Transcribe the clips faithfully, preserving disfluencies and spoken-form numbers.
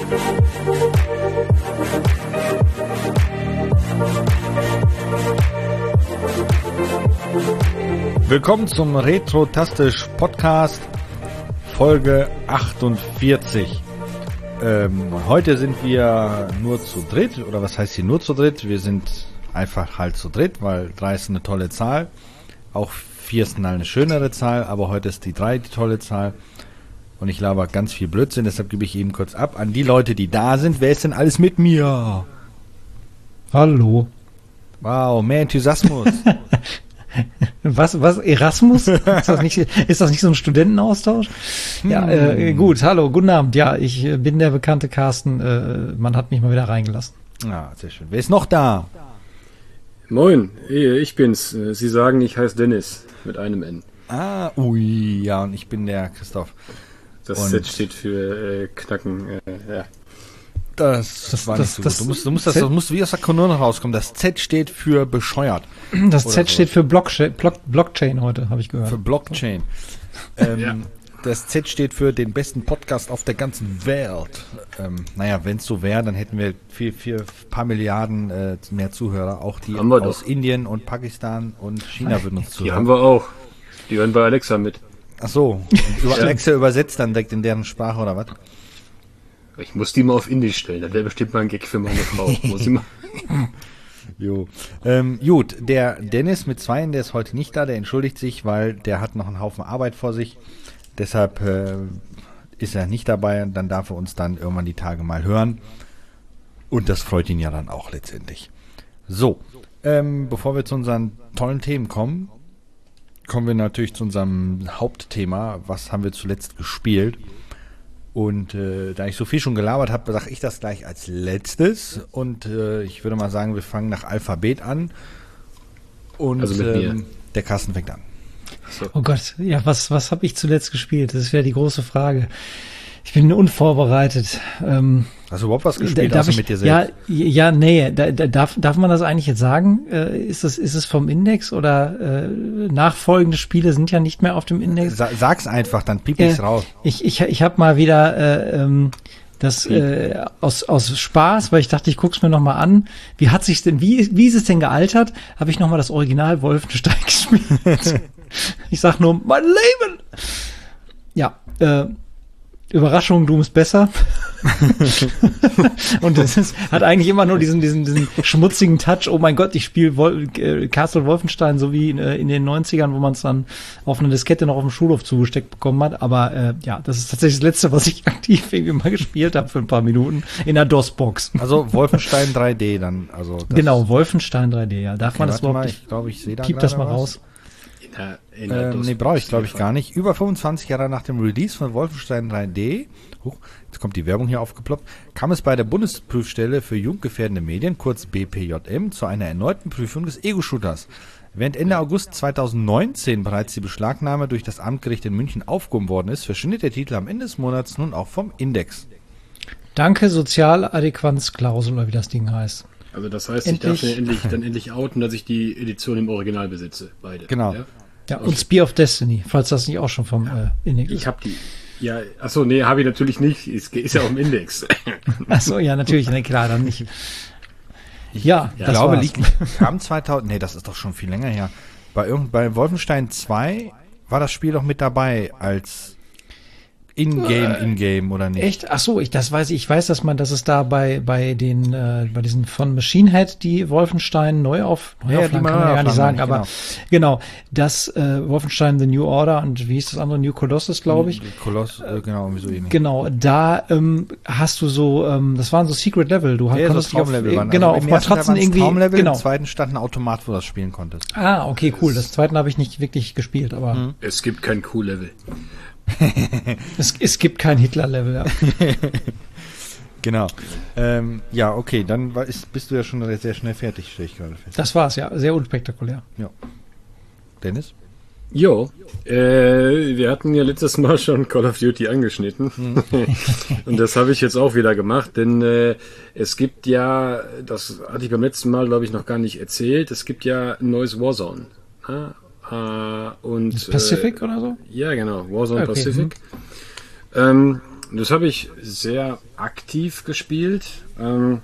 Willkommen zum Retro-Tastisch Podcast, Folge achtundvierzig. Ähm, heute sind wir nur zu dritt, oder was heißt hier nur zu dritt? Wir sind einfach halt zu dritt, weil drei ist eine tolle Zahl. Auch vier ist eine schönere Zahl, aber heute ist die drei die tolle Zahl. Und ich laber ganz viel Blödsinn, deshalb gebe ich eben kurz ab an die Leute, die da sind. Wer ist denn alles mit mir? Hallo. Wow, mehr Enthusiasmus. Was, was, Erasmus? Ist das nicht, ist das nicht so ein Studentenaustausch? Hm. Ja, äh, gut, hallo, guten Abend. Ja, ich äh, bin der bekannte Carsten. Äh, man hat mich mal wieder reingelassen. Ja, sehr schön. Wer ist noch da? Moin, ich bin's. Sie sagen, ich heiße Dennis mit einem N. Ah, ui, ja, und ich bin der Christoph. Das und Z steht für äh, Knacken, äh, ja. Das, das war das, nicht so das, gut. Du musst, du musst das, das musst wie aus der Kanone rauskommen. Das Z steht für bescheuert. Das Z steht für Blockchain, Block, Blockchain heute, habe ich gehört. Für Blockchain. ähm, ja. Das Z steht für den besten Podcast auf der ganzen Welt. Ähm, naja, wenn es so wäre, dann hätten wir viel, viel, paar Milliarden äh, mehr Zuhörer. Auch die aus doch. Indien und Pakistan und China würden uns zuhören. Die haben wir auch. Die hören bei Alexa mit. Ach so. Und über Alexa übersetzt dann direkt in deren Sprache oder was? Ich muss die mal auf Indisch stellen. Das wäre bestimmt mal ein Gag für meine Frau. Muss ich mal. Jo. Ähm, gut, der Dennis mit Zweien, der ist heute nicht da. Der entschuldigt sich, weil der hat noch einen Haufen Arbeit vor sich. Deshalb äh, ist er nicht dabei. Dann darf er uns dann irgendwann die Tage mal hören. Und das freut ihn ja dann auch letztendlich. So, ähm, bevor wir zu unseren tollen Themen kommen, kommen wir natürlich zu unserem Hauptthema. Was haben wir zuletzt gespielt? Und äh, da ich so viel schon gelabert habe, sage ich das gleich als letztes. Und äh, ich würde mal sagen, wir fangen nach Alphabet an. Und also mit ähm, mir. Der Carsten fängt an. So. Oh Gott, ja, was, was habe ich zuletzt gespielt? Das wäre die große Frage. Ich bin unvorbereitet. Ähm, Hast du überhaupt was gespielt, darf außer ich, mit dir selbst? Ja, ja, nee, da, da, darf, darf man das eigentlich jetzt sagen? Äh, ist es, ist es vom Index oder äh, nachfolgende Spiele sind ja nicht mehr auf dem Index? Sa- sag's einfach, dann piep ich's äh, raus. Ich, ich, ich habe mal wieder äh, ähm, das äh, aus, aus Spaß, weil ich dachte, ich guck's mir noch mal an. Wie hat sich denn, wie, wie ist es denn gealtert? Habe ich noch mal das Original Wolfenstein gespielt. Ich sag nur, mein Leben! Ja, äh, Überraschung, Doom ist besser. Und das ist, hat eigentlich immer nur diesen, diesen, diesen schmutzigen Touch. Oh mein Gott, ich spiele Wol- äh, Castle Wolfenstein, so wie in, äh, in den neunzigern, wo man es dann auf eine Diskette noch auf dem Schulhof zugesteckt bekommen hat. Aber äh, ja, das ist tatsächlich das Letzte, was ich aktiv irgendwie mal gespielt habe für ein paar Minuten in der DOS-Box. Also Wolfenstein drei D dann. Also das genau, Wolfenstein drei D, ja. Darf okay, man das überhaupt mal, nicht? Ich glaube, ich sehe da Piep das mal was. raus. Ja, in der Ähm, nee, brauche ich glaube ich gar nicht. Über fünfundzwanzig Jahre nach dem Release von Wolfenstein drei D, huch, jetzt kommt die Werbung hier aufgeploppt, kam es bei der Bundesprüfstelle für jugendgefährdende Medien, kurz B P J M, zu einer erneuten Prüfung des Ego-Shooters. Während Ende August zweitausendneunzehn bereits die Beschlagnahme durch das Amtsgericht in München aufgehoben worden ist, verschwindet der Titel am Ende des Monats nun auch vom Index. Danke, Sozialadäquanzklausel, oder wie das Ding heißt. Also das heißt, Endlich. ich darf dann endlich, dann endlich outen, dass ich die Edition im Original besitze. Beide. Genau. Ja? Ja, und Spear of Destiny, falls das nicht auch schon vom äh, Index ist. Ich habe die. Ja, achso, nee, habe ich natürlich nicht. Ist, ist ja auch im Index. Achso, ja, natürlich, ne, klar, dann nicht. Ja, Ich das glaube, war's. liegt, kam zweitausend, nee, das ist doch schon viel länger her. Bei, irgend, bei Wolfenstein zwei war das Spiel doch mit dabei als In-Game, In-Game oder nicht? Echt? Ach so, ich das weiß ich. Ich weiß, dass man, dass es da bei bei den äh, bei diesen von Machine Head die Wolfenstein neu auf Ja, Neuauflagen die kann man ja gar nicht sagen, Neuauflagen, aber genau, das äh, Wolfenstein The New Order und wie hieß das andere New Colossus, glaube ich. Koloss, äh, genau, irgendwie so ähnlich. Genau, da ähm, hast du so, ähm, das waren so Secret Level. Du Ja, konntest so dich auf, Traumlevel waren. genau Also auf im ersten Teil Matratzen waren es irgendwie. Traumlevel, Genau. im zweiten stand ein Automat, wo du das spielen konntest. Ah, okay, cool. Das zweite habe ich nicht wirklich gespielt, aber Mhm. Es gibt kein Q-Level. es, es gibt kein Hitler-Level. Ja. Genau. Ähm, ja, okay, dann war, ist, bist du ja schon sehr schnell fertig, stelle ich gerade fest. Das war's, ja. Sehr unspektakulär. Ja. Dennis? Jo, äh, wir hatten ja letztes Mal schon Call of Duty angeschnitten. Und das habe ich jetzt auch wieder gemacht, denn äh, es gibt ja, das hatte ich beim letzten Mal, glaube ich, noch gar nicht erzählt, es gibt ja ein neues Warzone. Ja? Äh, und, Pacific äh, oder so? Ja, genau, Warzone Okay, Pacific. Ähm, das habe ich sehr aktiv gespielt. Ähm,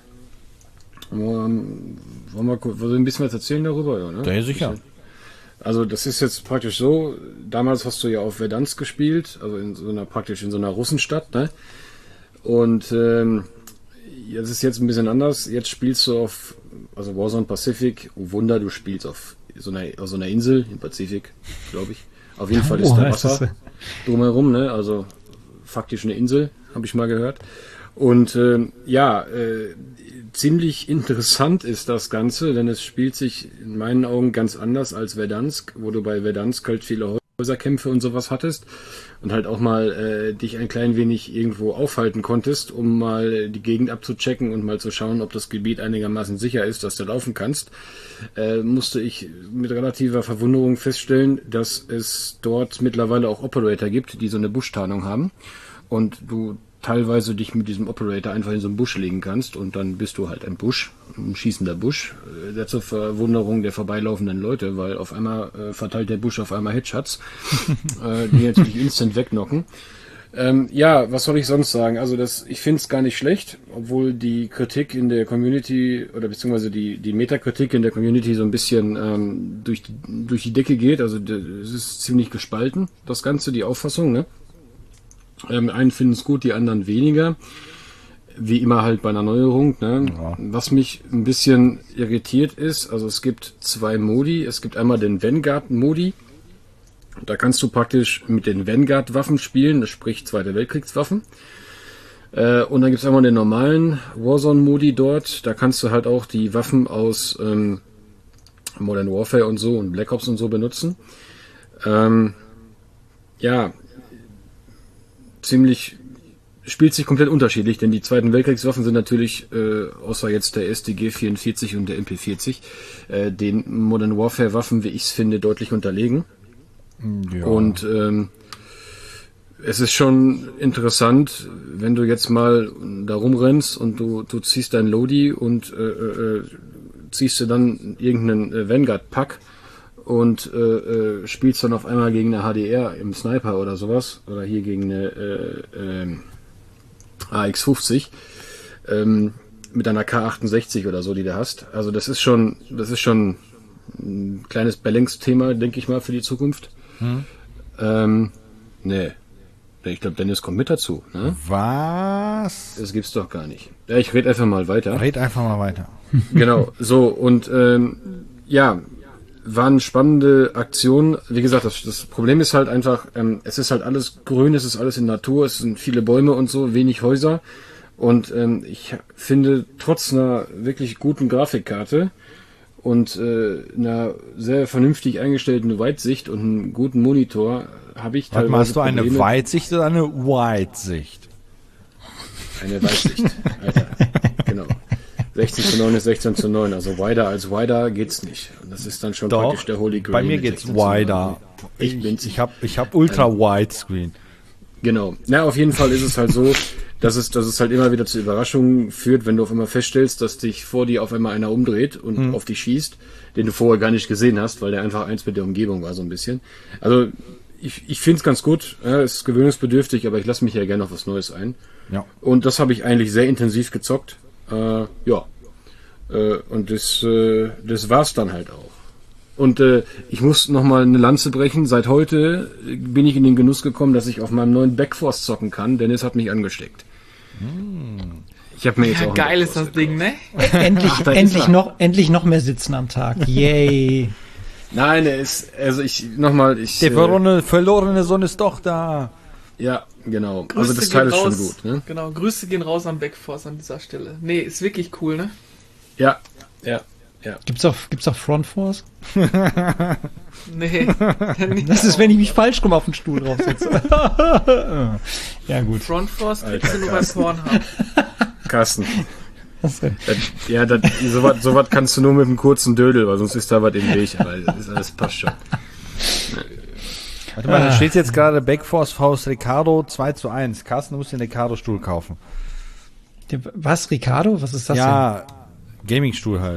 wollen wir kurz- wollen wir ein bisschen was erzählen darüber? Ja, ne? Ja, sicher. Also das ist jetzt praktisch so, damals hast du ja auf Verdansk gespielt, also in so einer praktisch in so einer Russenstadt, ne? Und ähm, das ist jetzt ein bisschen anders. Jetzt spielst du auf, also Warzone Pacific, oh Wunder, du spielst auf so einer, auf so einer Insel im Pazifik, glaube ich. Auf jeden Fall ist Oh, da das ist, Wasser äh, drumherum, ne? Also faktisch eine Insel, habe ich mal gehört. Und ähm, ja, äh, ziemlich interessant ist das Ganze, denn es spielt sich in meinen Augen ganz anders als Verdansk, wo du bei Verdansk halt viele Häuserkämpfe und sowas hattest und halt auch mal äh, dich ein klein wenig irgendwo aufhalten konntest, um mal die Gegend abzuchecken und mal zu schauen, ob das Gebiet einigermaßen sicher ist, dass du laufen kannst, äh, musste ich mit relativer Verwunderung feststellen, dass es dort mittlerweile auch Operator gibt, die so eine Buschtarnung haben und du teilweise dich mit diesem Operator einfach in so einen Busch legen kannst und dann bist du halt ein Busch, ein schießender Busch, äh, der zur Verwunderung der vorbeilaufenden Leute, weil auf einmal äh, verteilt der Busch auf einmal Headshots, äh, die natürlich instant wegknocken. Ähm, ja, was soll ich sonst sagen? Also das, ich finde es gar nicht schlecht, obwohl die Kritik in der Community oder beziehungsweise die, die Metakritik in der Community so ein bisschen ähm, durch, die, durch die Decke geht. Also es ist ziemlich gespalten, das Ganze, die Auffassung, ne? Ähm, einen finden es gut, die anderen weniger. Wie immer halt bei einer Neuerung. Ne? Ja. Was mich ein bisschen irritiert ist, also es gibt zwei Modi. Es gibt einmal den Vanguard-Modi. Da kannst du praktisch mit den Vanguard-Waffen spielen, das sprich Zweite Weltkriegswaffen. Äh, und dann gibt es einmal den normalen Warzone-Modi dort. Da kannst du halt auch die Waffen aus ähm, Modern Warfare und so und Black Ops und so benutzen. Ähm, ja, ziemlich, spielt sich komplett unterschiedlich, denn die Zweiten Weltkriegswaffen sind natürlich, äh, außer jetzt der S D G vierundvierzig und der M P vierzig, äh, den Modern Warfare Waffen, wie ich es finde, deutlich unterlegen. Ja. Und ähm, es ist schon interessant, wenn du jetzt mal da rumrennst und du, du ziehst dein Lodi und äh, äh, ziehst du dann irgendeinen äh, Vanguard-Pack und äh, äh, spielst dann auf einmal gegen eine H D R im Sniper oder sowas oder hier gegen eine äh, äh, A X fünfzig ähm, mit einer K achtundsechzig oder so, die du hast. Also das ist schon, das ist schon ein kleines Balance-Thema, denke ich mal, für die Zukunft. Hm. Ähm, nee. Ich glaube, Dennis kommt mit dazu. Ne? Was? Das gibt's doch gar nicht. Ja, ich rede einfach mal weiter. Red einfach mal weiter. Genau, so und ähm, ja, waren spannende Aktionen. Wie gesagt, das, das Problem ist halt einfach, ähm, es ist halt alles grün, es ist alles in Natur, es sind viele Bäume und so, wenig Häuser. Und ähm, ich finde, trotz einer wirklich guten Grafikkarte und äh, einer sehr vernünftig eingestellten Weitsicht und einem guten Monitor habe ich Warte teilweise mal, hast du eine Probleme- Weitsicht oder eine Weitsicht? Eine Weitsicht, Alter. Genau. sechzehn zu neun ist sechzehn zu neun, also wider als wider geht's nicht. Und das ist dann schon Doch, praktisch der Holy Grail. bei mir mit geht's sechzehn zu neun. wider. Ich Ich, bin's. ich habe ich hab ultra widescreen. Genau. Na, auf jeden Fall ist es halt so, dass es, dass es halt immer wieder zu Überraschungen führt, wenn du auf einmal feststellst, dass dich vor dir auf einmal einer umdreht und Mhm. auf dich schießt, den du vorher gar nicht gesehen hast, weil der einfach eins mit der Umgebung war, so ein bisschen. Also, ich, ich finde es ganz gut, ja, es ist gewöhnungsbedürftig, aber ich lasse mich ja gerne auf was Neues ein. Ja. Und das habe ich eigentlich sehr intensiv gezockt. Äh, ja. Äh, und das, äh, das war's dann halt auch. Und äh, ich muss nochmal eine Lanze brechen. Seit heute bin ich in den Genuss gekommen, dass ich auf meinem neuen Backforce zocken kann. Dennis hat mich angesteckt. Ich habe mir jetzt Ja, auch ein geil ist Backforce das Ding, ne? Endlich, Ach, da ist endlich er. noch, endlich noch mehr sitzen am Tag. Yay. Nein, er ist, also ich, nochmal, ich, Der äh, verlorene, verlorene Sohn ist doch da. ja, genau. Grüße Also das Teil gehen ist schon raus. gut, ne? Genau, Grüße gehen raus an Backforce an dieser Stelle. Nee, ist wirklich cool, ne? Ja, ja, ja. Gibt's auch, gibt's auch Front Force? Nee. Das ist, wenn ich mich falsch rum auf den Stuhl draufsetze. Ja, gut. Front Force kriegst Alter, du nur bei Carsten. Pornhub. Carsten. Das, Das, ja, das, sowas so was kannst du nur mit einem kurzen Dödel, weil sonst ist da was im Weg. Aber das ist alles passt schon. Warte mal, da Ah. steht jetzt gerade Backforce Faust Ricardo zwei zu eins. Carsten, du musst den Ricardo-Stuhl kaufen. was, Ricardo? Was ist das Ja, Gaming-Stuhl halt.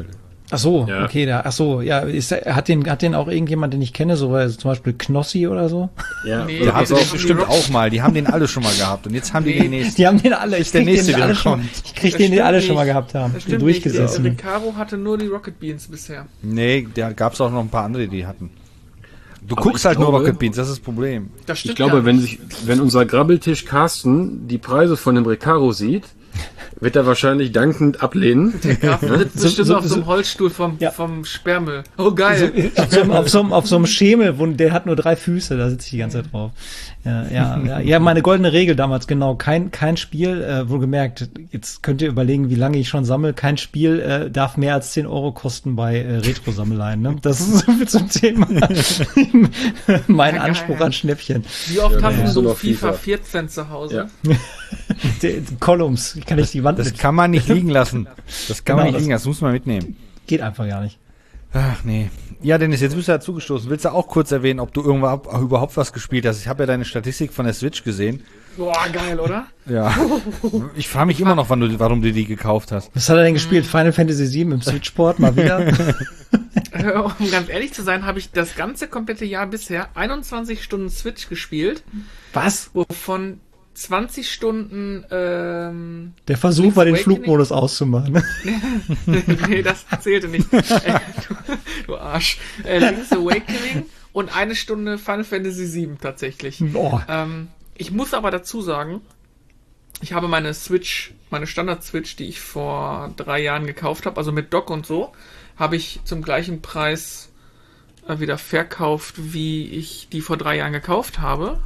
Ach so, Ja. okay, da, ach so, ja, ist, er- hat den, hat den auch irgendjemand, den ich kenne, so also zum Beispiel Knossi oder so? Ja, Nee, oder Der Ja, hat pass das es auf, haben bestimmt die Rocks- auch mal. Die haben den alle schon mal gehabt. Und jetzt haben die Nee. den nächsten. Die haben den alle, ich der krieg nächste, den alle der schon, kommt. ich krieg Das den, den alle stimmt schon mal nicht. gehabt haben. Das Den stimmt nicht. Der durchgesessen. Recaro hatte nur die Rocket Beans bisher. Nee, da gab es auch noch ein paar andere, die hatten. Du Aber guckst ich halt nur glaube- Rocket Beans, das ist das Problem. Das stimmt ich glaube, ja wenn nicht. sich, wenn unser Grabbeltisch Carsten die Preise von dem Recaro sieht, wird er wahrscheinlich dankend ablehnen. Graf sitzt So- bestimmt so- auf so einem so- Holzstuhl vom, Ja. vom Sperrmüll. Oh, geil. Auf so, einem- auf, so, einem- auf so einem Schemel, wo, der hat nur drei Füße, da sitze ich die ganze Zeit drauf. Ja, ja, ja, ja, meine goldene Regel damals, genau, kein, kein Spiel, äh, wohlgemerkt, jetzt könnt ihr überlegen, wie lange ich schon sammle, kein Spiel äh, darf mehr als zehn Euro kosten bei äh, Retro-Sammeleien, ne? Das ist so viel zum Thema. mein Ja, Anspruch geil. an Schnäppchen. Wie oft Ja, hast ja. du so Nur FIFA FIFA. vierzehn zu Hause? Ja. Die, die Columns, kann ich die Wand Das mit, kann man nicht liegen lassen. Das kann man Genau, nicht liegen lassen, das muss man mitnehmen. geht einfach gar nicht. Ach nee. Ja, Dennis, jetzt bist du dazu gestoßen. Willst du auch kurz erwähnen, ob du irgendwann überhaupt was gespielt hast? Ich habe ja deine Statistik von der Switch gesehen. Boah, geil, oder? Ja. Ich frage mich immer noch, wann du, warum du die gekauft hast. Was hat er denn gespielt? Final Fantasy sieben im Switchport mal wieder? Äh, Um ganz ehrlich zu sein, habe ich das ganze komplette Jahr bisher einundzwanzig Stunden Switch gespielt, Was? wovon zwanzig Stunden, ähm, Der Versuch Link's war, den Awakening? Flugmodus auszumachen. nee, das zählte nicht. Äh, du, du Arsch. Äh, Link's Awakening und eine Stunde Final Fantasy sieben tatsächlich. Boah. Ähm, ich muss aber dazu sagen, ich habe meine Switch, meine Standard-Switch, die ich vor drei Jahren gekauft habe, also mit Dock und so, habe ich zum gleichen Preis äh, wieder verkauft, wie ich die vor drei Jahren gekauft habe.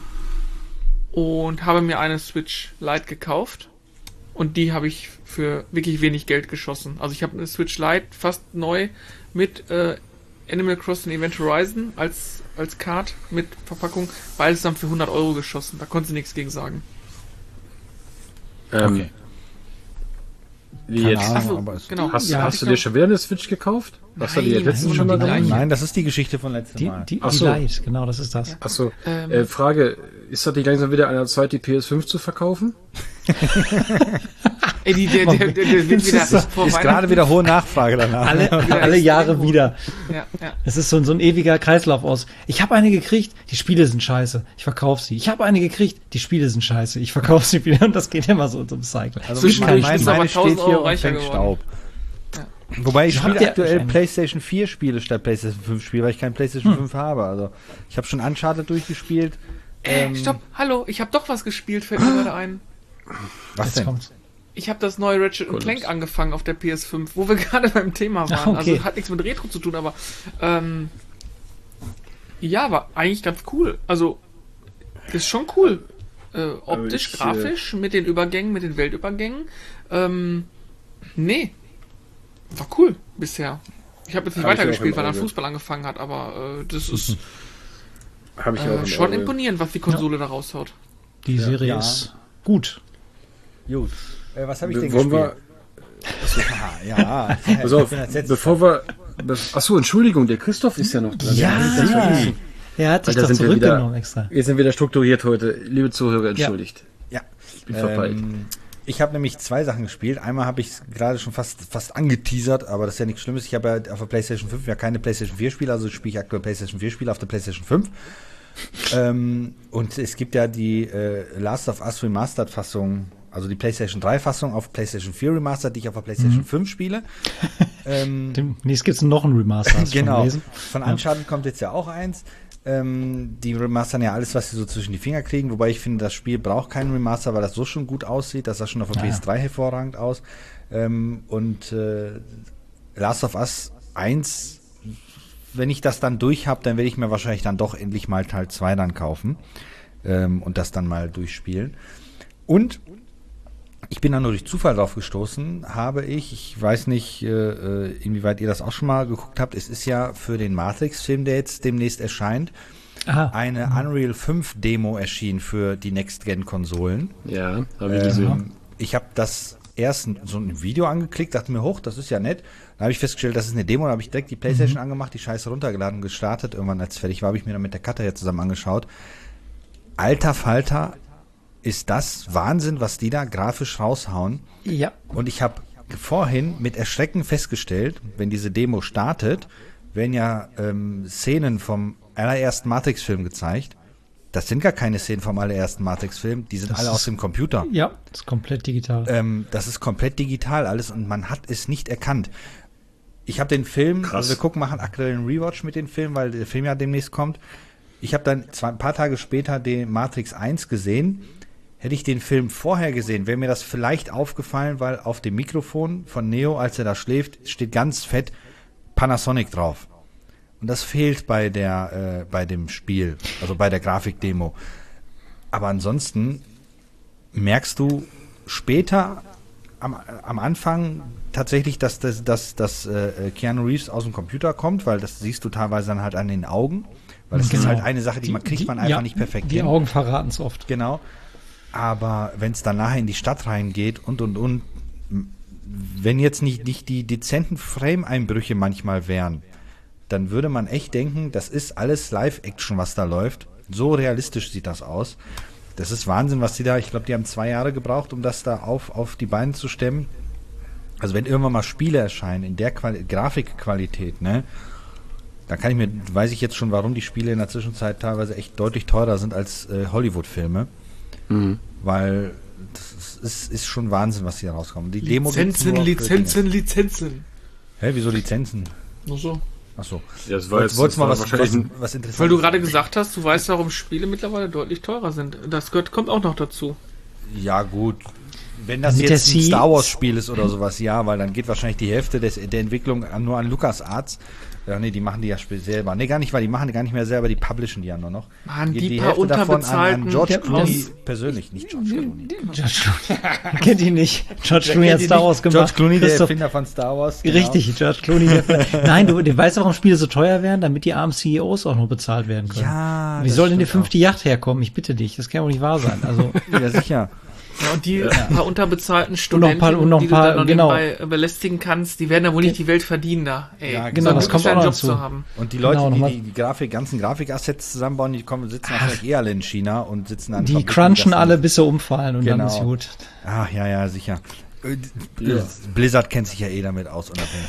Und habe mir eine Switch Lite gekauft. Und die habe ich für wirklich wenig Geld geschossen. Also ich habe eine Switch Lite fast neu mit äh, Animal Crossing Event Horizon als, als Card mit Verpackung, beides dann für hundert Euro geschossen. Da konnte sie nichts gegen sagen. Ähm, Okay. Wie Keine jetzt? Ahnung. Achso, aber es- genau. Hast, Ja, hast du dir schon wieder eine Switch gekauft? Hast du die Nein, letztens nein, schon mal die gemacht? gleiche. Nein, das ist die Geschichte von letztem Die, Mal. die, Ach die so. Light, genau, das ist das. Achso, Ähm. äh, Frage, ist das nicht langsam wieder an der Zeit, die P S fünf zu verkaufen? Ey, die, der, der, der, der wird wieder Das ist vor Ist Weihnachten- gerade wieder hohe Nachfrage danach. Alle, Ja, alle ist Jahre irgendwo. wieder. Ja, ja. Es ist so, ein- so ein ewiger Kreislauf aus. Ich habe eine gekriegt, die Spiele sind scheiße. Ich verkaufe sie. Ich habe eine gekriegt, die Spiele sind scheiße. Ich verkaufe sie wieder und das geht immer so zum Cycle. Also Zwischendurch mein, bist du meine aber steht tausend hier Euro und reicher fängt geworden. Staub. Wobei ich Ja, spiele habt ihr aktuell wahrscheinlich. PlayStation vier Spiele statt PlayStation fünf Spiele, weil ich kein PlayStation fünf habe. Also ich habe schon Uncharted durchgespielt. Äh, Ähm, stopp, hallo, ich habe doch was gespielt, fällt mir gerade ein. Was Jetzt denn? kommt's. Ich habe das neue Ratchet und Clank angefangen auf der P S fünf, wo wir gerade beim Thema waren. Ah, okay. Also hat nichts mit Retro zu tun, aber ähm, ja, war eigentlich ganz cool. Also ist schon cool. Äh, optisch, ich, äh, grafisch, mit den Übergängen, mit den Weltübergängen. Ähm, nee, war cool bisher. Ich habe jetzt nicht Hab ich auch weitergespielt, im weil er Auge. Fußball angefangen hat, aber äh, das ist Habe ich auch äh, im schon Auge. imponierend, was die Konsole da raushaut. Die Serie Ja. ist gut. Gut. Äh, was habe ich denn Wollen gespielt? wir, ja, pass auf, bevor wir, be achso, Entschuldigung, der Christoph ist ja noch dran. Ja, Das vergessen. er hat sich Weil da doch sind wir wieder- zurückgenommen extra. Wir sind wieder strukturiert heute. Liebe Zuhörer, entschuldigt. Ja. Ich bin verpeilt. Ähm, ich habe nämlich zwei Sachen gespielt. Einmal habe ich es gerade schon fast, fast angeteasert, aber das ist ja nichts Schlimmes. Ich habe ja auf der PlayStation fünf ja keine PlayStation vier Spiele, also spiele ich aktuell PlayStation vier Spiele auf der PlayStation fünf. ähm, und es gibt ja die äh, Last of Us Remastered Fassung, also die PlayStation drei Fassung auf PlayStation vier Remastered, die ich auf der PlayStation fünf spiele. ähm, Dem, nächstes gibt's noch ein Remaster. hast du schon genau. gelesen? Von Uncharted kommt jetzt ja auch eins. Ähm, die remastern ja alles, was sie so zwischen die Finger kriegen, wobei ich finde, das Spiel braucht keinen Remaster, weil das so schon gut aussieht. Das sah schon auf der Ja, P S ja. drei hervorragend aus. Ähm, und äh, Last of Us eins, wenn ich das dann durch habe, dann werde ich mir wahrscheinlich dann doch endlich mal Teil zwei dann kaufen ähm, und das dann mal durchspielen. Und ich bin da nur durch Zufall drauf gestoßen, habe ich, ich weiß nicht, äh, inwieweit ihr das auch schon mal geguckt habt, es ist ja für den Matrix-Film, der jetzt demnächst erscheint, Aha. eine Unreal fünf Demo erschienen für die Next-Gen-Konsolen. Ja, habe ich Ähm, gesehen. ich habe das erst ein- so ein Video angeklickt, dachte mir, hoch, das ist ja nett. Dann habe ich festgestellt, das ist eine Demo, dann habe ich direkt die Playstation angemacht, die Scheiße runtergeladen und gestartet. Irgendwann, als es fertig war, habe ich mir dann mit der Cutter ja zusammen angeschaut. Alter Falter, ist das Wahnsinn, was die da grafisch raushauen. Ja. Und ich habe vorhin mit Erschrecken festgestellt, wenn diese Demo startet, werden ja ähm, Szenen vom allerersten Matrix-Film gezeigt. Das sind gar keine Szenen vom allerersten Matrix-Film, die sind Das alle ist- aus dem Computer. Ja, das ist komplett digital. Ähm, das ist komplett digital alles und man hat es nicht erkannt. Ich habe den Film, Krass. also wir gucken, machen aktuell einen Rewatch mit dem Film, weil der Film ja demnächst kommt. Ich habe dann zwei, ein paar Tage später den Matrix eins gesehen. Hätte ich den Film vorher gesehen, wäre mir das vielleicht aufgefallen, weil auf dem Mikrofon von Neo, als er da schläft, steht ganz fett Panasonic drauf. Und das fehlt bei der, äh, bei dem Spiel, also bei der Grafikdemo. Aber ansonsten merkst du später am, am Anfang tatsächlich, dass das, dass, dass äh, Keanu Reeves aus dem Computer kommt, weil das siehst du teilweise dann halt an den Augen. Weil das ist Genau. halt eine Sache, die, man kriegt man einfach ja, nicht perfekt Die hin. Augen verraten es oft. Genau. Aber wenn es dann nachher in die Stadt reingeht und und und, m- wenn jetzt nicht, nicht die dezenten Frame-Einbrüche manchmal wären, dann würde man echt denken, das ist alles Live-Action, was da läuft. So realistisch sieht das aus. Das ist Wahnsinn, was die da, ich glaube, die haben zwei Jahre gebraucht, um das da auf, auf die Beine zu stemmen. Also wenn irgendwann mal Spiele erscheinen in der Quali- Grafikqualität, ne, dann kann ich mir, weiß ich jetzt schon, warum die Spiele in der Zwischenzeit teilweise echt deutlich teurer sind als äh, Hollywood-Filme. Mhm. Weil das ist, ist schon Wahnsinn, was hier rauskommt. Die Demo gibt's Lizenzen, nur für Lizenzen, Lizenzen. Dinge. Hä, wieso Lizenzen? Nur so. Achso. Ja, das war Wolltest jetzt wolltest das mal war was, wahrscheinlich was, ein- was Interessantes? Weil du gerade gesagt hast, du weißt, warum Spiele mittlerweile deutlich teurer sind. Das gehört, kommt auch noch dazu. Ja, gut. Wenn das Mit jetzt der ein C- Star Wars Spiel ist oder sowas, ja, weil dann geht wahrscheinlich die Hälfte des, der Entwicklung an, nur an LucasArts. Ja, nee, die machen die ja sp- selber. Nee, gar nicht, weil die machen die gar nicht mehr selber, die publishen die ja nur noch. Mann, Geht die paar Hälfte davon an, an unterbezahlten- George Ja, Clooney das- persönlich, nicht George Clooney. George Clooney. Kennt ihn nicht. George Wer Clooney kennt hat ihn Star nicht? Wars gemacht. George Clooney, der Christoph- Erfinder von Star Wars. genau. Richtig, George Clooney. Der Nein, du, du weißt, warum Spiele so teuer werden, damit die armen C E Os auch noch bezahlt werden können. Ja, Wie das soll denn die stimmt fünfte Yacht herkommen? Ich bitte dich, das kann ja wohl nicht wahr sein. Also, auch. Ja, sicher. Ja, und die paar unterbezahlten noch Studenten, ein paar- und noch ein die paar- du dann noch genau. nebenbei belästigen kannst, die werden ja wohl nicht die Welt verdienen da. Ey, Ja, so genau, einen das kommt auch kleinen noch Job dazu. zu haben. Und die Leute, Genau, die nochmal- die, die Grafik, ganzen Grafikassets zusammenbauen, die kommen, sitzen wahrscheinlich eh alle in China und sitzen an die Fabriken, crunchen das alle, nicht- bis sie umfallen und dann Genau. ist gut. Ah, ja, ja, sicher. Äh, Ja. Blizzard kennt sich ja eh damit aus, unabhängig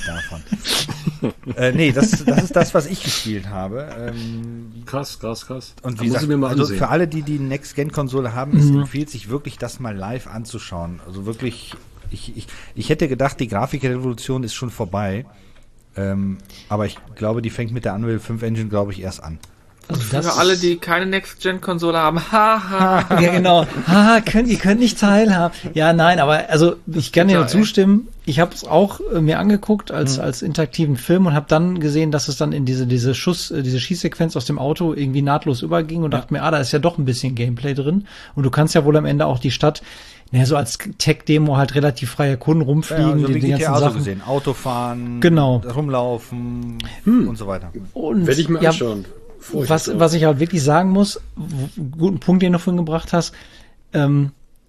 davon. äh, nee, das, das ist das, was ich gespielt habe. Ähm, Krass, krass, krass. und Da wie muss gesagt, ich mir mal also ansehen. für alle, die die Next-Gen-Konsole haben, es empfiehlt sich wirklich, das mal live anzuschauen. Also wirklich, ich, ich, ich hätte gedacht, die Grafikrevolution ist schon vorbei. Ähm, aber ich glaube, die fängt mit der Unreal fünf Engine, glaube ich, erst an. Also Für alle, die keine Next-Gen-Konsole haben, haha. Ja, genau. Haha, könnt, ihr könnt nicht teilhaben. Ja, nein, aber also ich kann dir nur Total, ey. zustimmen. Ich habe es auch äh, mir angeguckt als als interaktiven Film und habe dann gesehen, dass es dann in diese diese Schuss, äh, diese Schießsequenz aus dem Auto irgendwie nahtlos überging und dachte mir, ah, da ist ja doch ein bisschen Gameplay drin. Und du kannst ja wohl am Ende auch die Stadt, naja, so als Tech-Demo halt relativ frei erkunden, rumfliegen, so die, wie die G T A ganzen so Sachen. gesehen. Autofahren, Genau. rumlaufen und so weiter. Und, Werde ich mir ja, anschauen. Freu ich was, mich drauf. was ich halt wirklich sagen muss, w- guten Punkt, den du vorhin gebracht hast, ähm,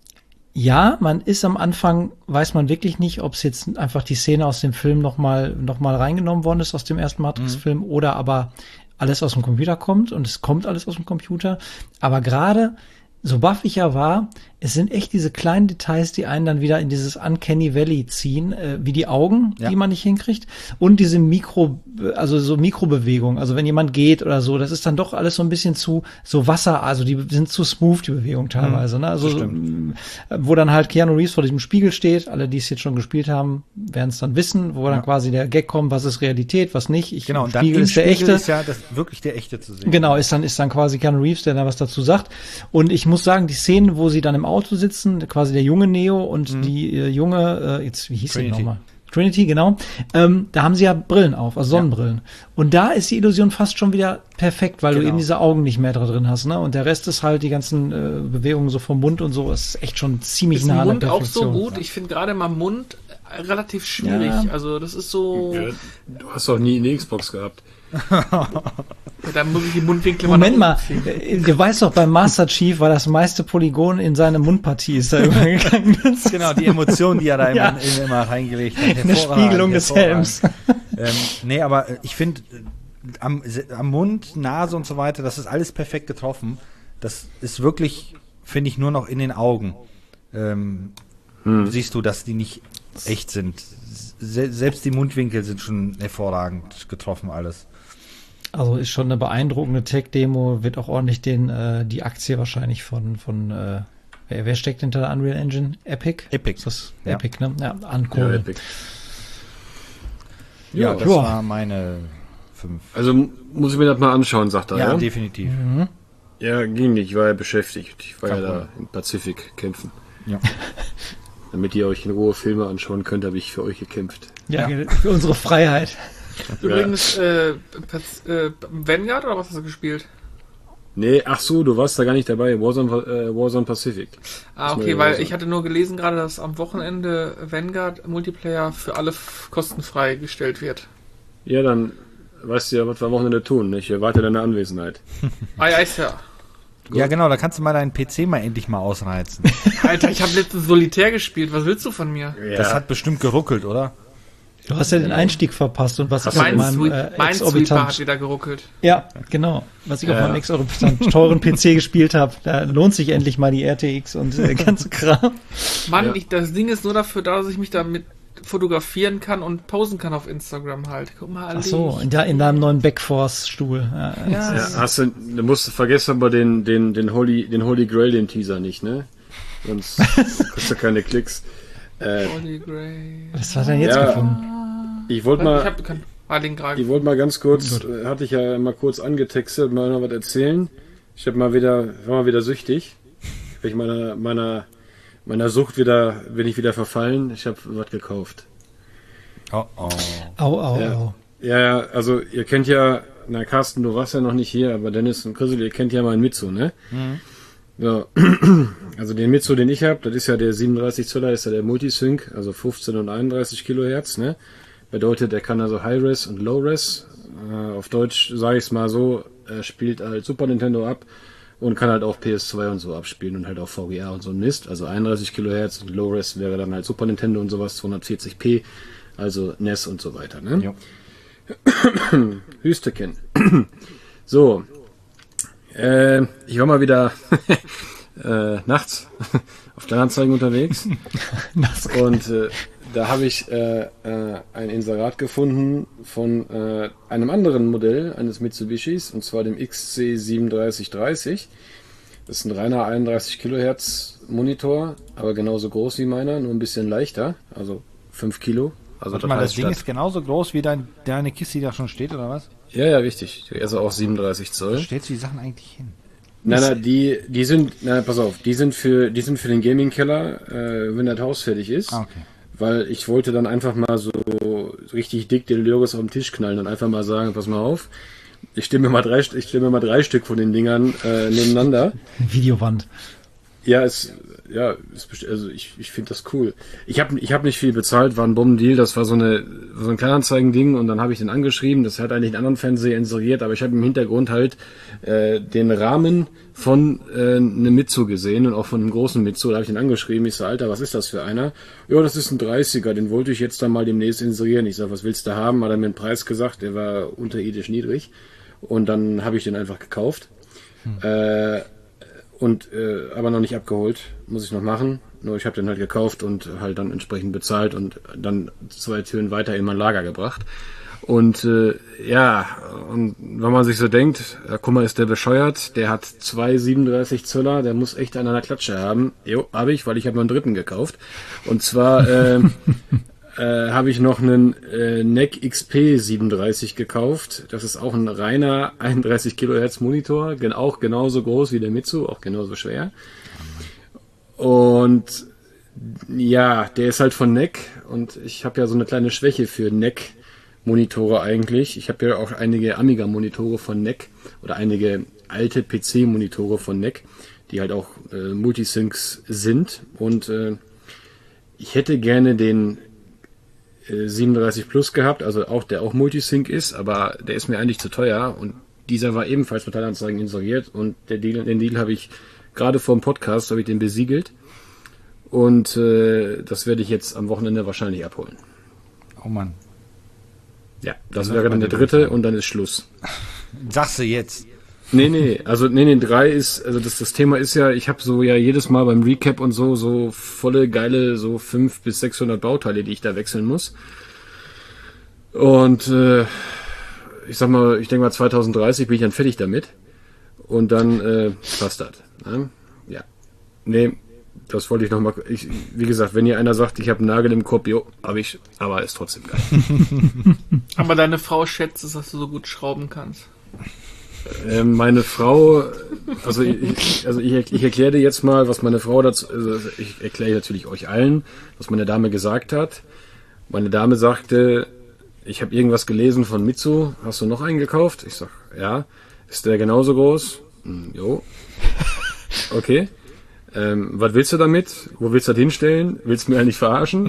ja, man ist am Anfang, weiß man wirklich nicht, ob es jetzt einfach die Szene aus dem Film nochmal noch mal reingenommen worden ist, aus dem ersten Matrix-Film, oder aber alles aus dem Computer kommt und es kommt alles aus dem Computer. Aber gerade, so baff ich ja war, es sind echt diese kleinen Details, die einen dann wieder in dieses Uncanny Valley ziehen, äh, wie die Augen, Ja. die man nicht hinkriegt, und diese Mikro, also so Mikrobewegungen. Also wenn jemand geht oder so, das ist dann doch alles so ein bisschen zu, so Wasser, also die sind zu smooth, die Bewegung teilweise, ne? Also, das so, stimmt. äh, wo dann halt Keanu Reeves vor diesem Spiegel steht, alle, die es jetzt schon gespielt haben, werden es dann wissen, wo dann quasi der Gag kommt, was ist Realität, was nicht. Ich, Genau, und dann Spiegel im ist der Spiegel echte. ist ja das wirklich der echte zu sehen. Genau, ist dann, ist dann quasi Keanu Reeves, der da was dazu sagt. Und ich muss sagen, die Szenen, wo sie dann im Auto sitzen, quasi der junge Neo und die äh, junge, äh, jetzt, wie hieß sie Trinity. nochmal? Trinity, genau. Ähm, da haben sie ja Brillen auf, also Sonnenbrillen. Und da ist die Illusion fast schon wieder perfekt, weil du Genau. eben diese Augen nicht mehr da drin hast, ne? Und der Rest ist halt die ganzen äh, Bewegungen so vom Mund und so, ist echt schon ziemlich Ist nah im an der Mund auch so Perfektion. gut? Ich finde gerade mal Mund äh, relativ schwierig. Ja. Also das ist so, Ja, du hast doch nie eine Xbox gehabt. ja, da muss ich die Mundwinkel Moment nach mal, oben ziehen. äh, du weißt doch, beim Master Chief war das meiste Polygon in seine Mundpartie ist da übergegangen. Das Genau, die Emotionen, die er da immer, Ja. in, immer reingelegt hat. Eine Hervorragend, Spiegelung des hervorragend. Helms. ähm, nee, aber äh, ich finde, äh, am, se- am Mund, Nase und so weiter, das ist alles perfekt getroffen. Das ist wirklich, finde ich, nur noch in den Augen. Ähm, Siehst du, dass die nicht echt sind. Se- selbst die Mundwinkel sind schon hervorragend getroffen, alles. Also ist schon eine beeindruckende Tech-Demo, wird auch ordentlich den äh, die Aktie wahrscheinlich von, von äh, wer, wer steckt hinter der Unreal Engine? Epic? Epic. Ist das Ja. Epic, ne? Ja, Ja, ankurbeln. Epic. Ja, Ja, das ja. war meine fünf. Also m- muss ich mir das mal anschauen, sagt er. Ja, Ja, definitiv. ja ging nicht, ich war ja beschäftigt. Ich war Kein ja da Problem. im Pazifik kämpfen. Ja. Damit ihr euch in Ruhe Filme anschauen könnt, habe ich für euch gekämpft. Ja, für unsere Freiheit. Übrigens, äh, Paz- äh, Vanguard oder was hast du gespielt? Nee, ach so, du warst da gar nicht dabei. Warzone, äh, Warzone Pacific. Ah, Ist okay, mir weil Warzone. ich hatte nur gelesen gerade, dass am Wochenende Vanguard Multiplayer für alle f- kostenfrei gestellt wird. Ja, dann weißt du ja, was wir am Wochenende tun. Ich erwarte deine Anwesenheit. Ah ja, ist ja. Ja, genau, da kannst du mal deinen P C mal endlich mal ausreizen. Alter, ich habe letztens Solitär gespielt. Was willst du von mir? Ja. Das hat bestimmt geruckelt, oder? Du hast ja den Einstieg verpasst und was ich auf Mein, meinem Sweep, äh, mein Sweeper hat exorbitant, wieder geruckelt. ja, genau, was ich auf Ja. meinem exorbitant teuren P C gespielt habe, da lohnt sich endlich mal die R T X und der ganze Kram. Mann, Ja. ich, das Ding ist nur dafür da, dass ich mich damit fotografieren kann und posen kann auf Instagram halt. Guck mal, Ach so, in, de, in deinem neuen Backforce-Stuhl. Ja, Ja, Ja, hast du, du musst vergessen aber den, den, den Holy, den Holy Grail, den Teaser nicht, ne? Sonst kriegst du keine Klicks. Äh, Holy Grail. was hat er denn jetzt Ja. gefunden? ich wollte Ich mal, hab kein ah, den Greif. ich wollte mal ganz kurz, äh, hatte ich ja mal kurz angetextet, mal noch was erzählen. Ich habe mal wieder, war mal wieder süchtig. Bin ich meiner, meiner, meiner Sucht wieder, bin ich wieder verfallen. Ich habe was gekauft. Oh, oh. Au, au, Ja. au. Ja, ja, also ihr kennt ja, na Carsten, du warst ja noch nicht hier, aber Dennis und Chrisel, ihr kennt ja meinen Mitsu, ne? Ja, also den Mitsu, den ich habe, das ist ja der siebenunddreißig Zöller, ist ja der Multisync, also fünfzehn und einunddreißig Kilohertz, ne? Bedeutet, er kann also High-Res und Low-Res. Äh, auf Deutsch sage ich es mal so, er spielt halt Super Nintendo ab und kann halt auch P S zwei und so abspielen und halt auch V G A und so ein Mist. Also einunddreißig Kilohertz und Low-Res wäre dann halt Super Nintendo und sowas, zweihundertvierzig p, also N E S und so weiter, ne? Ja. Hüsteken. So. Äh, ich war mal wieder äh, nachts auf Kleinanzeigen unterwegs. Und äh, da habe ich äh, äh, ein Inserat gefunden von äh, einem anderen Modell eines Mitsubishis, und zwar dem X C siebenunddreißig dreißig. Das ist ein reiner einunddreißig Kilohertz Monitor, aber genauso groß wie meiner, nur ein bisschen leichter, also fünf Kilo. Also Warte mal, das heißt, Ding statt- ist genauso groß wie dein, deine Kiste, die da schon steht, oder was? Ja, ja, richtig. Also auch siebenunddreißig Wo Zoll. stellst du die Sachen eigentlich hin? Nein, nein, die, die sind, nein, pass auf, die sind für, die sind für den Gaming-Keller, äh, wenn das Haus fertig ist. Ah, okay. Weil ich wollte dann einfach mal so richtig dick den Logos auf den Tisch knallen und einfach mal sagen, pass mal auf, ich stelle mir mal drei, ich stelle mir mal drei Stück von den Dingern äh, nebeneinander. Videowand. Ja, es, ja, es, best- also ich, ich finde das cool. Ich habe ich hab nicht viel bezahlt, war ein Bombendeal, das war so eine so ein Kleinanzeigen-Ding, und dann habe ich den angeschrieben, das hat eigentlich einen anderen Fernseher inseriert, aber ich habe im Hintergrund halt äh, den Rahmen von äh, einem Mitsu gesehen und auch von einem großen Mitsu, da habe ich den angeschrieben, ich so, Alter, was ist das für einer? Ja, das ist ein dreißiger, den wollte ich jetzt dann mal demnächst inserieren. Ich sag, was willst du haben? Hat er mir einen Preis gesagt, der war unterirdisch niedrig, und dann habe ich den einfach gekauft. Hm. Äh, Und äh, aber noch nicht abgeholt, muss ich noch machen. Nur ich habe den halt gekauft und halt dann entsprechend bezahlt und dann zwei Türen weiter in mein Lager gebracht. Und äh, ja, und wenn man sich so denkt, ja, guck mal, ist der bescheuert, der hat zwei siebenunddreißig Zöller, der muss echt einen an der Klatsche haben. Jo, habe ich, weil ich habe noch einen dritten gekauft. Und zwar äh, äh, habe ich noch einen äh, N E C X P siebenunddreißig gekauft. Das ist auch ein reiner einunddreißig Kilohertz Monitor, gen auch genauso groß wie der Mitsu, auch genauso schwer. Und ja, der ist halt von N E C, und ich habe ja so eine kleine Schwäche für N E C Monitore eigentlich. Ich habe ja auch einige Amiga Monitore von N E C oder einige alte P C Monitore von N E C, die halt auch äh, Multisyncs sind, und äh, ich hätte gerne den siebenunddreißig Plus gehabt, also auch der auch Multisync ist, aber der ist mir eigentlich zu teuer, und dieser war ebenfalls mit Teilanzeigen inseriert, und der Deal, den Deal habe ich gerade vor dem Podcast, habe ich den besiegelt, und äh, das werde ich jetzt am Wochenende wahrscheinlich abholen. Oh Mann. Ja, das Ja, wäre dann das der war die dritte, und dann ist Schluss. Sagst du jetzt. Nee, nee, also nee, nee, drei ist, also das, das Thema ist ja, ich habe so ja jedes Mal beim Recap und so, so volle geile, so fünf bis sechshundert Bauteile, die ich da wechseln muss. Und äh, ich sag mal, ich denke mal zwanzig dreißig bin ich dann fertig damit. Und dann äh, passt das. Ne? Ja. Nee, das wollte ich nochmal, ich, wie gesagt, wenn ihr einer sagt, ich habe einen Nagel im Kopf, jo, hab ich, aber ist trotzdem geil. Aber deine Frau schätzt es, dass du so gut schrauben kannst. Ähm, meine Frau, also ich, also ich, ich erkläre dir jetzt mal, was meine Frau dazu, also ich erkläre natürlich euch allen, was meine Dame gesagt hat. Meine Dame sagte, ich habe irgendwas gelesen von Mitsu, hast du noch einen gekauft? Ich sag, ja. Ist der genauso groß? Hm, jo. Okay. Ähm, was willst du damit? Wo willst du das hinstellen? Willst du mir eigentlich verarschen?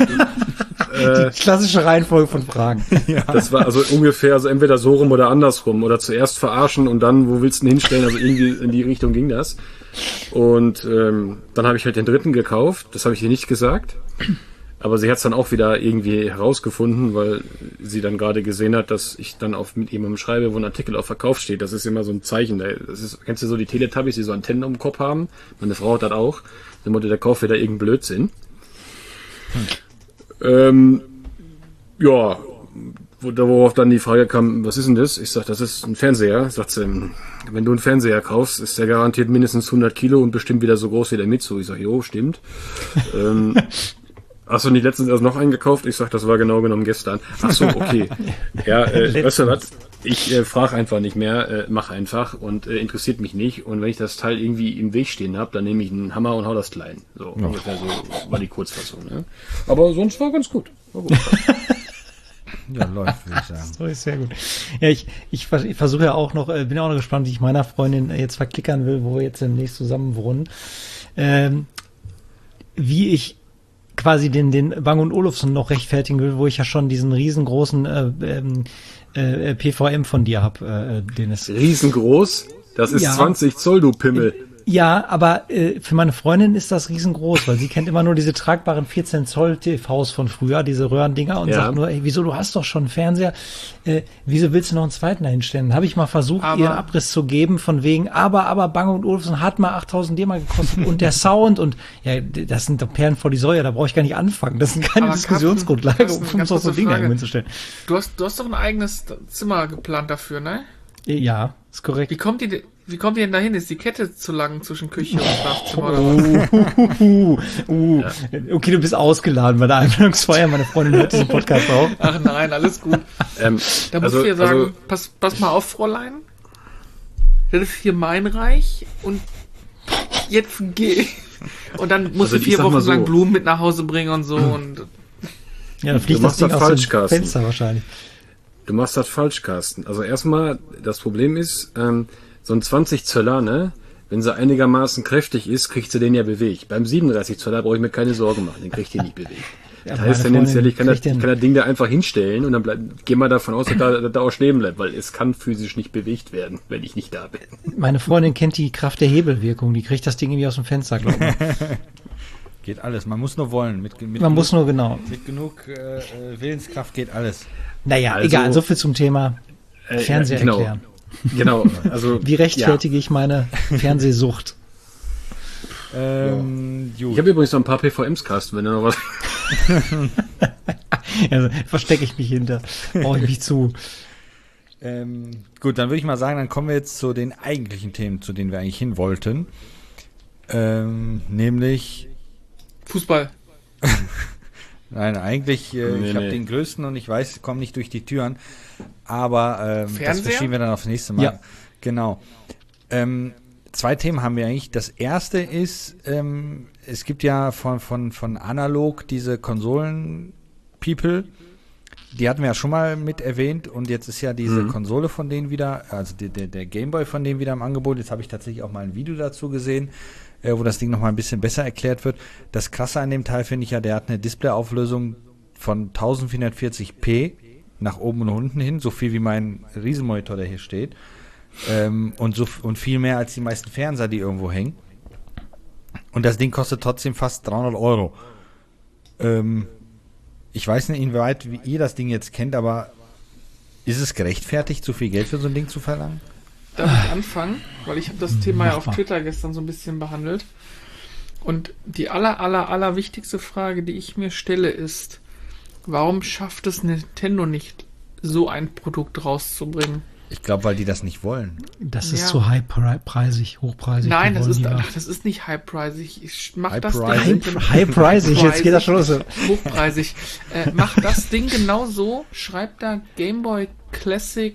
Die klassische Reihenfolge von Fragen. Ja. Das war also ungefähr, also entweder so rum oder andersrum. Oder zuerst verarschen und dann, wo willst du ihn hinstellen? Also irgendwie in die Richtung ging das. Und ähm, dann habe ich halt den dritten gekauft. Das habe ich ihr nicht gesagt. Aber sie hat es dann auch wieder irgendwie herausgefunden, weil sie dann gerade gesehen hat, dass ich dann auf mit jemandem schreibe, wo ein Artikel auf Verkauf steht. Das ist immer so ein Zeichen. Das ist, kennst du so die Teletubbies, die so Antennen um den Kopf haben? Meine Frau hat das auch. Dann wollte der kauft wieder irgendeinen Blödsinn. Hm. Ähm, ja, worauf dann die Frage kam, was ist denn das? Ich sag, das ist ein Fernseher. Sagt sie, wenn du einen Fernseher kaufst, ist der garantiert mindestens hundert Kilo und bestimmt wieder so groß wie der Mitsu. Ich sag, jo, stimmt. ähm, Hast du nicht letztens erst noch einen gekauft? Ich sag, das war genau genommen gestern. Ach so, okay. Ja, äh, weißt du was? Ich äh, frage einfach nicht mehr, äh, mach einfach und äh, interessiert mich nicht. Und wenn ich das Teil irgendwie im Weg stehen habe, dann nehme ich einen Hammer und hau das klein. So ja. Ungefähr so war die Kurzfassung. Ne? Aber sonst war ganz gut. War gut. Ja, läuft, würde ich sagen. So ist sehr gut. Ja, ich, ich, ich versuche ja auch noch, äh, bin auch noch gespannt, wie ich meiner Freundin jetzt verklickern will, wo wir jetzt demnächst zusammen wohnen. Ähm, wie ich quasi den den Bang und Olufsen noch rechtfertigen will, wo ich ja schon diesen riesengroßen äh, äh, P V M von dir hab, äh, den es riesengroß? Das ist ja. zwanzig Zoll, du Pimmel. Ja, aber äh, für meine Freundin ist das riesengroß, weil sie kennt immer nur diese tragbaren vierzehn Zoll T Vs von früher, diese Röhrendinger und ja. sagt nur, ey, wieso, du hast doch schon einen Fernseher, äh, wieso willst du noch einen zweiten dahinstellen? Dann habe ich mal versucht, aber, ihr einen Abriss zu geben von wegen, aber, aber Bang und Olufsen hat mal achttausend D-Mark gekostet und der Sound und ja, das sind doch Perlen vor die Säue, da brauche ich gar nicht anfangen. Das sind keine aber Diskussionsgrundlage, Carsten, um so Dinge hinzustellen. Du hast, du hast doch ein eigenes Zimmer geplant dafür, ne? Ja, ist korrekt. Wie kommt die Wie kommt ihr denn dahin? Ist die Kette zu lang zwischen Küche und Schlafzimmer oder was? Uh, uh, uh. Ja. Okay, du bist ausgeladen bei der Einladungsfeier. Meine Freundin hört diesen Podcast auch. Ach nein, alles gut. Ähm, da muss also, ich dir sagen, also, pass, pass mal auf, Fräulein. Das ist hier mein Reich und jetzt geh. Und dann musst also, du vier Wochen so. lang Blumen mit nach Hause bringen und so. Und ja, dann fliegt das Ding aus dem Fenster wahrscheinlich. Du machst das falsch, Carsten. Also erstmal, das Problem ist, ähm, so ein zwanzig Zöller, ne, wenn sie einigermaßen kräftig ist, kriegt sie den ja bewegt. Beim siebenunddreißig Zöller brauche ich mir keine Sorgen machen, den kriegt ihr nicht bewegt. Ja, das heißt tendenziell, ich kann das, ich kann das Ding da einfach hinstellen und dann bleib, geh mal davon aus, dass da, dass da auch stehen bleibt, weil es kann physisch nicht bewegt werden, wenn ich nicht da bin. Meine Freundin kennt die Kraft der Hebelwirkung, die kriegt das Ding irgendwie aus dem Fenster, glaube ich. Geht alles, man muss nur wollen. Mit, mit man genug, muss nur, genau. Mit genug äh, Willenskraft geht alles. Naja, also, egal, so viel zum Thema äh, Fernseher genau, erklären. Genau, also. Wie rechtfertige ja. ich meine Fernsehsucht? ähm, ja. Ich habe übrigens noch ein paar P V Ms, Carsten, wenn du noch was. Also, verstecke ich mich hinter. Brauche ich mich zu. Ähm, gut, dann würde ich mal sagen, dann kommen wir jetzt zu den eigentlichen Themen, zu denen wir eigentlich hin wollten. Ähm, nämlich Fußball. Nein, eigentlich, äh, nee, ich habe nee. den größten und ich weiß, ich komme nicht durch die Türen. Aber ähm, das verschieben wir dann aufs nächste Mal. Ja. Genau. Ähm, zwei Themen haben wir eigentlich. Das erste ist, ähm, es gibt ja von, von, von Analog diese Konsolen-People. Die hatten wir ja schon mal mit erwähnt und jetzt ist ja diese mhm. Konsole von denen wieder, also der, der, der Gameboy von denen wieder im Angebot. Jetzt habe ich tatsächlich auch mal ein Video dazu gesehen, äh, wo das Ding nochmal ein bisschen besser erklärt wird. Das Krasse an dem Teil finde ich ja, der hat eine Displayauflösung von vierzehnhundertvierzig p nach oben und unten hin, so viel wie mein Riesenmonitor, der hier steht. Ähm, und, so, und viel mehr als die meisten Fernseher, die irgendwo hängen. Und das Ding kostet trotzdem fast dreihundert Euro. Ähm, ich weiß nicht, inwieweit wie ihr das Ding jetzt kennt, aber ist es gerechtfertigt, so viel Geld für so ein Ding zu verlangen? darf ich anfangen? Weil ich habe das Thema ja auf Twitter gestern so ein bisschen behandelt. Und die aller, aller, aller wichtigste Frage, die ich mir stelle, ist, warum schafft es Nintendo nicht, so ein Produkt rauszubringen? Ich glaube, weil die das nicht wollen. Das ist Ja. zu high-preisig, hochpreisig. Nein, Die das wollen ist, lieber- ach, das ist nicht high-preisig. Ich mach das High-preisig? Ding- High-preisig, jetzt geht das schon los. Hochpreisig. Äh, mach das Ding genau so, schreib da Game Boy Classic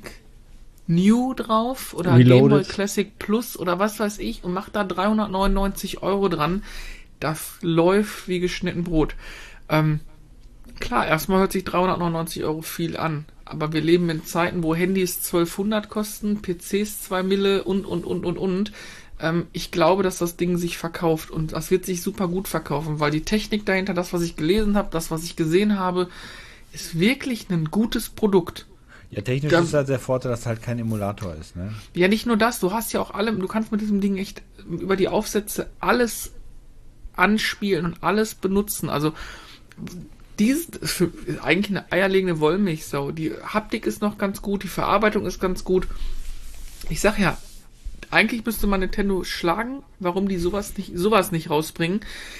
New drauf oder Reloaded. Game Boy Classic Plus oder was weiß ich und mach da dreihundertneunundneunzig Euro dran. Das läuft wie geschnitten Brot. Ähm, klar, erstmal hört sich dreihundertneunundneunzig Euro viel an. Aber wir leben in Zeiten, wo Handys zwölfhundert kosten, P Cs zwei Mille und, und, und, und, und. Ähm, ich glaube, dass das Ding sich verkauft und das wird sich super gut verkaufen, weil die Technik dahinter, das, was ich gelesen habe, das, was ich gesehen habe, ist wirklich ein gutes Produkt. Ja, technisch Da- ist halt der Vorteil, dass halt kein Emulator ist, ne? Ja, nicht nur das, du hast ja auch alle, du kannst mit diesem Ding echt über die Aufsätze alles anspielen und alles benutzen. Also dieses ist für, ist eigentlich eine eierlegende Wollmilchsau. Die Haptik ist noch ganz gut, die Verarbeitung ist ganz gut. Ich sag ja, eigentlich müsste man Nintendo schlagen, warum die sowas nicht, sowas nicht rausbringen.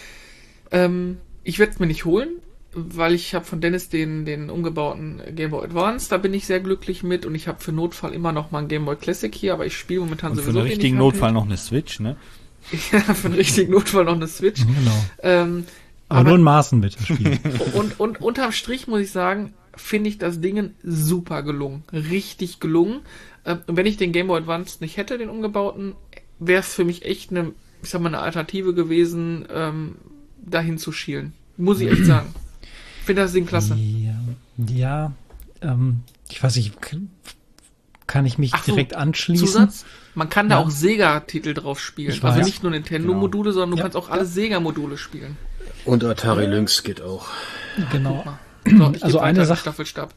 Ähm, ich werde es mir nicht holen, weil ich habe von Dennis den, den umgebauten Game Boy Advance, da bin ich sehr glücklich mit und ich habe für Notfall immer noch mal ein Game Boy Classic hier, aber ich spiele momentan Und für sowieso einen wenig richtigen Handheld. Notfall noch eine Switch, ne? Ja, für einen richtigen Notfall noch eine Switch. Genau. Ähm, Aber, nur in Maßen bitte spielen. und, und unterm Strich muss ich sagen, finde ich das Ding super gelungen. Richtig gelungen. Ähm, und wenn ich den Game Boy Advance nicht hätte, den umgebauten, wäre es für mich echt eine, ich sag mal, eine Alternative gewesen, ähm, dahin zu schielen. Muss ich echt sagen. Ich finde das Ding klasse. Ja, ja ähm, ich weiß nicht, kann- kann ich mich Ach so, direkt anschließen? Zusatz? Man kann da Ja. auch Sega-Titel drauf spielen. Ich Also weiß. nicht nur Nintendo-Module, sondern du Ja. kannst auch alle Sega-Module spielen. Und Atari Lynx geht auch. Genau. So, ich geb Also weiter eine den Sache- Staffelstab.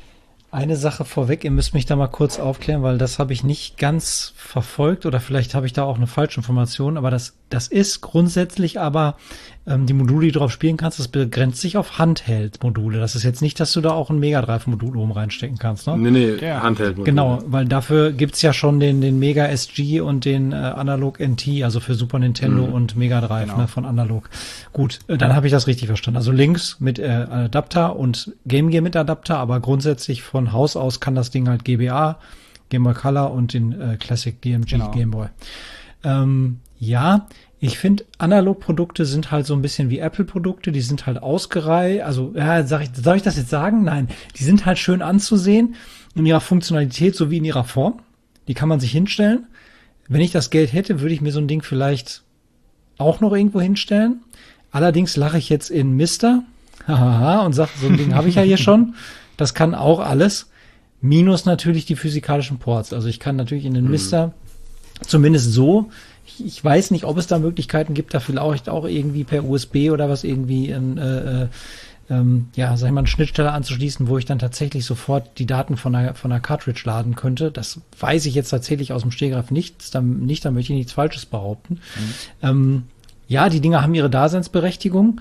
Eine Sache vorweg, ihr müsst mich da mal kurz aufklären, weil das habe ich nicht ganz verfolgt oder vielleicht habe ich da auch eine falsche Information, aber das, das ist grundsätzlich aber ähm, die Module, die du drauf spielen kannst, das begrenzt sich auf Handheld-Module. Das ist jetzt nicht, dass du da auch ein Mega Drive-Modul oben reinstecken kannst, ne? Nee, nee, Ja. Handheld. Genau, weil dafür gibt's ja schon den, den Mega S G und den äh, Analog N T, also für Super Nintendo Mhm. und Mega Drive, Genau. ne, von Analog. Gut, äh, dann habe ich das richtig verstanden. Also links mit äh, Adapter und Game Gear mit Adapter, aber grundsätzlich von Haus aus kann das Ding halt G B A, Game Boy Color und den äh, Classic D M G Genau. Game Boy. Ähm, ja, ich finde, Analog-Produkte sind halt so ein bisschen wie Apple-Produkte, die sind halt ausgereiht, also, ja, sag ich, soll ich das jetzt sagen? Nein, die sind halt schön anzusehen in ihrer Funktionalität sowie in ihrer Form. Die kann man sich hinstellen. Wenn ich das Geld hätte, würde ich mir so ein Ding vielleicht auch noch irgendwo hinstellen. Allerdings lache ich jetzt in Mister hahaha, und sage, so ein Ding habe ich ja hier schon. Das kann auch alles. Minus natürlich die physikalischen Ports. Also ich kann natürlich in den Mister zumindest so, ich, ich weiß nicht, ob es da Möglichkeiten gibt, da vielleicht auch irgendwie per U S B oder was irgendwie in, äh, äh, ähm, ja, sag ich mal, eine Schnittstelle anzuschließen, wo ich dann tatsächlich sofort die Daten von der, von der Cartridge laden könnte. Das weiß ich jetzt tatsächlich aus dem Stehgreif nicht, da, nicht, da möchte ich nichts Falsches behaupten. Ähm, ja, die Dinger haben ihre Daseinsberechtigung.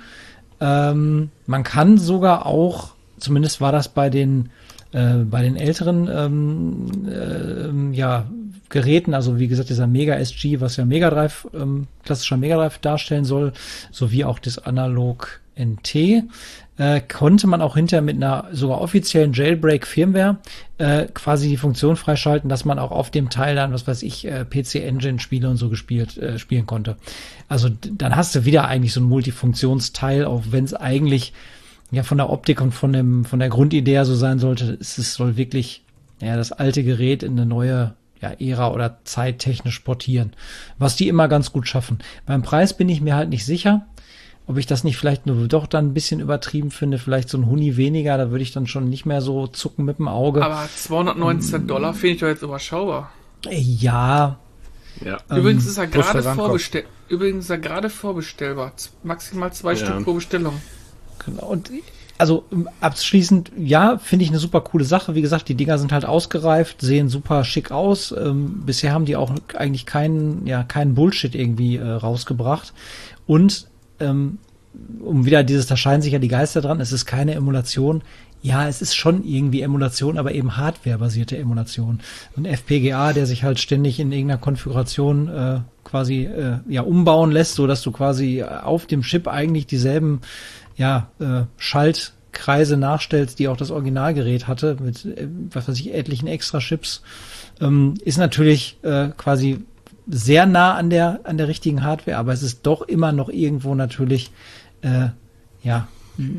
Ähm, man kann sogar auch, zumindest war das bei den äh, bei den älteren ähm, ähm, ja, Geräten, also wie gesagt, dieser Mega S G, was ja Mega Drive, ähm, klassischer Mega Drive darstellen soll, sowie auch das Analog N T, äh, konnte man auch hinterher mit einer sogar offiziellen Jailbreak-Firmware äh, quasi die Funktion freischalten, dass man auch auf dem Teil dann, was weiß ich, äh, P C-Engine-Spiele und so gespielt äh, spielen konnte. Also d- dann hast du wieder eigentlich so ein Multifunktionsteil, auch wenn es eigentlich ja von der Optik und von dem von der Grundidee her so sein sollte. Es ist, soll wirklich ja das alte Gerät in eine neue ja, Ära oder Zeit technisch portieren, was die immer ganz gut schaffen. Beim Preis bin ich mir halt nicht sicher, ob ich das nicht vielleicht nur doch dann ein bisschen übertrieben finde, vielleicht so ein Huni weniger, da würde ich dann schon nicht mehr so zucken mit dem Auge. Aber zweihundertneunzehn Dollar finde ich doch jetzt überschaubar. Äh, ja, Ja. Übrigens ist er plus gerade Versandkosten. vorbestell Übrigens ist er gerade vorbestellbar. Z- Maximal zwei Ja. Stück pro Bestellung. genau. Und also ähm, abschließend, ja, finde ich eine super coole Sache. Wie gesagt, die Dinger sind halt ausgereift, sehen super schick aus. Ähm, bisher haben die auch eigentlich keinen, ja, keinen Bullshit irgendwie äh, rausgebracht. Und ähm, um wieder dieses, da scheinen sich ja die Geister dran, es ist keine Emulation. ja, es ist schon irgendwie Emulation, aber eben hardwarebasierte Emulation. Und F P G A, der sich halt ständig in irgendeiner Konfiguration äh, quasi äh, ja umbauen lässt, so dass du quasi auf dem Chip eigentlich dieselben ja äh, Schaltkreise nachstellst, die auch das Originalgerät hatte, mit äh, was weiß ich, etlichen extra Chips, ähm, ist natürlich äh, quasi sehr nah an der an der richtigen Hardware, aber es ist doch immer noch irgendwo natürlich äh, ja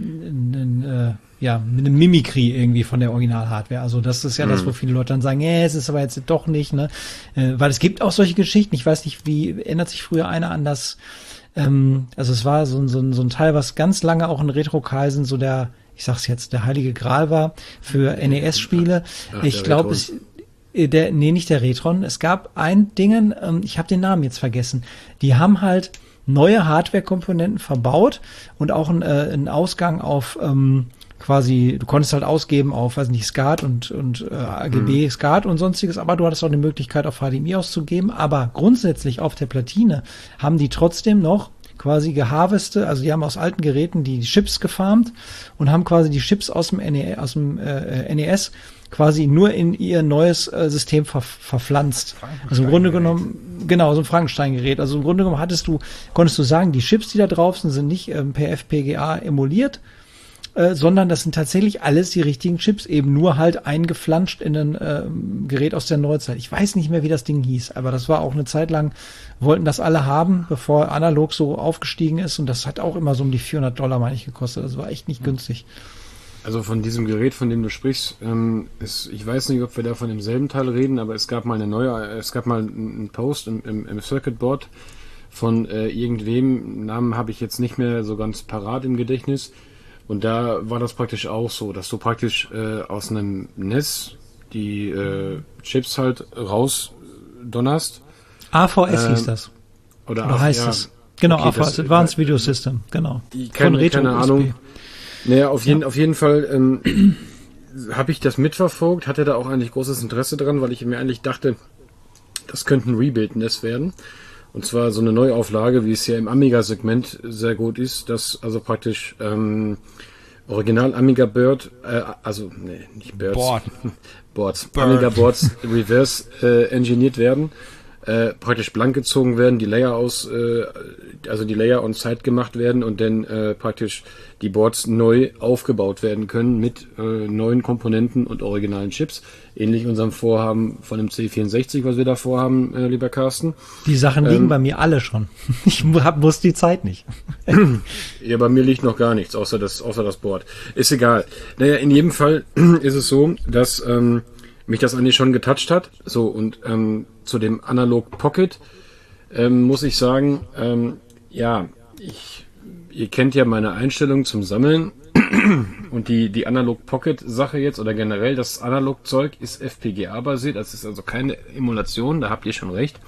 n, n, äh, ja mit einem Mimikry irgendwie von der Original-Hardware. Also das ist ja mhm. das, wo viele Leute dann sagen, nee, es ist aber jetzt doch nicht, ne, äh, weil es gibt auch solche Geschichten. Ich weiß nicht, wie erinnert sich früher einer an das, ähm, also es war so ein so ein so ein Teil, was ganz lange auch in Retro-Kreisen so der, ich sag's jetzt, der heilige Gral war für N E S-Spiele. Ach, ich glaube, es Der, nee, nicht der Retron. Es gab ein Dingen, ähm, ich habe den Namen jetzt vergessen. Die haben halt neue Hardware-Komponenten verbaut und auch einen, äh, einen Ausgang auf ähm, quasi, du konntest halt ausgeben auf, weiß nicht, SCART und, und äh, A G B, mhm. SCART und sonstiges, aber du hattest auch die Möglichkeit auf H D M I auszugeben. Aber grundsätzlich auf der Platine haben die trotzdem noch quasi geharvestet, also die haben aus alten Geräten die Chips gefarmt und haben quasi die Chips aus dem, N E, aus dem äh, N E S quasi nur in ihr neues äh, System ver verpflanzt. Also im Grunde genommen, genau, so ein Frankenstein-Gerät. Also im Grunde genommen hattest du, konntest du sagen, die Chips, die da drauf sind, sind nicht ähm, per F P G A emuliert, äh, sondern das sind tatsächlich alles die richtigen Chips, eben nur halt eingeflanscht in ein äh, Gerät aus der Neuzeit. Ich weiß nicht mehr, wie das Ding hieß, aber das war auch eine Zeit lang, wollten das alle haben, bevor analog so aufgestiegen ist, und das hat auch immer so um die vierhundert Dollar, meine ich, gekostet. Das war echt nicht günstig. Also von diesem Gerät, von dem du sprichst, ähm, ist, ich weiß nicht, ob wir da von demselben Teil reden, aber es gab mal eine neue, es gab mal einen Post im, im, im Circuit Board von äh, irgendwem, Namen habe ich jetzt nicht mehr so ganz parat im Gedächtnis, und da war das praktisch auch so, dass du praktisch äh, aus einem N E S die äh, Chips halt rausdonnerst. A V S äh, hieß das. Oder, oder ach, heißt ja, das? Genau, okay, A V S, das, Advanced Video System, genau. Keine, Von keine Ahnung. Naja, auf jeden, ja. auf jeden Fall ähm, habe ich das mitverfolgt, hatte da auch eigentlich großes Interesse dran, weil ich mir eigentlich dachte, das könnte ein Rebuild-N E S werden. Und zwar so eine Neuauflage, wie es ja im Amiga-Segment sehr gut ist, dass also praktisch ähm, Original Amiga Bird, äh, also nee, nicht Birds, Board. Boards, Bird. Amiga Boards reverse äh, engineert werden, äh, praktisch blank gezogen werden, die Layer aus, äh, also die Layer on Site gemacht werden und dann äh, praktisch die Boards neu aufgebaut werden können mit äh, neuen Komponenten und originalen Chips. Ähnlich unserem Vorhaben von dem C vierundsechzig, was wir da vorhaben, äh, lieber Carsten. Die Sachen liegen ähm, bei mir alle schon. Ich hab, muss die Zeit nicht. Ja, bei mir liegt noch gar nichts, außer das, außer das Board. Ist egal. Naja, in jedem Fall ist es so, dass ähm, mich das eigentlich schon getoucht hat. So, und ähm, zu dem Analog Pocket ähm, muss ich sagen, ähm, ja, ich ihr kennt ja meine Einstellung zum Sammeln und die, die Analog Pocket Sache jetzt oder generell das Analog Zeug ist F P G A basiert, das ist also keine Emulation, da habt ihr schon recht.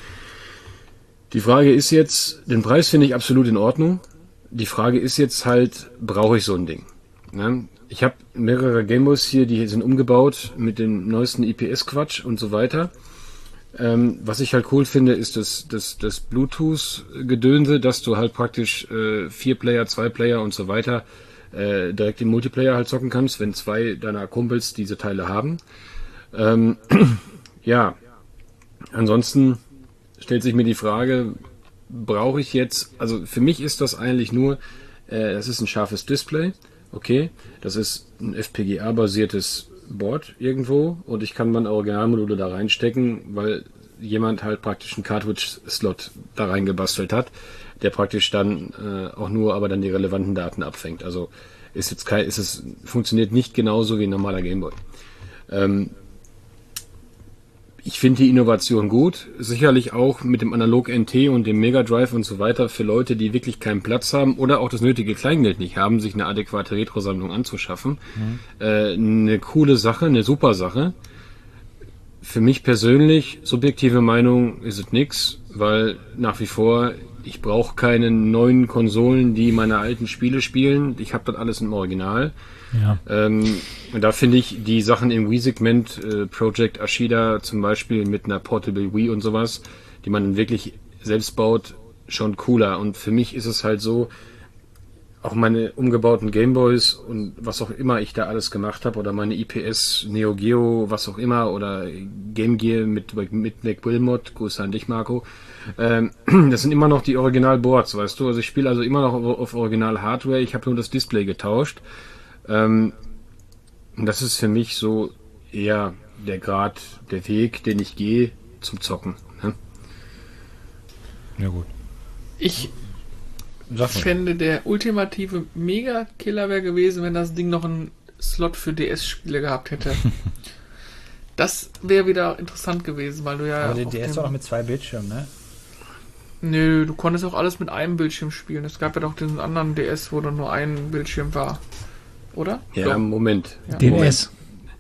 Die Frage ist jetzt, den Preis finde ich absolut in Ordnung. Die Frage ist jetzt halt, brauche ich so ein Ding? Ne? Ich habe mehrere Gameboys hier, die sind umgebaut mit dem neuesten I P S-Quatsch und so weiter. Ähm, was ich halt cool finde, ist das, das, das Bluetooth-Gedönse, dass du halt praktisch äh, vier Player, zwei Player und so weiter äh, direkt im Multiplayer halt zocken kannst, wenn zwei deiner Kumpels diese Teile haben. Ähm, ja, ansonsten stellt sich mir die Frage, brauche ich jetzt, also für mich ist das eigentlich nur, äh, das ist ein scharfes Display, okay, das ist ein F P G A-basiertes Board irgendwo und ich kann meine Originalmodule da reinstecken, weil jemand halt praktisch einen Cartridge-Slot da reingebastelt hat, der praktisch dann äh, auch nur aber dann die relevanten Daten abfängt. Also ist jetzt kein, ist es funktioniert nicht genauso wie ein normaler Gameboy. Ähm, ich finde die Innovation gut, sicherlich auch mit dem Analog N T und dem Mega Drive und so weiter für Leute, die wirklich keinen Platz haben oder auch das nötige Kleingeld nicht haben, sich eine adäquate Retro-Sammlung anzuschaffen. Mhm. Äh, eine coole Sache, eine super Sache. Für mich persönlich, subjektive Meinung, ist es nix, weil nach wie vor, ich brauche keine neuen Konsolen, die meine alten Spiele spielen. Ich habe das alles im Original. Ja. Ähm, und da finde ich die Sachen im Wii-Segment, äh, Project Ashida zum Beispiel mit einer Portable Wii und sowas, die man wirklich selbst baut, schon cooler. Und für mich ist es halt so, auch meine umgebauten Gameboys und was auch immer ich da alles gemacht habe, oder meine I P S, Neo Geo, was auch immer, oder Game Gear mit, mit McWilmot, Grüße an dich, Marco. Ähm, das sind immer noch die Original-Boards, weißt du? Also ich spiele also immer noch auf, auf Original-Hardware, ich habe nur das Display getauscht. Ähm, und das ist für mich so eher der Grad, der Weg, den ich gehe zum Zocken. Ne? Ja gut. Ich Sag mal. fände, der ultimative Mega-Killer wäre gewesen, wenn das Ding noch einen Slot für D S-Spiele gehabt hätte. Das wäre wieder interessant gewesen, weil du ja... Aber der auf D S dem- war noch mit zwei Bildschirmen, ne? Nö, du konntest auch alles mit einem Bildschirm spielen. Es gab ja doch diesen anderen D S, wo dann nur ein Bildschirm war. Oder? Ja, Doch. Moment. Ja. D Moment. S.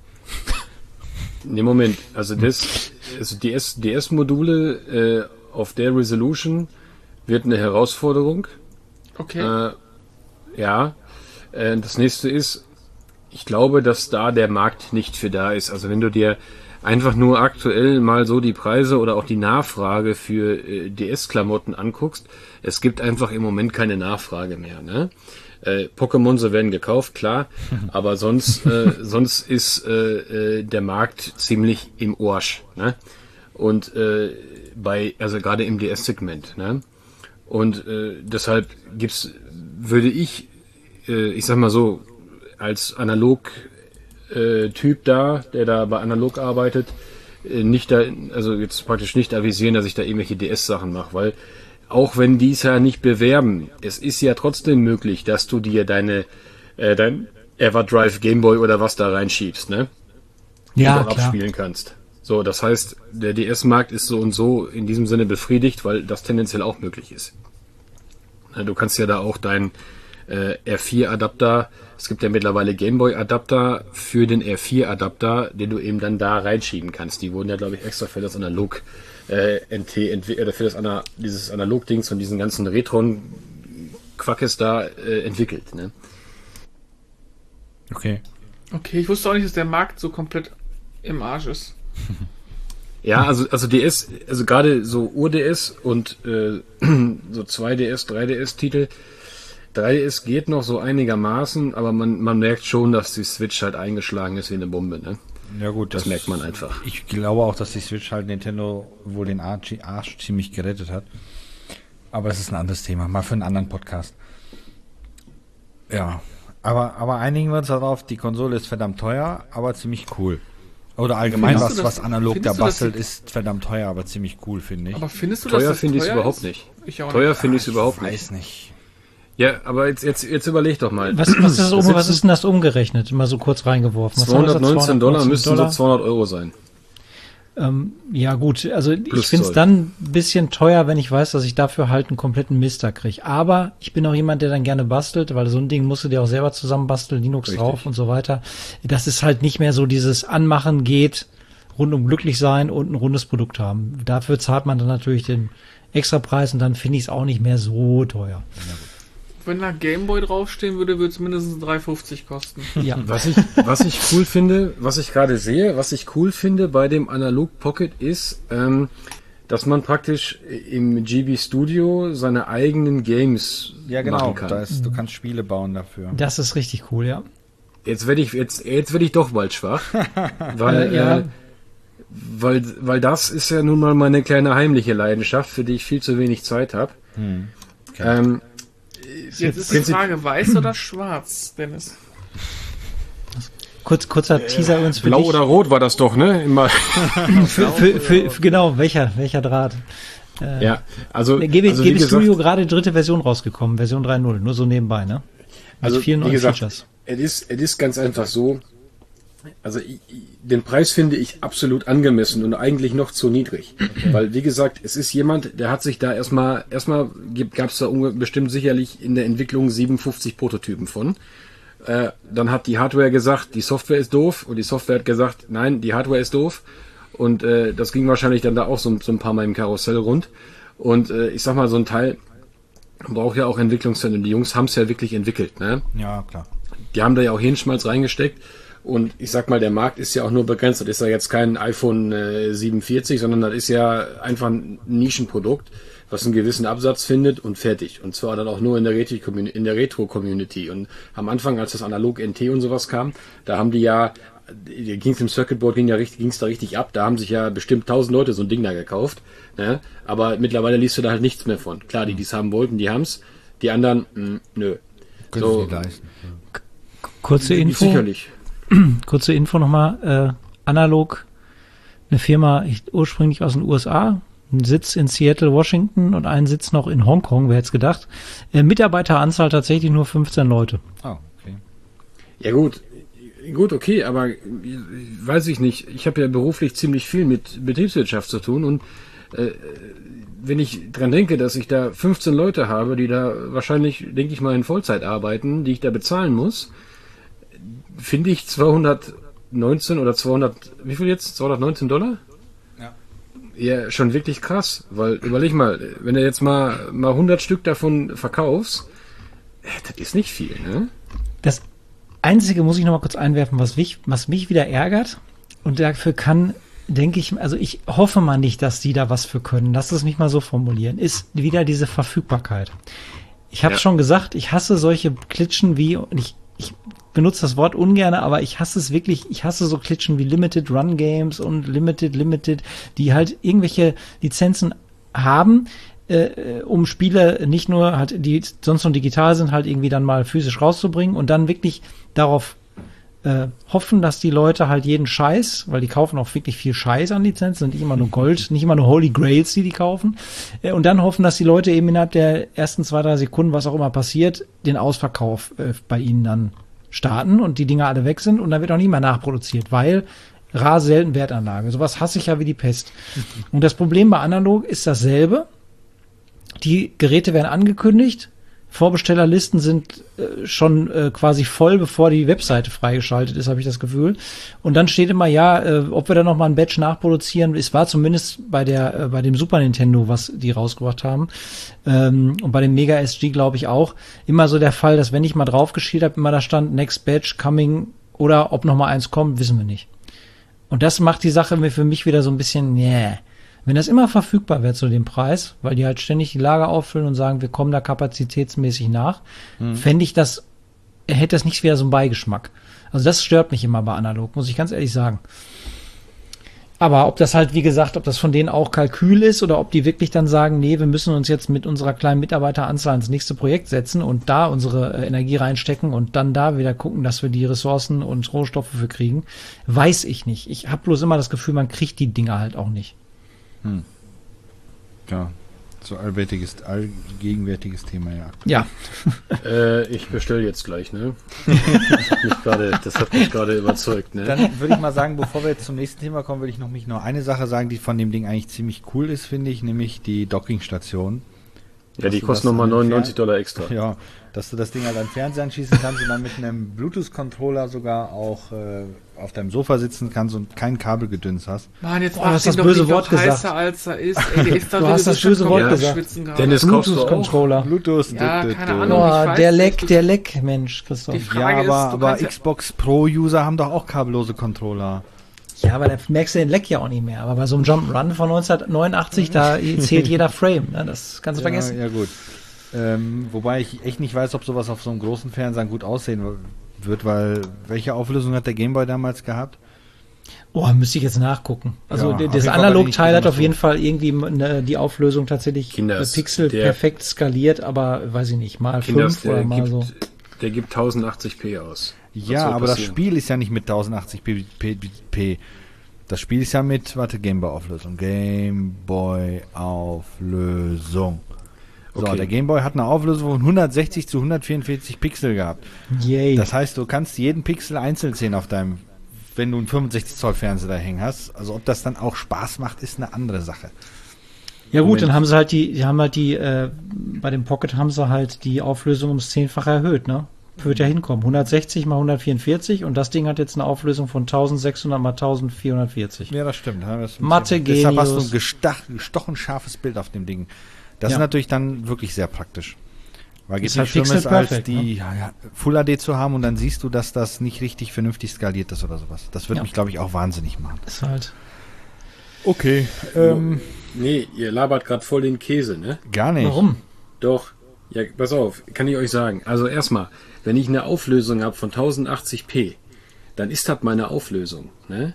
Nee, Moment. Also das, also D S, D S-Module äh, auf der Resolution wird eine Herausforderung. Okay. Äh, ja. Äh, das nächste ist, ich glaube, dass da der Markt nicht für da ist. Also wenn du dir einfach nur aktuell mal so die Preise oder auch die Nachfrage für äh, D S-Klamotten anguckst, es gibt einfach im Moment keine Nachfrage mehr. Ne? Äh, Pokémon, sie werden gekauft, klar, aber sonst, äh, sonst ist äh, äh, der Markt ziemlich im Arsch. Ne? Und äh, bei, also gerade im D S-Segment. Ne? Und äh, deshalb gibt's, würde ich, äh, ich sag mal so, als analog äh, Typ da, der da bei analog arbeitet, äh, nicht da, also jetzt praktisch nicht avisieren, dass ich da irgendwelche D S-Sachen mache, weil auch wenn die es ja nicht bewerben, es ist ja trotzdem möglich, dass du dir deine äh, dein Everdrive Gameboy oder was da reinschiebst, ne? Ja, Und auch klar. abspielen kannst. So, das heißt, der D S-Markt ist so und so in diesem Sinne befriedigt, weil das tendenziell auch möglich ist. Na, du kannst ja da auch dein äh, R vier Adapter, es gibt ja mittlerweile Gameboy Adapter für den R vier Adapter, den du eben dann da reinschieben kannst. Die wurden ja, glaube ich, extra für das Analog äh, N T entwickelt, oder für das Ana dieses Analog-Dings und diesen ganzen Retron-Quackes da äh, entwickelt. Ne? Okay. Okay, ich wusste auch nicht, dass der Markt so komplett im Arsch ist. Ja, also also D S, also gerade so Ur-D S und äh, so zwei D S, drei D S-Titel. drei D S geht noch so einigermaßen, aber man man merkt schon, dass die Switch halt eingeschlagen ist wie eine Bombe, ne? Ja gut, Das merkt man einfach. Ich glaube auch, dass die Switch halt Nintendo wohl den Arsch, Arsch ziemlich gerettet hat. Aber das ist ein anderes Thema, mal für einen anderen Podcast. Ja, aber, aber einigen wir uns darauf, die Konsole ist verdammt teuer, aber ziemlich cool. Oder allgemein, Findest was, du das- was analog da findest du, dass bastelt, die- ist verdammt teuer, aber ziemlich cool, finde ich. Aber findest du, dass Teuer das finde ich es teuer überhaupt ist? nicht. Ich auch Teuer nicht. finde ich es Ich überhaupt weiß nicht. nicht. Ja, aber jetzt jetzt jetzt überleg doch mal. Was, was, ist das, Da um, was sitzen ist denn das umgerechnet? Mal so kurz reingeworfen. Was haben wir gesagt? zweihundertneunzehn Dollar müssten so Dollar? zweihundert Euro sein. Ähm, ja gut, also ich Plus finde es Zoll. dann ein bisschen teuer, wenn ich weiß, dass ich dafür halt einen kompletten Mister kriege. Aber ich bin auch jemand, der dann gerne bastelt, weil so ein Ding musst du dir auch selber zusammenbasteln, Linux Richtig. drauf und so weiter. Das ist halt nicht mehr so dieses Anmachen geht, rundum glücklich sein und ein rundes Produkt haben. Dafür zahlt man dann natürlich den Extrapreis und dann finde ich es auch nicht mehr so teuer. Wenn da Gameboy draufstehen würde, würde es mindestens drei fünfzig kosten. Ja, Was ich, was ich cool finde, was ich gerade sehe, was ich cool finde bei dem Analog Pocket ist, ähm, dass man praktisch im G B Studio seine eigenen Games Ja, genau. machen kann. Da ist, du kannst Spiele bauen dafür. das ist richtig cool, ja. Jetzt werde ich jetzt jetzt werde ich doch bald schwach, weil Äh, ja. äh, weil weil das ist ja nun mal meine kleine heimliche Leidenschaft, für die ich viel zu wenig Zeit habe. Hm. Ähm, Jetzt ist die Prinzip- Frage, weiß oder schwarz, Dennis? Kurz, kurzer Teaser übrigens für Blau dich. oder Rot war das doch, ne? Immer. Für, für, für, für, genau, welcher, welcher Draht? Äh, Ja, also, G B, also wie G B gesagt, Studio gerade dritte Version rausgekommen, Version drei Punkt null, nur so nebenbei, ne? Mit Also, vielen wie neuen gesagt, Features. es ist, es ist ganz einfach so, also ich, ich, den Preis finde ich absolut angemessen und eigentlich noch zu niedrig. Weil, wie gesagt, es ist jemand, der hat sich da erstmal, erstmal gab es da unge- bestimmt sicherlich in der Entwicklung siebenundfünfzig Prototypen von. Äh, dann hat die Hardware gesagt, die Software ist doof, und die Software hat gesagt, nein, die Hardware ist doof. Und äh, das ging wahrscheinlich dann da auch so, so ein paar Mal im Karussell rund. Und äh, ich sag mal, so ein Teil braucht ja auch Entwicklungszeit, und die Jungs haben es ja wirklich entwickelt, ne? Ja, klar. Die haben da ja auch Hirnschmalz reingesteckt, und ich sag mal, der Markt ist ja auch nur begrenzt. Das ist ja jetzt kein iPhone äh, siebenundvierzig, sondern das ist ja einfach ein Nischenprodukt, was einen gewissen Absatz findet und fertig. Und zwar dann auch nur in der Retro-Community. In der Retro-Community. Und am Anfang, als das Analog N T und sowas kam, da haben die ja, ging es im Circuitboard, ging ja richtig, ging es da richtig ab. Da haben sich ja bestimmt tausend Leute so ein Ding da gekauft. Ne? Aber mittlerweile liest du da halt nichts mehr von. Klar, die, die es haben wollten, die haben's. Die anderen, mh, nö. Können So, Sie nicht leisten. Kurze Info. sicherlich. Kurze Info nochmal. Äh, Analog, eine Firma ich, ursprünglich aus den U S A, ein Sitz in Seattle, Washington und einen Sitz noch in Hongkong, wer hätte es gedacht. Äh, Mitarbeiteranzahl tatsächlich nur fünfzehn Leute. Oh, okay. Ja gut, gut, okay, aber weiß ich nicht. Ich habe ja beruflich ziemlich viel mit Betriebswirtschaft zu tun und äh, wenn ich dran denke, dass ich da fünfzehn Leute habe, die da wahrscheinlich, denke ich mal, in Vollzeit arbeiten, die ich da bezahlen muss, finde ich zweihundertneunzehn oder zweihundert, wie viel jetzt? zweihundertneunzehn Dollar? Ja. Ja, schon wirklich krass, weil überleg mal, wenn du jetzt mal, mal hundert Stück davon verkaufst, äh, das ist nicht viel, ne? Das Einzige muss ich noch mal kurz einwerfen, was mich, was mich wieder ärgert und dafür kann, denke ich, also ich hoffe mal nicht, dass die da was für können, lass es mich mal so formulieren, ist wieder diese Verfügbarkeit. Ich habe Ja. schon gesagt, ich hasse solche Klitschen wie, und ich, ich benutze das Wort ungern, aber ich hasse es wirklich, ich hasse so Klitschen wie Limited Run Games und Limited, Limited, die halt irgendwelche Lizenzen haben, äh, um Spiele nicht nur halt, die sonst noch digital sind, halt irgendwie dann mal physisch rauszubringen und dann wirklich darauf äh, hoffen, dass die Leute halt jeden Scheiß, weil die kaufen auch wirklich viel Scheiß an Lizenzen, sind nicht immer nur Gold, nicht immer nur Holy Grails, die die kaufen, äh, und dann hoffen, dass die Leute eben innerhalb der ersten zwei, drei Sekunden, was auch immer passiert, den Ausverkauf äh, bei ihnen dann starten und die Dinger alle weg sind und dann wird auch nicht mehr nachproduziert, weil rar selten Wertanlage. Sowas hasse ich ja wie die Pest. Und das Problem bei Analog ist dasselbe. Die Geräte werden angekündigt, Vorbestellerlisten sind äh, schon äh, quasi voll, bevor die Webseite freigeschaltet ist, habe ich das Gefühl. Und dann steht immer, ja, äh, ob wir da noch mal ein Batch nachproduzieren. Es war zumindest bei der, äh, bei dem Super Nintendo, was die rausgebracht haben, ähm, und bei dem Mega S G, glaube ich, auch, immer so der Fall, dass wenn ich mal draufgeschielt habe, immer da stand Next Batch Coming oder ob noch mal eins kommt, wissen wir nicht. Und das macht die Sache mir für mich wieder so ein bisschen, yeah. Wenn das immer verfügbar wäre zu dem Preis, weil die halt ständig die Lager auffüllen und sagen, wir kommen da kapazitätsmäßig nach, mhm. fände ich das, hätte das nicht wieder so einen Beigeschmack. Also das stört mich immer bei Analog, muss ich ganz ehrlich sagen. Aber ob das halt, wie gesagt, ob das von denen auch Kalkül ist oder ob die wirklich dann sagen, nee, wir müssen uns jetzt mit unserer kleinen Mitarbeiteranzahl ins nächste Projekt setzen und da unsere äh, Energie reinstecken und dann da wieder gucken, dass wir die Ressourcen und Rohstoffe für kriegen, weiß ich nicht. Ich habe bloß immer das Gefühl, man kriegt die Dinger halt auch nicht. Hm. Ja, so allwärtiges, allgegenwärtiges Thema, ja. Ja. Äh, ich bestelle jetzt gleich, ne? Das hat mich gerade, das hat mich gerade überzeugt, ne? Dann würde ich mal sagen, bevor wir jetzt zum nächsten Thema kommen, würde ich noch mich noch eine Sache sagen, die von dem Ding eigentlich ziemlich cool ist, finde ich, nämlich die Dockingstation. Ja, die du kosten das nochmal an den neunundneunzig Fer- Dollar extra. Ja, dass du das Ding halt an den Fernseher anschließen kannst und dann mit einem Bluetooth-Controller sogar auch äh, auf deinem Sofa sitzen kannst und kein Kabelgedöns hast. Mann, jetzt Boah, mach hast den das doch böse nicht Wort noch gesagt. heißer, als er ist. Ey, der ist da Du hast sowieso das schon böse Wort komplett gesagt. schwitzen gerade. Dennis, kaufst du auch? Bluetooth-Controller. Bluetooth. Ja, dü- dü- keine dü- Ahnung. Oh, ich weiß der nicht, Leck, das- der Leck, Mensch, Christoph. Die Ja, Frage ist, aber, du aber kannst ja- Xbox Pro-User haben doch auch kabellose Controller. Ja, aber da merkst du den Leck ja auch nicht mehr. Aber bei so einem Jump'n'Run von neunzehnhundertneunundachtzig, da zählt jeder Frame. Ne? Das kannst du Ja, vergessen. ja gut. Ähm, wobei ich echt nicht weiß, ob sowas auf so einem großen Fernseher gut aussehen wird, weil welche Auflösung hat der Gameboy damals gehabt? Oh, müsste ich jetzt nachgucken. Also Ja, der- auf das jeden Fall war die Analog-Teil nicht hat auf besonders jeden gut. Fall irgendwie ne, die Auflösung tatsächlich Kinders, äh, Pixel der- perfekt skaliert, aber weiß ich nicht, mal Kinders, fünf oder der mal gibt, so. der gibt tausendachtzig p aus. Was Ja, soll aber das passieren? Spiel ist ja nicht mit tausendachtzig p. P, P. Das Spiel ist ja mit, warte, Gameboy-Auflösung. Gameboy-Auflösung. So, Okay. der Gameboy hat eine Auflösung von hundertsechzig zu hundertvierundvierzig Pixel gehabt. Yay. Das heißt, du kannst jeden Pixel einzeln sehen auf deinem, wenn du einen fünfundsechzig Zoll Fernseher da hängen hast. Also ob das dann auch Spaß macht, ist eine andere Sache. Ja gut, Moment. dann haben sie halt die, die haben halt die, äh, bei dem Pocket haben sie halt die Auflösung ums Zehnfache erhöht, ne? Wird ja hinkommen. hundertsechzig mal hundertvierundvierzig und das Ding hat jetzt eine Auflösung von eintausendsechshundert mal eintausendvierhundertvierzig. Ja, das stimmt. Ja, das Mathe Deshalb hast du ein Genius. gestach, gestochen scharfes Bild auf dem Ding. Das Ja. ist natürlich dann wirklich sehr praktisch. Weil Ist geht halt nicht Schlimmes, Pixel als perfect, die ja, ja, Full H D zu haben und dann siehst du, dass das nicht richtig vernünftig skaliert ist oder sowas. Das würde Ja. mich, glaube ich, auch wahnsinnig machen. Ist halt. Okay. Ähm, Nee, ihr labert gerade voll den Käse, ne? gar nicht. Warum? Doch. Ja, pass auf, kann ich euch sagen. Also erstmal, wenn ich eine Auflösung habe von tausendachtzig p, dann ist das meine Auflösung, ne?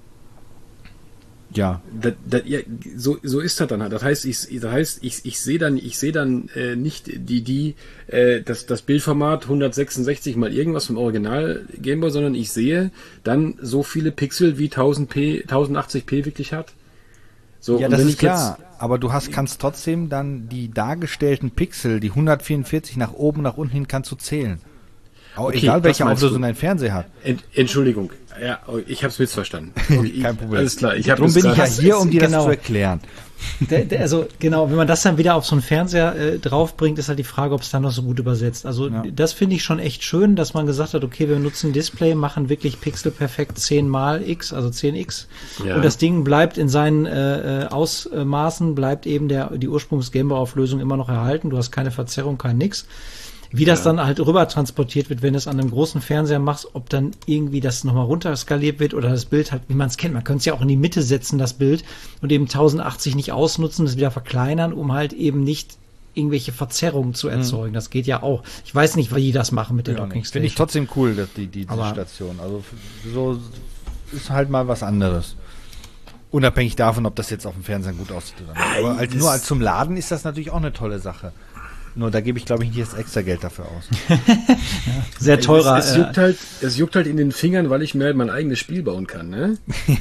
Ja. Das, das, ja, so, so ist das dann halt. Das heißt, ich, das heißt, ich, ich sehe dann, ich sehe dann äh, nicht die, die, äh, das, das Bildformat hundertsechsundsechzig mal irgendwas vom Original Gameboy, sondern ich sehe dann so viele Pixel wie tausend p, tausendachtzig p wirklich hat. So, Ja, und das wenn ist ich klar. Aber du hast, kannst trotzdem dann die dargestellten Pixel, die hundertvierundvierzig nach oben, nach unten hin kannst du zählen. Auch Okay, egal, was welche meinst Auflösung du? dein Fernseher hat. Ent, Entschuldigung, ja, ich habe es missverstanden. Okay, Kein Problem. Alles klar, ich habe Darum bin ich ja Das hier, ist- um dir genau. das zu erklären. Der, der, also genau, wenn man das dann wieder auf so einen Fernseher äh, draufbringt, ist halt die Frage, ob es dann noch so gut übersetzt. Also Ja. das finde ich schon echt schön, dass man gesagt hat, okay, wir nutzen Display, machen wirklich pixelperfekt zehn mal X, also zehn X. Ja. Und das Ding bleibt in seinen äh, äh, Ausmaßen, bleibt eben der die Ursprungs-Gameboy-Auflösung immer noch erhalten. Du hast keine Verzerrung, kein nix. Wie das Ja. dann halt rüber transportiert wird, wenn du es an einem großen Fernseher machst, ob dann irgendwie das nochmal runterskaliert wird oder das Bild halt, wie man es kennt. Man könnte es ja auch in die Mitte setzen, das Bild, und eben tausendachtzig nicht ausnutzen, das wieder verkleinern, um halt eben nicht irgendwelche Verzerrungen zu erzeugen. Das geht ja auch. Ich weiß nicht, wie die das machen mit der Docking Finde ich Station. trotzdem cool, dass die, die diese Aber- Station. Also f- so ist halt mal was anderes. Unabhängig davon, ob das jetzt auf dem Fernseher gut aussieht oder nicht. Aber als, das- nur als zum Laden ist das natürlich auch eine tolle Sache. Nur da gebe ich, glaube ich, nicht das extra Geld dafür aus. Sehr teurer. Es, es, äh, juckt halt, es juckt halt in den Fingern, weil ich mir halt mein eigenes Spiel bauen kann, ne?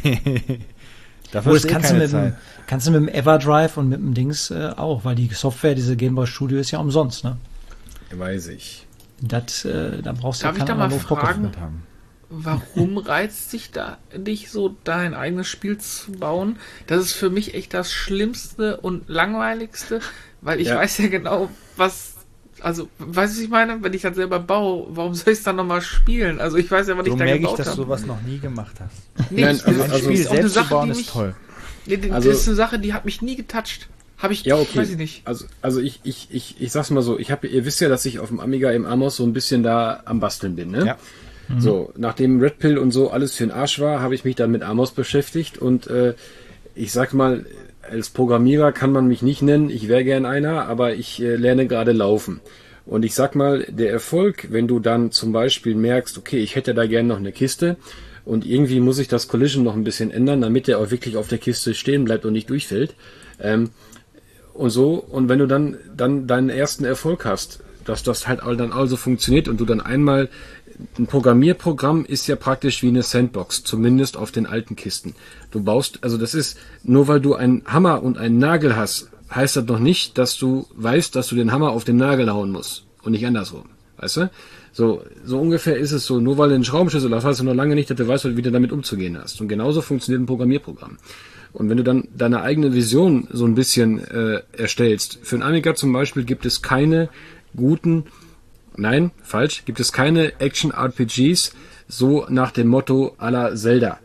Dafür Oh, ist das eh kannst du, keine mit dem, Zeit. kannst du mit dem Everdrive und mit dem Dings äh, auch, weil die Software, diese Gameboy Studio ist ja umsonst, ne? Weiß ich. Das, äh, da brauchst du Darf ich keinen da mal anderen Bock auf fragen? mit. Haben. Warum reizt dich da dich so, dein eigenes Spiel zu bauen? Das ist für mich echt das Schlimmste und Langweiligste, weil ich Ja. weiß ja genau, was, also, weißt du, was ich meine? Wenn ich das selber baue, warum soll ich es dann nochmal spielen? Also, ich weiß ja, was So ich da merke ich, gebaut dass habe. du sowas noch nie gemacht hast. Nee, Nein, ich- also- das also- Spiel ist auch eine selbst zu Sache, bauen die ist mich, toll. Nee, die- Also- das ist eine Sache, die hat mich nie getoucht. Habe ich, Ja, okay. weiß ich nicht. Also, also ich, ich, ich, ich sag's mal so, ich habe, ihr wisst ja, dass ich auf dem Amiga im Amos so ein bisschen da am Basteln bin, ne? Ja. So, nachdem Red Pill und so alles für den Arsch war, habe ich mich dann mit Amos beschäftigt und äh, ich sag mal, als Programmierer kann man mich nicht nennen, ich wäre gern einer, aber ich äh, lerne gerade laufen. Und ich sag mal, der Erfolg, wenn du dann zum Beispiel merkst, okay, ich hätte da gern noch eine Kiste und irgendwie muss ich das Collision noch ein bisschen ändern, damit der auch wirklich auf der Kiste stehen bleibt und nicht durchfällt. Ähm, und so, und wenn du dann, dann deinen ersten Erfolg hast, dass das halt all dann also funktioniert und du dann einmal, ein Programmierprogramm ist ja praktisch wie eine Sandbox, zumindest auf den alten Kisten. Du baust, also das ist, nur weil du einen Hammer und einen Nagel hast, heißt das noch nicht, dass du weißt, dass du den Hammer auf den Nagel hauen musst und nicht andersrum, weißt du? So, so ungefähr ist es so, nur weil du einen Schraubenschlüssel hast, heißt du noch lange nicht, dass du weißt, wie du damit umzugehen hast. Und genauso funktioniert ein Programmierprogramm. Und wenn du dann deine eigene Vision so ein bisschen äh, erstellst, für einen Amiga zum Beispiel gibt es keine guten, nein, falsch, gibt es keine Action-R P Gs so nach dem Motto à la Zelda.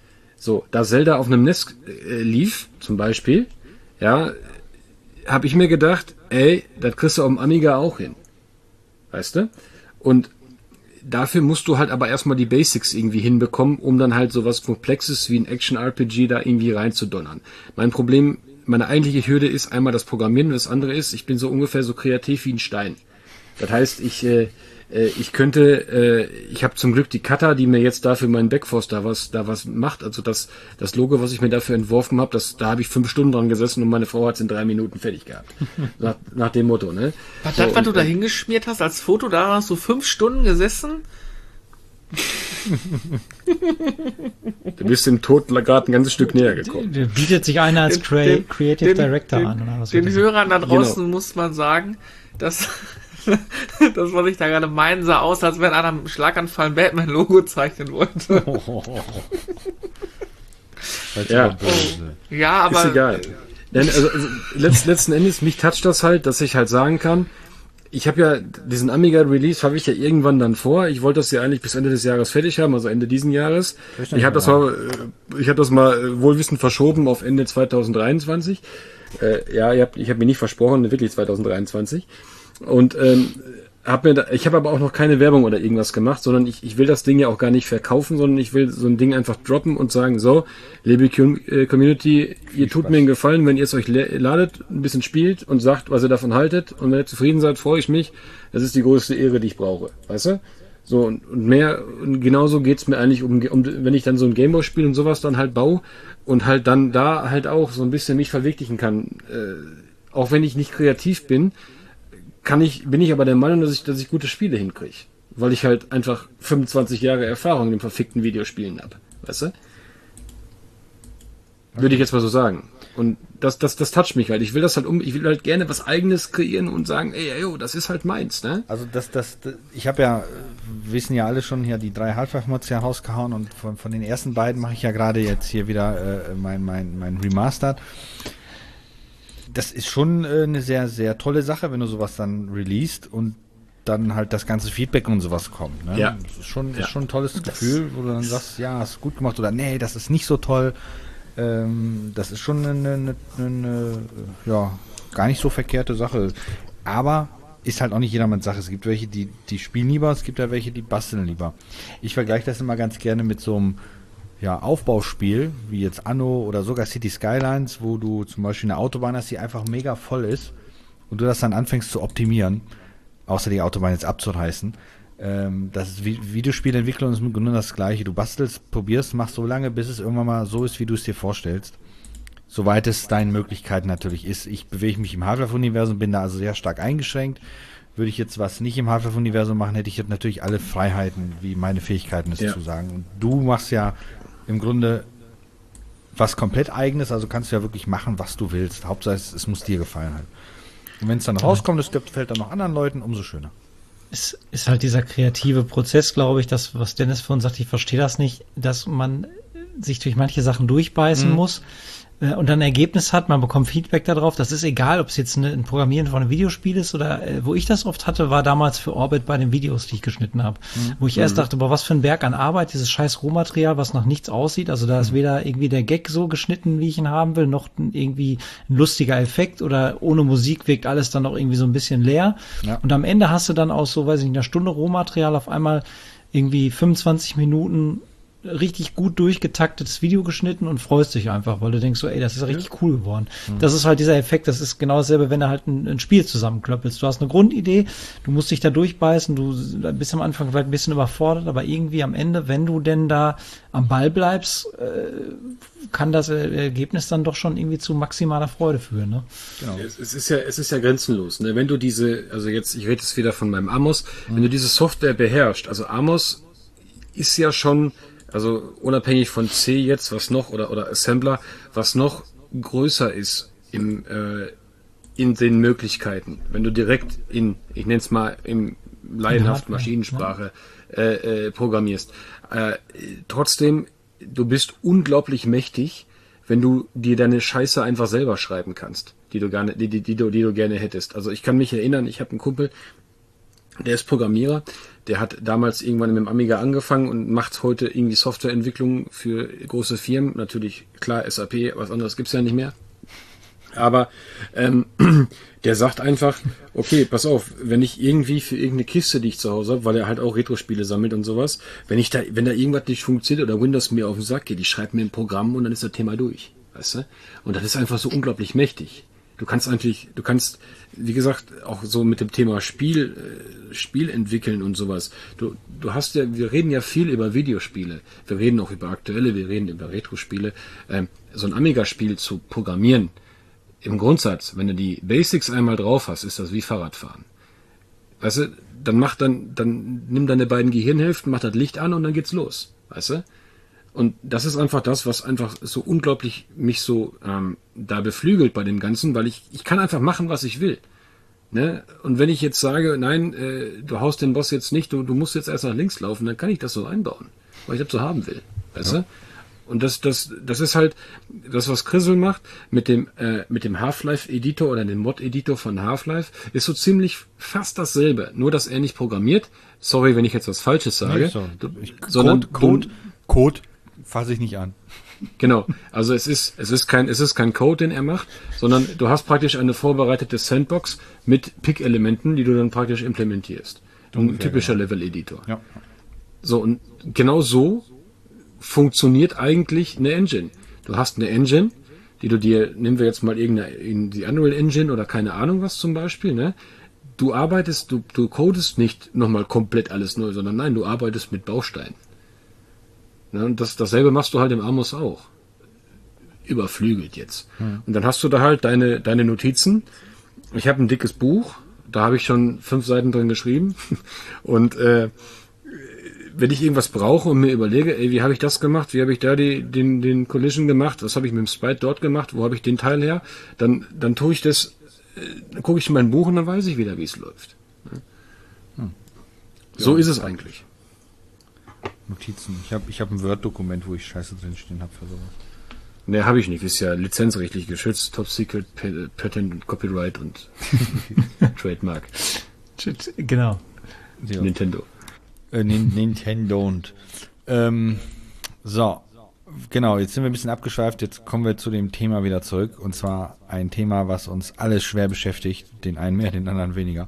So, da Zelda auf einem N E S äh, lief, zum Beispiel, ja, habe ich mir gedacht, ey, das kriegst du auf dem Amiga auch hin. Weißt du? Und dafür musst du halt aber erstmal die Basics irgendwie hinbekommen, um dann halt sowas Komplexes wie ein Action-R P G da irgendwie reinzudonnern. Mein Problem, meine eigentliche Hürde ist einmal das Programmieren und das andere ist, ich bin so ungefähr so kreativ wie ein Stein. Das heißt, ich äh, äh, ich könnte, äh, ich habe zum Glück die Cutter, die mir jetzt dafür meinen Backforce da was da was macht. Also das das Logo, was ich mir dafür entworfen habe, das da habe ich fünf Stunden dran gesessen und meine Frau hat es in drei Minuten fertig gehabt. nach, nach dem Motto, ne? Was So, das, was du und, da äh, hingeschmiert hast als Foto, da hast du fünf Stunden gesessen? Du bist dem Tod gerade ein ganzes Stück näher gekommen. Der bietet sich einer als Den- Crea den- Creative den- Director den, an. Oder was Den wird das? Hörern da draußen Genau. muss man sagen, dass das, was ich da gerade meinen, sah aus, als wenn einer mit einem Schlaganfall ein Batman-Logo zeichnen wollte. Weil's Ja. aber böse. Ja, aber Ist egal. Denn, also, also letzt, letzten Endes, mich toucht das halt, dass ich halt sagen kann, ich habe ja diesen Amiga-Release habe ich ja irgendwann dann vor. Ich wollte das ja eigentlich bis Ende des Jahres fertig haben, also Ende diesen Jahres. Ich habe das mal, äh, ich habe das mal äh, wohlwissend verschoben auf Ende zwanzig dreiundzwanzig. Äh, ja, ich habe ich hab mir nicht versprochen, wirklich zwanzig dreiundzwanzig. Und ähm, hab mir da, ich habe aber auch noch keine Werbung oder irgendwas gemacht, sondern ich, ich will das Ding ja auch gar nicht verkaufen, sondern ich will so ein Ding einfach droppen und sagen, so, liebe Community, ihr tut mir einen Gefallen, wenn ihr es euch ladet, ein bisschen spielt und sagt, was ihr davon haltet, und wenn ihr zufrieden seid, freue ich mich. Das ist die größte Ehre, die ich brauche, weißt du? So, und, und mehr, und genauso geht's mir eigentlich um, um, wenn ich dann so ein Gameboy spiele und sowas dann halt baue und halt dann da halt auch so ein bisschen mich verwirklichen kann, äh, auch wenn ich nicht kreativ bin, kann ich, bin ich aber der Meinung, dass ich, dass ich gute Spiele hinkriege. Weil ich halt einfach fünfundzwanzig Jahre Erfahrung in den verfickten Videospielen habe. Weißt du? Würde ich jetzt mal so sagen. Und das, das, das toucht mich halt. Ich will das halt um, ich will halt gerne was Eigenes kreieren und sagen, ey, ey, yo, das ist halt meins, ne? Also das, das, das ich habe ja, wissen ja alle schon hier, die drei Half-Life-Mods ja rausgehauen, und von, von den ersten beiden mache ich ja gerade jetzt hier wieder äh, mein, mein, mein Remastered. Das ist schon äh, eine sehr, sehr tolle Sache, wenn du sowas dann releast und dann halt das ganze Feedback und sowas kommt. Ne? Ja. Das ist schon, ja. ist schon ein tolles das Gefühl, wo du dann sagst, ja, hast gut gemacht, oder nee, das ist nicht so toll. Ähm, das ist schon eine, eine, eine, ja, gar nicht so verkehrte Sache. Aber ist halt auch nicht jedermanns Sache. Es gibt welche, die, die spielen lieber, es gibt ja welche, die basteln lieber. Ich vergleiche das immer ganz gerne mit so einem ja, Aufbauspiel, wie jetzt Anno oder sogar City Skylines, wo du zum Beispiel eine Autobahn hast, die einfach mega voll ist und du das dann anfängst zu optimieren, außer die Autobahn jetzt abzureißen. Ähm, das ist wie Videospielentwicklung, ist nur das Gleiche. Du bastelst, probierst, machst so lange, bis es irgendwann mal so ist, wie du es dir vorstellst. Soweit es deinen Möglichkeiten natürlich ist. Ich bewege mich im Half-Life-Universum, bin da also sehr stark eingeschränkt. Würde ich jetzt was nicht im Half-Life-Universum machen, hätte ich jetzt natürlich alle Freiheiten, wie meine Fähigkeiten es ja. zu sagen. Und du machst ja im Grunde was komplett Eigenes, also kannst du ja wirklich machen, was du willst. Hauptsache, es, es muss dir gefallen halt. Und wenn es dann rauskommt, es gefällt dann noch anderen Leuten, umso schöner. Es ist halt dieser kreative Prozess, glaube ich, das, was Dennis vorhin sagt, ich verstehe das nicht, dass man sich durch manche Sachen durchbeißen mhm. muss äh, und dann ein Ergebnis hat, man bekommt Feedback darauf. Das ist egal, ob es jetzt eine, ein Programmieren von einem Videospiel ist oder äh, wo ich das oft hatte, war damals für Orbit bei den Videos, die ich geschnitten habe. Mhm. Wo ich erst dachte, boah, was für ein Berg an Arbeit, dieses scheiß Rohmaterial, was nach nichts aussieht. Also da ist mhm. weder irgendwie der Gag so geschnitten, wie ich ihn haben will, noch irgendwie ein lustiger Effekt, oder ohne Musik wirkt alles dann noch irgendwie so ein bisschen leer. Ja. Und am Ende hast du dann aus so, weiß ich nicht, einer Stunde Rohmaterial auf einmal irgendwie fünfundzwanzig Minuten richtig gut durchgetaktetes Video geschnitten und freust dich einfach, weil du denkst so, ey, das ist richtig ja. cool geworden. Mhm. Das ist halt dieser Effekt, das ist genau dasselbe, wenn du halt ein, ein Spiel zusammenklöppelst. Du hast eine Grundidee, du musst dich da durchbeißen, du bist am Anfang vielleicht ein bisschen überfordert, aber irgendwie am Ende, wenn du denn da am Ball bleibst, äh, kann das Ergebnis dann doch schon irgendwie zu maximaler Freude führen. Ne? Genau. Es, es ist ja, es ist ja grenzenlos. Ne? Wenn du diese, also jetzt, ich rede jetzt wieder von meinem Amos, mhm. wenn du diese Software beherrschst, also Amos ist ja schon, also unabhängig von C jetzt, was noch, oder, oder Assembler, was noch größer ist im, äh, in den Möglichkeiten. Wenn du direkt in, ich nenne es mal, im laienhaften Maschinensprache äh, äh, programmierst. Äh, trotzdem, du bist unglaublich mächtig, wenn du dir deine Scheiße einfach selber schreiben kannst, die du gerne, die, die, die, du, die du gerne hättest. Also ich kann mich erinnern, ich habe einen Kumpel, der ist Programmierer, der hat damals irgendwann mit dem Amiga angefangen und macht heute irgendwie Softwareentwicklung für große Firmen. Natürlich, klar, S A P, was anderes gibt's ja nicht mehr. Aber ähm, der sagt einfach, okay, pass auf, wenn ich irgendwie für irgendeine Kiste, die ich zu Hause habe, weil er halt auch Retro-Spiele sammelt und sowas, wenn ich da, wenn da irgendwas nicht funktioniert oder Windows mir auf den Sack geht, ich schreibe mir ein Programm und dann ist das Thema durch. Weißt du? Und das ist einfach so unglaublich mächtig. Du kannst eigentlich, du kannst, wie gesagt, auch so mit dem Thema Spiel, äh, Spiel entwickeln und sowas. Du, du hast ja, wir reden ja viel über Videospiele. Wir reden auch über aktuelle, wir reden über Retro-Spiele. Ähm, so ein Amiga-Spiel zu programmieren, im Grundsatz, wenn du die Basics einmal drauf hast, ist das wie Fahrradfahren. Weißt du, dann mach dann, dann nimm deine beiden Gehirnhälften, mach das Licht an und dann geht's los. Weißt du? Und das ist einfach das, was einfach so unglaublich mich so ähm, da beflügelt bei dem Ganzen, weil ich ich kann einfach machen, was ich will. Ne? Und wenn ich jetzt sage, nein, äh, du haust den Boss jetzt nicht, du, du musst jetzt erst nach links laufen, dann kann ich das so einbauen, weil ich das so haben will. Weißt ja. du? Und das das das ist halt das, was Crystal macht mit dem äh, mit dem Half-Life-Editor oder dem Mod-Editor von Half-Life, ist so ziemlich fast dasselbe, nur dass er nicht programmiert. Sorry, wenn ich jetzt was Falsches sage. Nee, so. du, ich, sondern Code, Code, Code fasse ich nicht an. Genau, also es ist, es ist kein, es ist kein Code, den er macht, sondern du hast praktisch eine vorbereitete Sandbox mit Pick-Elementen, die du dann praktisch implementierst. Ein typischer genau. Level-Editor. Ja. So, und genau so funktioniert eigentlich eine Engine. Du hast eine Engine, die du dir, nehmen wir jetzt mal irgendeine, in die Unreal Engine oder keine Ahnung was zum Beispiel, ne? Du arbeitest, du, du codest nicht nochmal komplett alles neu, sondern nein, du arbeitest mit Bausteinen. Ne? Und das, dasselbe machst du halt im Amos auch. Überflügelt jetzt. Hm. Und dann hast du da halt deine, deine Notizen. Ich habe ein dickes Buch, da habe ich schon fünf Seiten drin geschrieben. Und äh, wenn ich irgendwas brauche und mir überlege, ey, wie habe ich das gemacht, wie habe ich da die, den, den Collision gemacht, was habe ich mit dem Sprite dort gemacht, wo habe ich den Teil her, dann, dann tue ich das, äh, dann gucke ich in mein Buch und dann weiß ich wieder, wie es läuft. Hm. So ja. ist es eigentlich. Notizen. Ich habe ich hab ein Word-Dokument, wo ich Scheiße drinstehen habe für sowas. Ne, habe ich nicht. Ist ja lizenzrechtlich geschützt. Top Secret, Patent, Copyright und Trademark. Genau. Ja. Nintendo. Äh, Nintendo und ähm, so, genau, jetzt sind wir ein bisschen abgeschweift, jetzt kommen wir zu dem Thema wieder zurück, und zwar ein Thema, was uns alles schwer beschäftigt, den einen mehr, den anderen weniger.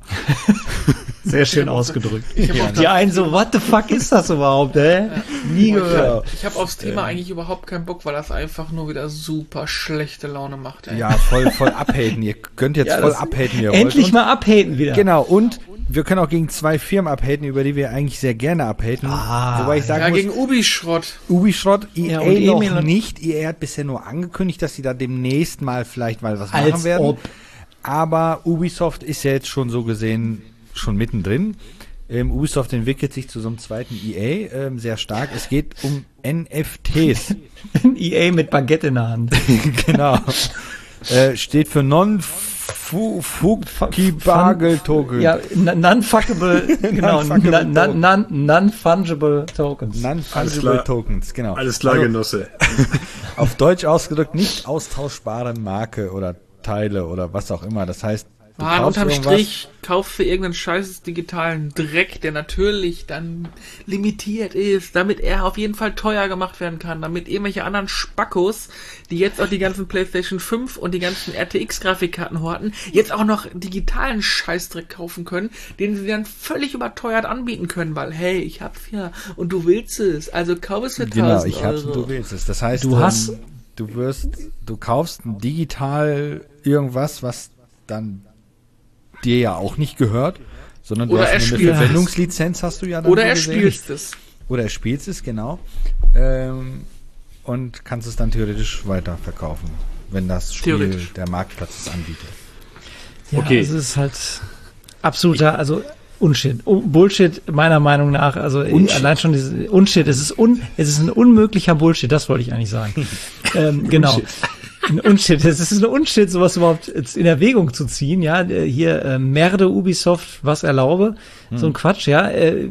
Sehr schön ausgedrückt. Ja, die einen so, what the fuck ist das überhaupt, ey? Ja. Nie gehört. Ich habe aufs Thema äh. eigentlich überhaupt keinen Bock, weil das einfach nur wieder super schlechte Laune macht, ey. Ja, voll, voll abhaten, ihr könnt jetzt ja, voll abhaten, wie ihr endlich wollt. mal abhaten wieder. Genau, und wir können auch gegen zwei Firmen abhaten, über die wir eigentlich sehr gerne abhaten. Ah, Wobei ich sagen ja, muss, gegen Ubischrott. Ubischrott, E A ja, noch Emil nicht. E A hat bisher nur angekündigt, dass sie da demnächst mal vielleicht mal was Als machen werden. Ob. Aber Ubisoft ist ja jetzt schon so gesehen schon mittendrin. Ähm, Ubisoft entwickelt sich zu so einem zweiten E A ähm, sehr stark. Es geht um N F Ts. E A mit Baguette in der Hand. Genau. äh, steht für Non Fuckable Tokens. Ja, non-fuckable, genau, non-fungible Tokens. Non-fungible Tokens, genau. Alles klar, also, Genosse. Auf Deutsch ausgedrückt, nicht austauschbare Marke oder Teile oder was auch immer. Das heißt, du ah, kaufst unterm irgendwas, Strich kaufst für irgendeinen scheiß digitalen Dreck, der natürlich dann limitiert ist, damit er auf jeden Fall teuer gemacht werden kann, damit irgendwelche anderen Spackos, die jetzt auch die ganzen PlayStation fünf und die ganzen R T X-Grafikkarten horten, jetzt auch noch digitalen Scheißdreck kaufen können, den sie dann völlig überteuert anbieten können, weil, hey, ich hab's ja und du willst es, also kauf es für genau, tausend ich hab's Euro. und du willst es. Das heißt, du ähm, hast, du wirst, du kaufst digital irgendwas, was dann dir ja auch nicht gehört, sondern du oder hast eine Verwendungslizenz, hast du ja dann Oder so er gesehen. spielst es. Oder er spielst es, genau. Ähm, und kannst es dann theoretisch weiterverkaufen, wenn das Spiel der Marktplatz es anbietet. Ja, okay. Es ist halt absoluter, also Unshit. Oh, Bullshit, meiner Meinung nach. Also Unshit. Allein schon diese Unshit. Es ist un, es ist ein unmöglicher Bullshit. Das wollte ich eigentlich sagen. ähm, genau. Unshit. Ein Unshit. Es ist ein Unshit, sowas überhaupt in Erwägung zu ziehen. Ja, hier äh, Merde Ubisoft, was erlaube. Hm. So ein Quatsch. Ja, äh,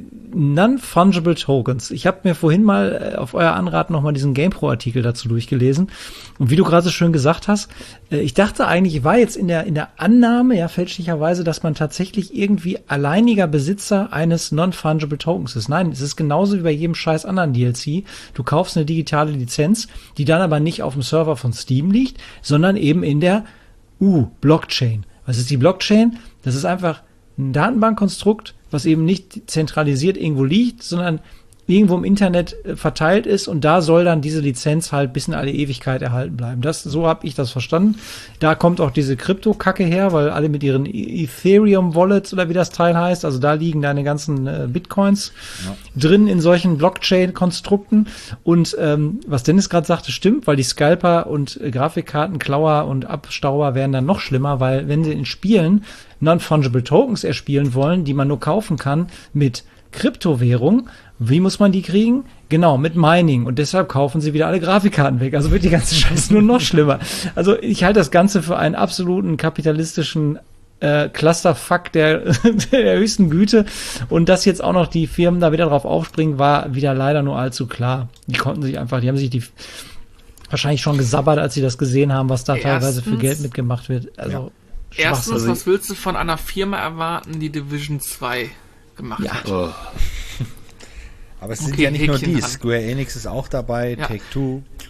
Non-Fungible Tokens. Ich habe mir vorhin mal äh, auf euer Anraten nochmal diesen GamePro-Artikel dazu durchgelesen. Und wie du gerade so schön gesagt hast, äh, ich dachte eigentlich, ich war jetzt in der in der Annahme, ja fälschlicherweise, dass man tatsächlich irgendwie alleiniger Besitzer eines Non-Fungible Tokens ist. Nein, es ist genauso wie bei jedem scheiß anderen D L C. Du kaufst eine digitale Lizenz, die dann aber nicht auf dem Server von Steam liegt, sondern eben in der U-Blockchain. Was ist die Blockchain? Das ist einfach ein Datenbankkonstrukt, was eben nicht zentralisiert irgendwo liegt, sondern irgendwo im Internet verteilt ist, und da soll dann diese Lizenz halt bis in alle Ewigkeit erhalten bleiben. Das, so habe ich das verstanden. Da kommt auch diese Krypto-Kacke her, weil alle mit ihren Ethereum-Wallets oder wie das Teil heißt, also da liegen deine ganzen äh, Bitcoins ja. drin in solchen Blockchain-Konstrukten. Und ähm, was Dennis gerade sagte, stimmt, weil die Scalper und äh, Grafikkartenklauer und Abstauber werden dann noch schlimmer, weil wenn sie in Spielen Non-Fungible Tokens erspielen wollen, die man nur kaufen kann mit Kryptowährung, wie muss man die kriegen? Genau, mit Mining. Und deshalb kaufen sie wieder alle Grafikkarten weg. Also wird die ganze Scheiße nur noch schlimmer. Also ich halte das Ganze für einen absoluten kapitalistischen äh, Clusterfuck der, der höchsten Güte. Und dass jetzt auch noch die Firmen da wieder drauf aufspringen, war wieder leider nur allzu klar. Die konnten sich einfach, die haben sich die wahrscheinlich schon gesabbert, als sie das gesehen haben, was da Erstens, teilweise für Geld mitgemacht wird. Also ja. Erstens, was willst du von einer Firma erwarten, die Division zwei gemacht ja. hat? Oh. Aber es sind okay, ja nicht nur Häkchen die. dran. Square Enix ist auch dabei, ja. Take-Two.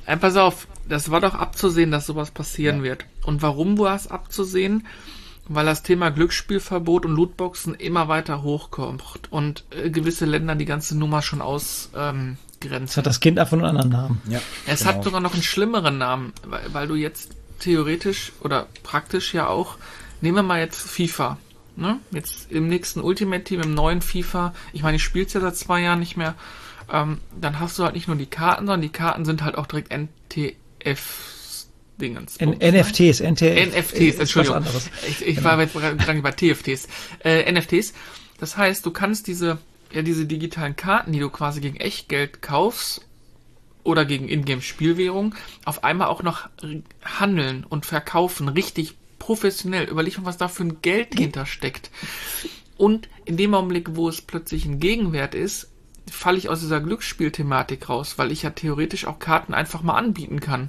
Äh, pass auf, das war doch abzusehen, dass sowas passieren Ja. wird. Und warum war es abzusehen? Weil das Thema Glücksspielverbot und Lootboxen immer weiter hochkommt und äh, gewisse Länder die ganze Nummer schon ausgrenzen. Ähm, Jetzt hat das Kind einfach nur einen anderen Namen. Ja, es genau. hat sogar noch einen schlimmeren Namen, weil, weil du jetzt theoretisch oder praktisch ja auch, nehmen wir mal jetzt FIFA, ne? Jetzt im nächsten Ultimate Team, im neuen FIFA, ich meine, ich spiele es ja seit zwei Jahren nicht mehr, ähm, dann hast du halt nicht nur die Karten, sondern die Karten sind halt auch direkt N T F-Dingens. N NFTs, N T F. N F Ts, Entschuldigung. Was anderes. Ich, ich Genau. war jetzt gerade bei T F Ts. Äh, N F Ts. Das heißt, du kannst diese, ja, diese digitalen Karten, die du quasi gegen Echtgeld kaufst oder gegen Ingame-Spielwährung, auf einmal auch noch handeln und verkaufen, richtig professionell. Überleg mal, was da für ein Geld hintersteckt. Und in dem Augenblick, wo es plötzlich ein Gegenwert ist, falle ich aus dieser Glücksspielthematik raus, weil ich ja theoretisch auch Karten einfach mal anbieten kann.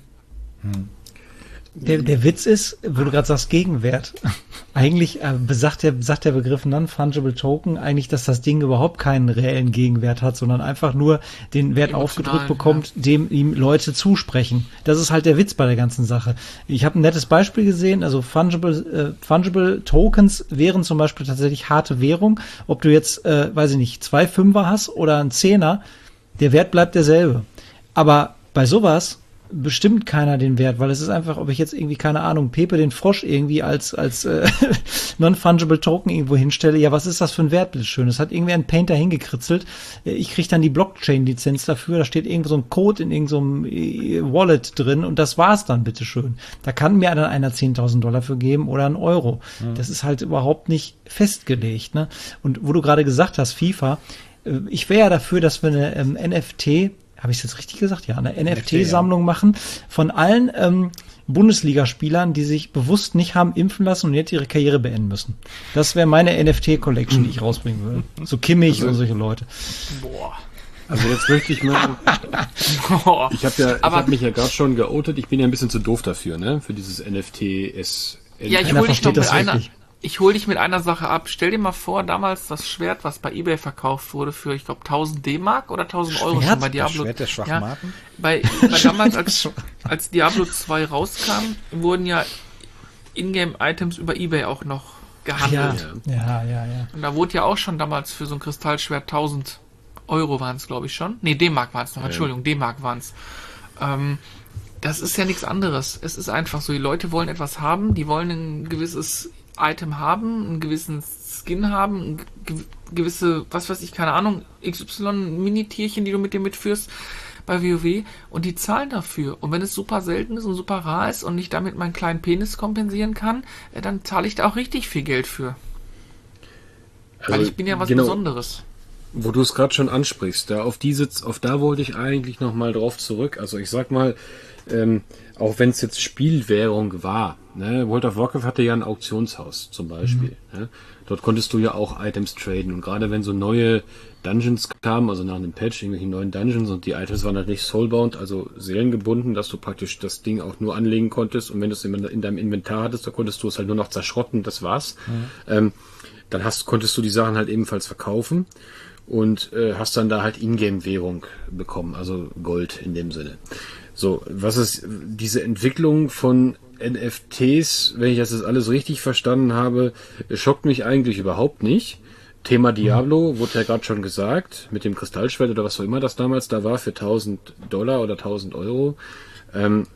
Der, der Witz ist, wo du gerade sagst, Gegenwert. Eigentlich äh, besagt der, sagt der Begriff Non-Fungible Token eigentlich, dass das Ding überhaupt keinen reellen Gegenwert hat, sondern einfach nur den Wert Emotional, aufgedrückt bekommt, dem ihm Leute zusprechen. Das ist halt der Witz bei der ganzen Sache. Ich habe ein nettes Beispiel gesehen, also Fungible, äh, Fungible Tokens wären zum Beispiel tatsächlich harte Währung. Ob du jetzt, äh, weiß ich nicht, zwei Fünfer hast oder ein Zehner, der Wert bleibt derselbe. Aber bei sowas bestimmt keiner den Wert, weil es ist einfach, ob ich jetzt irgendwie, keine Ahnung, Pepe den Frosch irgendwie als als äh, Non-Fungible Token irgendwo hinstelle, ja, was ist das für ein Wert, bitteschön? Das hat irgendwie ein Painter hingekritzelt. Ich kriege dann die Blockchain-Lizenz dafür, da steht irgendwo so ein Code in irgendeinem so Wallet drin und das war's dann, bitteschön. Da kann mir dann einer zehntausend Dollar für geben oder einen Euro. Mhm. Das ist halt überhaupt nicht festgelegt, ne? Und wo du gerade gesagt hast, FIFA, äh, ich wäre ja dafür, dass wir eine ähm, N F T, habe ich es jetzt richtig gesagt? Ja, eine N F T-Sammlung ja. machen von allen ähm, Bundesligaspielern, die sich bewusst nicht haben impfen lassen und jetzt ihre Karriere beenden müssen. Das wäre meine N F T-Collection, die ich rausbringen würde. So Kimmich also, und solche Leute. Boah. Also jetzt möchte ich mal... ich habe ja, ich hab mich ja gerade schon geoutet, ich bin ja ein bisschen zu doof dafür, ne? Für dieses N F T-S... Ja, ich hol dich doch mit einer... Ich hol dich mit einer Sache ab. Stell dir mal vor, damals das Schwert, was bei eBay verkauft wurde für, ich glaube, tausend D-Mark oder tausend Euro schon bei Diablo. Das Schwert der Schwachmaten? Ja, bei, bei damals, als, als Diablo zwei rauskam, wurden ja Ingame-Items über eBay auch noch gehandelt. Ja, ja, ja, ja. Und da wurde ja auch schon damals für so ein Kristallschwert tausend Euro waren es, glaube ich, schon. Nee, D-Mark waren es noch, Entschuldigung, ja. D-Mark waren es. Ähm, das ist ja nichts anderes. Es ist einfach so, die Leute wollen etwas haben, die wollen ein gewisses Item haben, einen gewissen Skin haben, ein ge- gewisse, was weiß ich, keine Ahnung, X Y Mini-Tierchen, die du mit dir mitführst bei WoW und die zahlen dafür. Und wenn es super selten ist und super rar ist und ich damit meinen kleinen Penis kompensieren kann, dann zahle ich da auch richtig viel Geld für. Also, weil ich bin ja was genau, Besonderes. Wo du es gerade schon ansprichst, da auf diese, auf da wollte ich eigentlich nochmal drauf zurück. Also ich sag mal, ähm, auch wenn es jetzt Spielwährung war, ne, World of Warcraft hatte ja ein Auktionshaus zum Beispiel. Mhm. Ne? Dort konntest du ja auch Items traden. Und gerade wenn so neue Dungeons kamen, also nach einem Patch, irgendwelche neuen Dungeons und die Items waren halt nicht soulbound, also seelengebunden, dass du praktisch das Ding auch nur anlegen konntest und wenn du es in deinem Inventar hattest, da konntest du es halt nur noch zerschrotten, das war's. Mhm. Ähm, dann hast, konntest du die Sachen halt ebenfalls verkaufen und äh, hast dann da halt Ingame-Währung bekommen, also Gold in dem Sinne. So, was ist diese Entwicklung von N F Ts, wenn ich das jetzt alles richtig verstanden habe, schockt mich eigentlich überhaupt nicht. Thema Diablo, wurde ja gerade schon gesagt, mit dem Kristallschwert oder was auch immer das damals da war, für tausend Dollar oder tausend Euro. Ähm,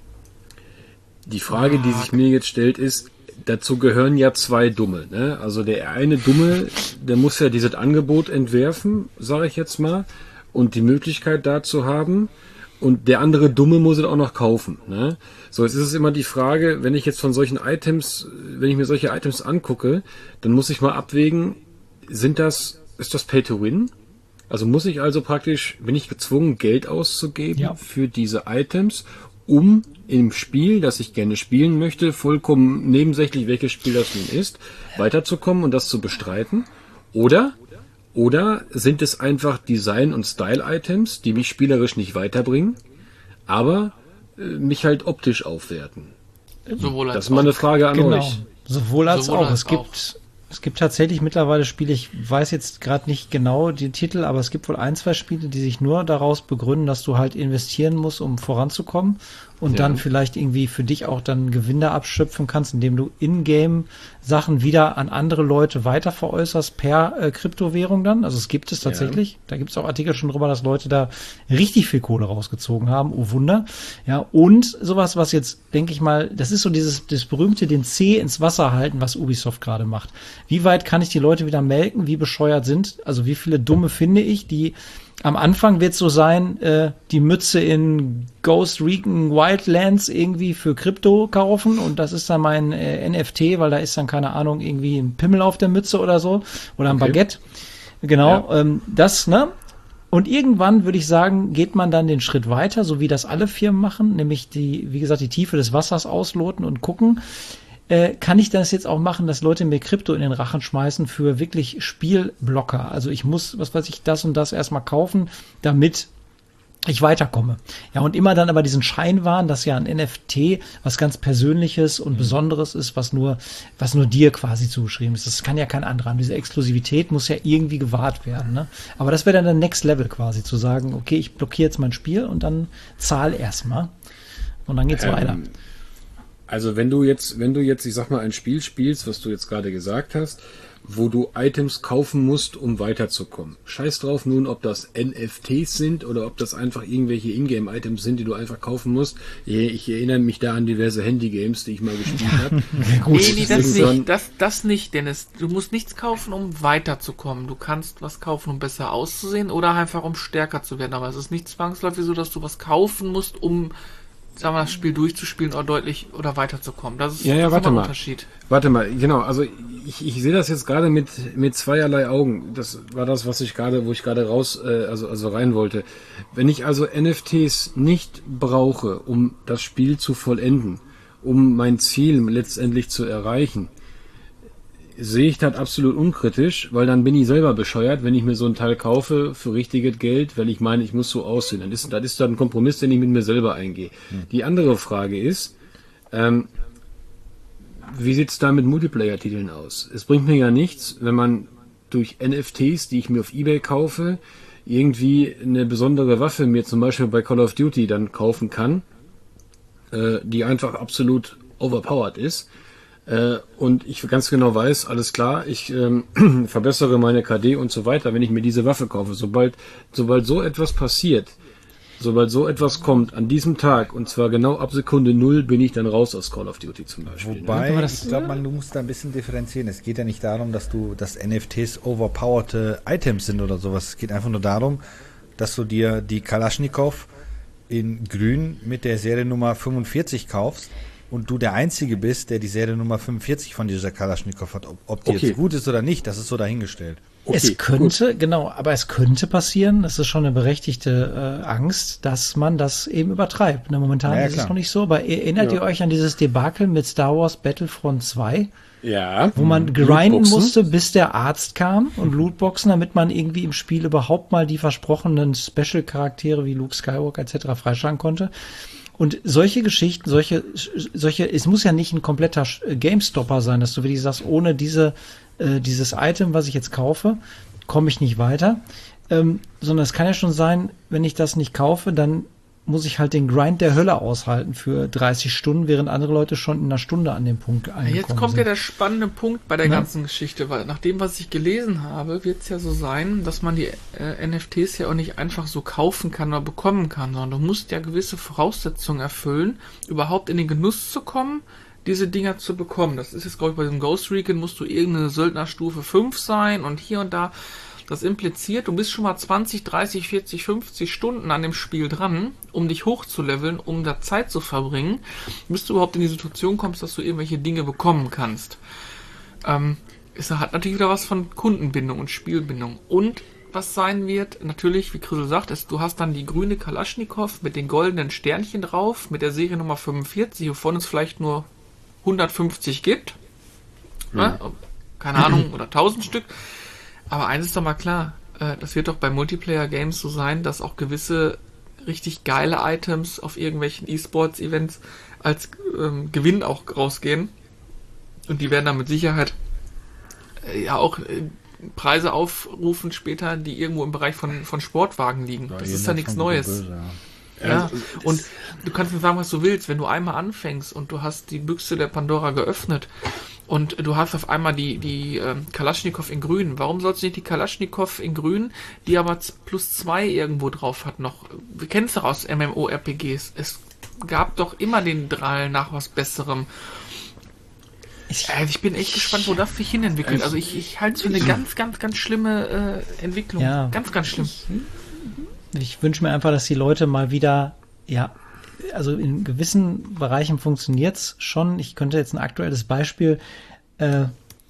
die Frage, die sich mir jetzt stellt, ist, dazu gehören ja zwei Dumme. Ne? Also der eine Dumme, der muss ja dieses Angebot entwerfen, sage ich jetzt mal, und die Möglichkeit dazu haben. Und der andere Dumme muss es auch noch kaufen. Ne? So, jetzt ist es immer die Frage, wenn ich jetzt von solchen Items, wenn ich mir solche Items angucke, dann muss ich mal abwägen, sind das, ist das Pay to Win? Also muss ich also praktisch, bin ich gezwungen, Geld auszugeben ja. für diese Items, um im Spiel, das ich gerne spielen möchte, vollkommen nebensächlich, welches Spiel das nun ist, weiterzukommen und das zu bestreiten? Oder Oder sind es einfach Design- und Style-Items, die mich spielerisch nicht weiterbringen, aber äh, mich halt optisch aufwerten? Sowohl als das ist mal eine Frage an genau. euch. Sowohl als Sowohl auch. als es gibt, Es gibt tatsächlich mittlerweile Spiele, ich weiß jetzt gerade nicht genau den Titel, aber es gibt wohl ein, zwei Spiele, die sich nur daraus begründen, dass du halt investieren musst, um voranzukommen und ja. dann vielleicht irgendwie für dich auch dann Gewinne abschöpfen kannst, indem du in-game Sachen wieder an andere Leute weiter veräußerst per äh, Kryptowährung dann. Also es gibt es tatsächlich. Ja. Da gibt es auch Artikel schon drüber, dass Leute da richtig viel Kohle rausgezogen haben. Oh Wunder. Ja, und sowas, was jetzt, denke ich mal, das ist so dieses das berühmte den Zeh ins Wasser halten, was Ubisoft gerade macht. Wie weit kann ich die Leute wieder melken? Wie bescheuert sind? Also wie viele Dumme finde ich, die am Anfang wird es so sein, äh, die Mütze in Ghost Recon Wildlands irgendwie für Krypto kaufen und das ist dann mein äh, N F T, weil da ist dann, keine Ahnung, irgendwie ein Pimmel auf der Mütze oder so oder ein okay. Baguette. Genau, ja. ähm, das, ne? Und irgendwann würde ich sagen, geht man dann den Schritt weiter, so wie das alle Firmen machen, nämlich die, wie gesagt, die Tiefe des Wassers ausloten und gucken, Äh, kann ich das jetzt auch machen, dass Leute mir Krypto in den Rachen schmeißen für wirklich Spielblocker? Also ich muss, was weiß ich, das und das erstmal kaufen, damit ich weiterkomme. Ja, und immer dann aber diesen Scheinwahn, dass ja ein N F T was ganz Persönliches und Besonderes ist, was nur, was nur dir quasi zugeschrieben ist. Das kann ja kein anderer haben. Diese Exklusivität muss ja irgendwie gewahrt werden, ne? Aber das wäre dann der Next Level quasi, zu sagen, okay, ich blockiere jetzt mein Spiel und dann zahl erstmal. Und dann geht's ähm. weiter. Also wenn du jetzt, wenn du jetzt, ich sag mal, ein Spiel spielst, was du jetzt gerade gesagt hast, wo du Items kaufen musst, um weiterzukommen. Scheiß drauf nun, ob das N F Ts sind oder ob das einfach irgendwelche Ingame-Items sind, die du einfach kaufen musst. Ich erinnere mich da an diverse Handy-Games, die ich mal gespielt habe. nee, nee, das nicht, das, das nicht, Dennis. Du musst nichts kaufen, um weiterzukommen. Du kannst was kaufen, um besser auszusehen oder einfach um stärker zu werden. Aber es ist nicht zwangsläufig so, dass du was kaufen musst, um sagen wir, das Spiel durchzuspielen oder deutlich oder weiterzukommen. Das ist, ja, ja, das warte ist mal. ein Unterschied. Warte mal, genau, also ich, ich sehe das jetzt gerade mit mit zweierlei Augen. Das war das, was ich gerade, wo ich gerade raus, äh, also also rein wollte. Wenn ich also N F Ts nicht brauche, um das Spiel zu vollenden, um mein Ziel letztendlich zu erreichen, sehe ich das absolut unkritisch, weil dann bin ich selber bescheuert, wenn ich mir so ein Teil kaufe für richtiges Geld, weil ich meine, ich muss so aussehen. Dann ist, das ist dann ein Kompromiss, den ich mit mir selber eingehe. Hm. Die andere Frage ist, ähm, wie sieht's da mit Multiplayer-Titeln aus? Es bringt mir ja nichts, wenn man durch N F Ts, die ich mir auf eBay kaufe, irgendwie eine besondere Waffe mir zum Beispiel bei Call of Duty dann kaufen kann, äh, die einfach absolut overpowered ist. Und ich ganz genau weiß, alles klar, ich ähm, verbessere meine K D und so weiter, wenn ich mir diese Waffe kaufe. Sobald, sobald so etwas passiert, sobald so etwas kommt an diesem Tag, und zwar genau ab Sekunde null, bin ich dann raus aus Call of Duty zum Beispiel. Wobei, ne? ich glaube, man du musst da ein bisschen differenzieren. Es geht ja nicht darum, dass du, dass N F Ts overpowerte Items sind oder sowas. Es geht einfach nur darum, dass du dir die Kalaschnikow in grün mit der Seriennummer fünfundvierzig kaufst. Und du der Einzige bist, der die Seriennummer fünfundvierzig von dieser Kalaschnikow hat. Ob, ob die okay. jetzt gut ist oder nicht, das ist so dahingestellt. Okay, es könnte, gut. genau, aber es könnte passieren, das ist schon eine berechtigte äh, Angst, dass man das eben übertreibt. Ne, momentan ja, ja, ist klar. es noch nicht so, aber erinnert ja. ihr euch an dieses Debakel mit Star Wars Battlefront zwei? Ja. Wo man grinden musste, bis der Arzt kam und Lootboxen, damit man irgendwie im Spiel überhaupt mal die versprochenen Special-Charaktere wie Luke Skywalker et cetera freischalten konnte. Und solche Geschichten, solche, solche, es muss ja nicht ein kompletter GameStopper sein, dass du wirklich sagst, ohne diese, äh, dieses Item, was ich jetzt kaufe, komme ich nicht weiter. Ähm, sondern es kann ja schon sein, wenn ich das nicht kaufe, dann muss ich halt den Grind der Hölle aushalten für dreißig Stunden, während andere Leute schon in einer Stunde an dem Punkt angekommen sind. Jetzt kommt sind. ja der spannende Punkt bei der ja. ganzen Geschichte, weil nach dem, was ich gelesen habe, wird es ja so sein, dass man die äh, N F Ts ja auch nicht einfach so kaufen kann oder bekommen kann, sondern du musst ja gewisse Voraussetzungen erfüllen, überhaupt in den Genuss zu kommen, diese Dinger zu bekommen. Das ist jetzt, glaube ich, bei dem Ghost Recon musst du irgendeine Söldnerstufe fünf sein und hier und da. Das impliziert, du bist schon mal zwanzig, dreißig, vierzig, fünfzig Stunden an dem Spiel dran, um dich hochzuleveln, um da Zeit zu verbringen, bis du überhaupt in die Situation kommst, dass du irgendwelche Dinge bekommen kannst. Ähm, es hat natürlich wieder was von Kundenbindung und Spielbindung. Und was sein wird, natürlich, wie Chrisel sagt, ist, du hast dann die grüne Kalaschnikow mit den goldenen Sternchen drauf, mit der Seriennummer fünfundvierzig, wovon es vielleicht nur hundertfünfzig gibt. Mhm. Ne? Keine Ahnung, oder tausend Stück. Aber eins ist doch mal klar, äh, das wird doch bei Multiplayer-Games so sein, dass auch gewisse richtig geile Items auf irgendwelchen E-Sports-Events als ähm, Gewinn auch rausgehen. Und die werden dann mit Sicherheit äh, ja auch äh, Preise aufrufen später, die irgendwo im Bereich von, von Sportwagen liegen. Das ist ja nichts Neues. Böse, ja. Ja, und du kannst mir sagen, was du willst, wenn du einmal anfängst und du hast die Büchse der Pandora geöffnet und du hast auf einmal die, die ähm, Kalaschnikow in grün. Warum sollst du nicht die Kalaschnikow in grün, die aber z- plus zwei irgendwo drauf hat noch? Wir kennen es doch aus MMORPGs. Es gab doch immer den Drall nach was Besserem. Ich, äh, ich bin echt gespannt, wo das sich hin entwickelt. Also ich, ich halte es für eine ganz, ganz, ganz schlimme äh, Entwicklung. Ja. Ganz, ganz schlimm. Ich wünsche mir einfach, dass die Leute mal wieder, ja, also in gewissen Bereichen funktioniert's schon. Ich könnte jetzt ein aktuelles Beispiel äh,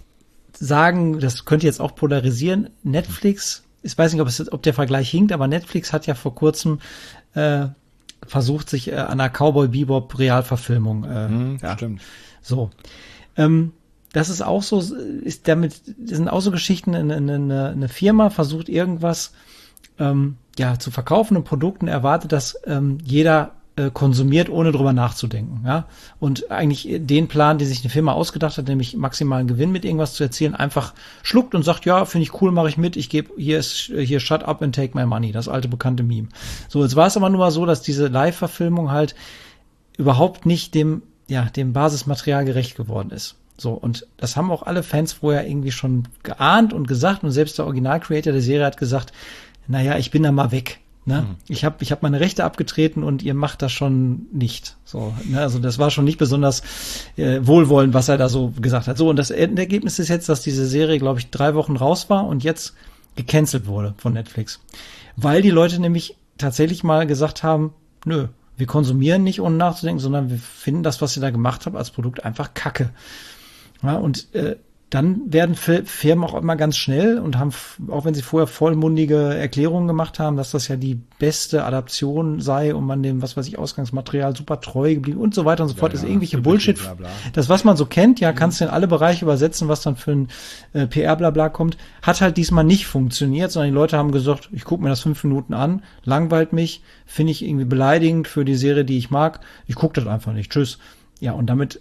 sagen, das könnte jetzt auch polarisieren. Netflix, ich weiß nicht, ob, es, ob der Vergleich hinkt, aber Netflix hat ja vor kurzem äh, versucht, sich äh, an einer Cowboy Bebop Realverfilmung äh, Hm, ja, stimmt. so. Ähm, das ist auch so, ist damit, das sind auch so Geschichten, eine, eine, eine Firma versucht irgendwas ähm, ja, zu verkaufen, ein Produkt, und erwartet, dass ähm, jeder äh, konsumiert, ohne drüber nachzudenken. Ja? Und eigentlich den Plan, den sich eine Firma ausgedacht hat, nämlich maximalen Gewinn mit irgendwas zu erzielen, einfach schluckt und sagt, ja, finde ich cool, mache ich mit, ich gebe, hier ist, hier shut up and take my money, das alte bekannte Meme. So, jetzt war es aber nur mal so, dass diese Live-Verfilmung halt überhaupt nicht dem, ja, dem Basismaterial gerecht geworden ist. So, und das haben auch alle Fans vorher irgendwie schon geahnt und gesagt, und selbst der Original-Creator der Serie hat gesagt, naja, ich bin da mal weg. Ne? Mhm. Ich habe ich hab meine Rechte abgetreten und ihr macht das schon nicht. So, ne? Also das war schon nicht besonders äh, wohlwollend, was er da so gesagt hat. So, und das Endergebnis ist jetzt, dass diese Serie, glaube ich, drei Wochen raus war und jetzt gecancelt wurde von Netflix. Weil die Leute nämlich tatsächlich mal gesagt haben, nö, wir konsumieren nicht, ohne nachzudenken, sondern wir finden das, was ihr da gemacht habt, als Produkt einfach Kacke. Ja, und äh, dann werden Firmen auch immer ganz schnell und haben, auch wenn sie vorher vollmundige Erklärungen gemacht haben, dass das ja die beste Adaption sei und man dem, was weiß ich, Ausgangsmaterial super treu geblieben und so weiter und so fort, ja, ist ja, irgendwelche Bullshit. Bla bla. Das, was man so kennt, ja, kannst du in alle Bereiche übersetzen, was dann für ein äh, P R-Blabla kommt, hat halt diesmal nicht funktioniert, sondern die Leute haben gesagt, ich gucke mir das fünf Minuten an, langweilt mich, finde ich irgendwie beleidigend für die Serie, die ich mag, ich gucke das einfach nicht, tschüss. Ja, und damit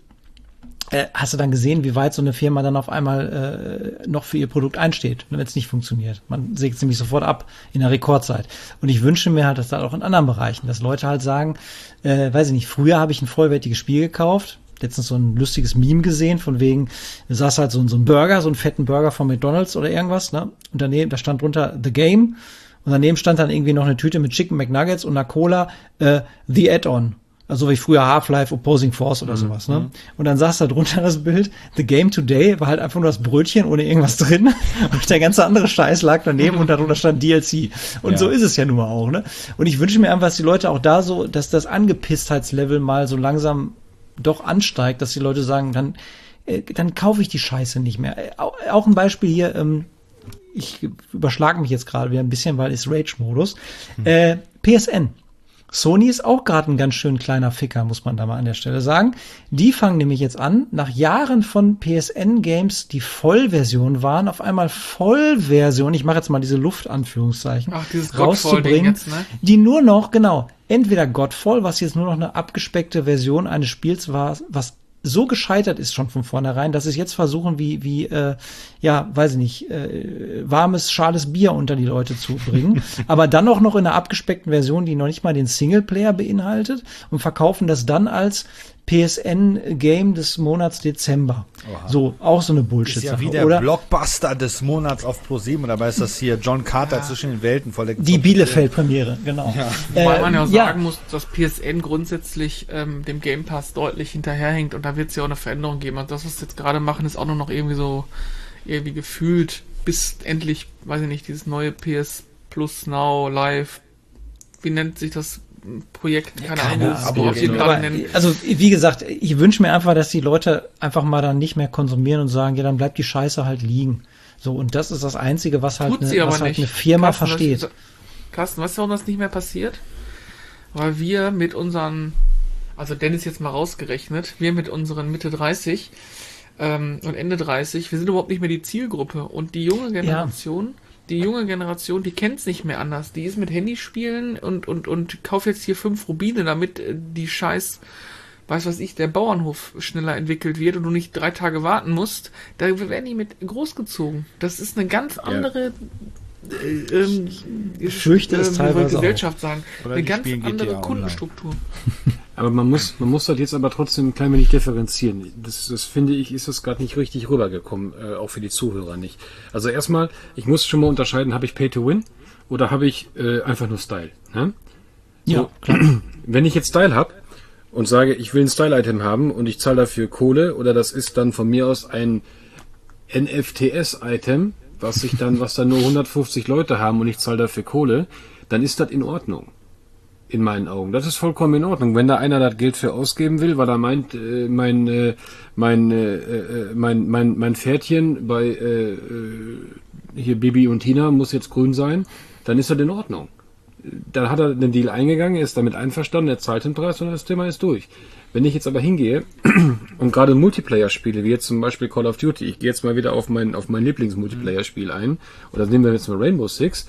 Äh, hast du dann gesehen, wie weit so eine Firma dann auf einmal äh, noch für ihr Produkt einsteht, wenn es nicht funktioniert. Man sägt es nämlich sofort ab in der Rekordzeit. Und ich wünsche mir halt, dass da auch in anderen Bereichen, dass Leute halt sagen, äh, weiß ich nicht, früher habe ich ein vollwertiges Spiel gekauft, letztens so ein lustiges Meme gesehen, von wegen, da saß halt so, so ein Burger, so einen fetten Burger von McDonald's oder irgendwas, ne? Und daneben, da stand drunter The Game, und daneben stand dann irgendwie noch eine Tüte mit Chicken McNuggets und einer Cola, äh, The Add-on. Also wie früher Half-Life Opposing Force oder mhm. sowas, ne? Und dann saß da drunter das Bild, The Game Today war halt einfach nur das Brötchen ohne irgendwas drin und der ganze andere Scheiß lag daneben und darunter stand D L C. Und ja. So ist es ja nun mal auch, ne? Und ich wünsche mir einfach, dass die Leute auch da so, dass das Angepisstheitslevel mal so langsam doch ansteigt, dass die Leute sagen, dann, äh, dann kaufe ich die Scheiße nicht mehr. Äh, auch, auch ein Beispiel hier, ähm, ich überschlage mich jetzt gerade wieder ein bisschen, weil ist Rage-Modus. Hm. Äh, P S N. Sony ist auch gerade ein ganz schön kleiner Ficker, muss man da mal an der Stelle sagen. Die fangen nämlich jetzt an, nach Jahren von P S N-Games, die Vollversion waren, auf einmal Vollversion, ich mache jetzt mal diese Luftanführungszeichen, Ach, dieses rauszubringen, jetzt, ne? die nur noch, genau, entweder Godfall, was jetzt nur noch eine abgespeckte Version eines Spiels war, was so gescheitert ist schon von vornherein, dass sie es jetzt versuchen, wie, wie, äh, ja, weiß ich nicht, äh, warmes, schales Bier unter die Leute zu bringen, aber dann auch noch in einer abgespeckten Version, die noch nicht mal den Singleplayer beinhaltet, und verkaufen das dann als P S N-Game des Monats Dezember. Oha. So, auch so eine Bullshit-Sache. Ist ja wie der oder? Blockbuster des Monats auf ProSieben, und dabei ist das hier John Carter ja. zwischen den Welten voll der Die Bielefeld-Premiere, genau. Ja. Wobei äh, man ja auch ja. sagen muss, dass P S N grundsätzlich ähm, dem Game Pass deutlich hinterherhängt, und da wird es ja auch eine Veränderung geben. Und das, was sie jetzt gerade machen, ist auch nur noch irgendwie so, irgendwie gefühlt, bis endlich, weiß ich nicht, dieses neue P S Plus Now Live, wie nennt sich das Projekt, keine Ahnung, aber, aber, also wie gesagt, ich wünsche mir einfach, dass die Leute einfach mal dann nicht mehr konsumieren und sagen, ja, dann bleibt die Scheiße halt liegen. So, und das ist das Einzige, was halt, eine, was halt eine Firma Carsten, versteht. Was, Carsten, weißt du, warum das nicht mehr passiert? Weil wir mit unseren, also Dennis jetzt mal rausgerechnet, wir mit unseren Mitte dreißig ähm, und Ende dreißig, wir sind überhaupt nicht mehr die Zielgruppe, und die junge Generation, ja. Die junge Generation, die kennt's nicht mehr anders. Die ist mit Handyspielen und, und, und kauft jetzt hier fünf Rubine, damit die scheiß weiß was ich, der Bauernhof schneller entwickelt wird und du nicht drei Tage warten musst, da werden die mit großgezogen. Das ist eine ganz andere äh, ähm, ich fürchte es äh, teilweise Gesellschaft sagen. Oder Eine die ganz spielen andere G T A Kundenstruktur. Aber man muss, man muss das jetzt aber trotzdem ein klein wenig differenzieren. Das, das finde ich, ist das gerade nicht richtig rübergekommen, äh, auch für die Zuhörer nicht. Also erstmal, ich muss schon mal unterscheiden, habe ich Pay to Win oder habe ich äh, einfach nur Style? Ne? So, Ja, klar. wenn ich jetzt Style habe und sage, ich will ein Style-Item haben und ich zahle dafür Kohle, oder das ist dann von mir aus ein N F T S-Item, was ich dann, was dann nur hundertfünfzig Leute haben und ich zahle dafür Kohle, dann ist das in Ordnung. In meinen Augen. Das ist vollkommen in Ordnung. Wenn da einer das Geld für ausgeben will, weil er meint, äh, mein, äh, mein, äh, mein, mein, mein Pferdchen bei äh, hier Bibi und Tina muss jetzt grün sein, dann ist das in Ordnung. Dann hat er den Deal eingegangen, er ist damit einverstanden, er zahlt den Preis und das Thema ist durch. Wenn ich jetzt aber hingehe und gerade Multiplayer spiele, wie jetzt zum Beispiel Call of Duty, ich gehe jetzt mal wieder auf mein, auf mein Lieblings-Multiplayer-Spiel ein, oder nehmen wir jetzt mal Rainbow Six.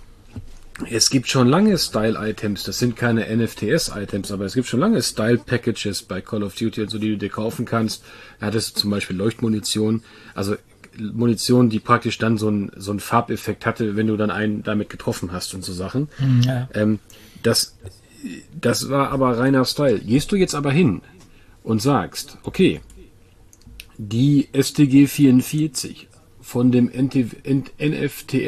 Es gibt schon lange Style-Items, das sind keine N F T S-Items, aber es gibt schon lange Style-Packages bei Call of Duty, also die du dir kaufen kannst. Da hattest du zum Beispiel Leuchtmunition, also Munition, die praktisch dann so einen so einen Farbeffekt hatte, wenn du dann einen damit getroffen hast und so Sachen. Ja. Ähm, das, das war aber reiner Style. Gehst du jetzt aber hin und sagst, okay, die S T G vierundvierzig von dem N F T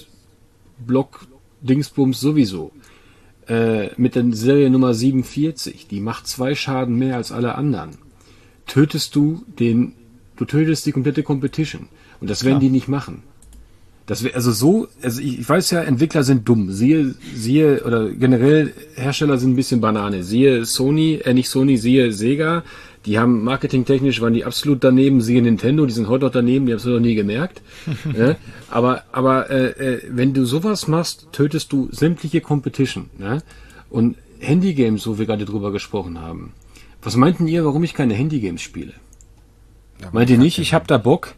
S-Block Dingsbums sowieso, äh, mit der Serie Nummer siebenundvierzig, die macht zwei Schaden mehr als alle anderen, tötest du den, du tötest die komplette Competition. Und das werden Klar. die nicht machen. Das wär, also so, also ich, ich weiß ja, Entwickler sind dumm. Siehe, siehe, oder generell Hersteller sind ein bisschen Banane. Siehe Sony, äh nicht Sony, siehe Sega. Die haben marketingtechnisch, waren die absolut daneben. Siehe Nintendo, die sind heute noch daneben, die haben es noch nie gemerkt. Ja? Aber, aber äh, äh, wenn du sowas machst, tötest du sämtliche Competition. Ja? Und Handygames, wo wir gerade drüber gesprochen haben. Was meinten ihr, warum ich keine Handygames spiele? Ja, Meint ihr nicht, ich habe da Bock?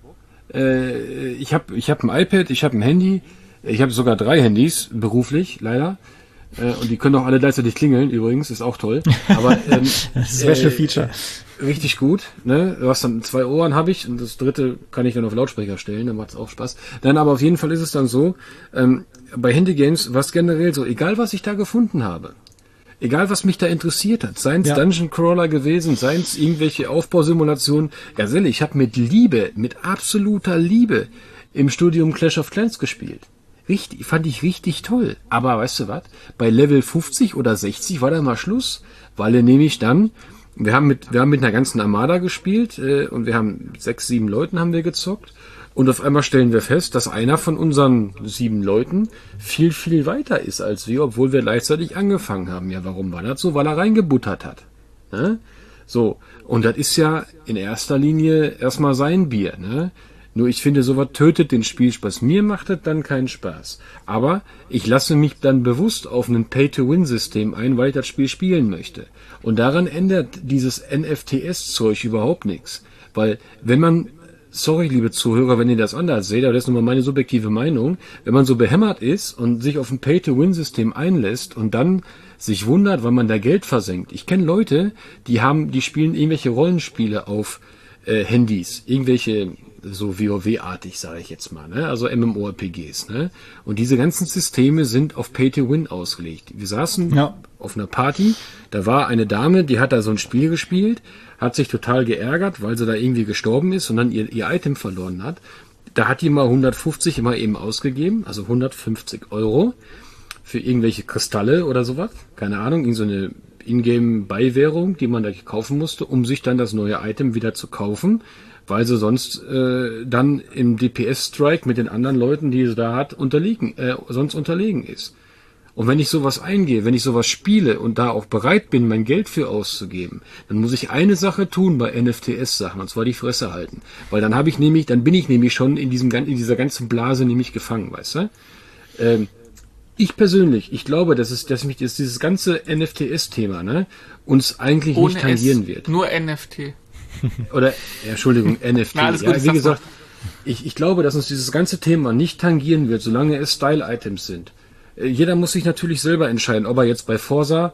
Äh, ich habe ich hab ein iPad, ich habe ein Handy, ich habe sogar drei Handys, beruflich, leider. Äh, und die können auch alle gleichzeitig klingeln, übrigens, ist auch toll. Aber ähm, Special Feature. Richtig gut, ne? Du hast dann zwei Ohren habe ich und das dritte kann ich dann auf Lautsprecher stellen, dann macht's auch Spaß. Dann aber auf jeden Fall ist es dann so, ähm, bei Handygames, was generell so, egal was ich da gefunden habe, egal was mich da interessiert hat, seien es Ja. Dungeon Crawler gewesen, seien es irgendwelche Aufbausimulationen, ganz ehrlich, ich habe mit Liebe, mit absoluter Liebe im Studium Clash of Clans gespielt. Richtig, fand ich richtig toll. Aber weißt du was? Bei Level fünfzig oder sechzig war da mal Schluss, weil er nämlich dann, wir haben mit, wir haben mit einer ganzen Armada gespielt äh, und wir haben mit sechs, sieben Leuten haben wir gezockt und auf einmal stellen wir fest, dass einer von unseren sieben Leuten viel, viel weiter ist als wir, obwohl wir gleichzeitig angefangen haben. Ja, warum war das so? Weil er reingebuttert hat. Ne? So, und das ist ja in erster Linie erstmal sein Bier, ne? Nur ich finde, sowas tötet den Spielspaß. Mir macht das dann keinen Spaß. Aber ich lasse mich dann bewusst auf ein Pay-to-Win-System ein, weil ich das Spiel spielen möchte. Und daran ändert dieses N F T S-Zeug überhaupt nichts. Weil wenn man, sorry liebe Zuhörer, wenn ihr das anders seht, aber das ist nun mal meine subjektive Meinung, wenn man so behämmert ist und sich auf ein Pay-to-Win-System einlässt und dann sich wundert, weil man da Geld versenkt. Ich kenne Leute, die haben, die spielen irgendwelche Rollenspiele auf äh, Handys, irgendwelche so WoW-artig, sage ich jetzt mal, ne? Also MMORPGs, ne? Und diese ganzen Systeme sind auf Pay-to-Win ausgelegt. Wir saßen Ja. auf einer Party, da war eine Dame, die hat da so ein Spiel gespielt, hat sich total geärgert, weil sie da irgendwie gestorben ist und dann ihr, ihr Item verloren hat. Da hat die mal hundertfünfzig immer eben ausgegeben, also hundertfünfzig Euro für irgendwelche Kristalle oder sowas, keine Ahnung, irgend so eine Ingame-Beiwährung, die man da kaufen musste, um sich dann das neue Item wieder zu kaufen, weil sie sonst äh, dann im D P S-Strike mit den anderen Leuten, die sie da hat, unterliegen, äh, sonst unterlegen ist. Und wenn ich sowas eingehe, wenn ich sowas spiele und da auch bereit bin, mein Geld für auszugeben, dann muss ich eine Sache tun bei N F T S-Sachen, und zwar die Fresse halten. Weil dann habe ich nämlich, dann bin ich nämlich schon in diesem in dieser ganzen Blase nämlich gefangen, weißt du? Ähm, ich persönlich, ich glaube, dass es, dass mich dass dieses ganze N F T S-Thema, ne, uns eigentlich Ohne nicht tangieren S, wird. Nur N F T. Oder, ja, Entschuldigung, N F T. Na, alles gut, ja, ich wie sag's gesagt, ich, ich glaube, dass uns dieses ganze Thema nicht tangieren wird, solange es Style-Items sind. Äh, Jeder muss sich natürlich selber entscheiden, ob er jetzt bei Forza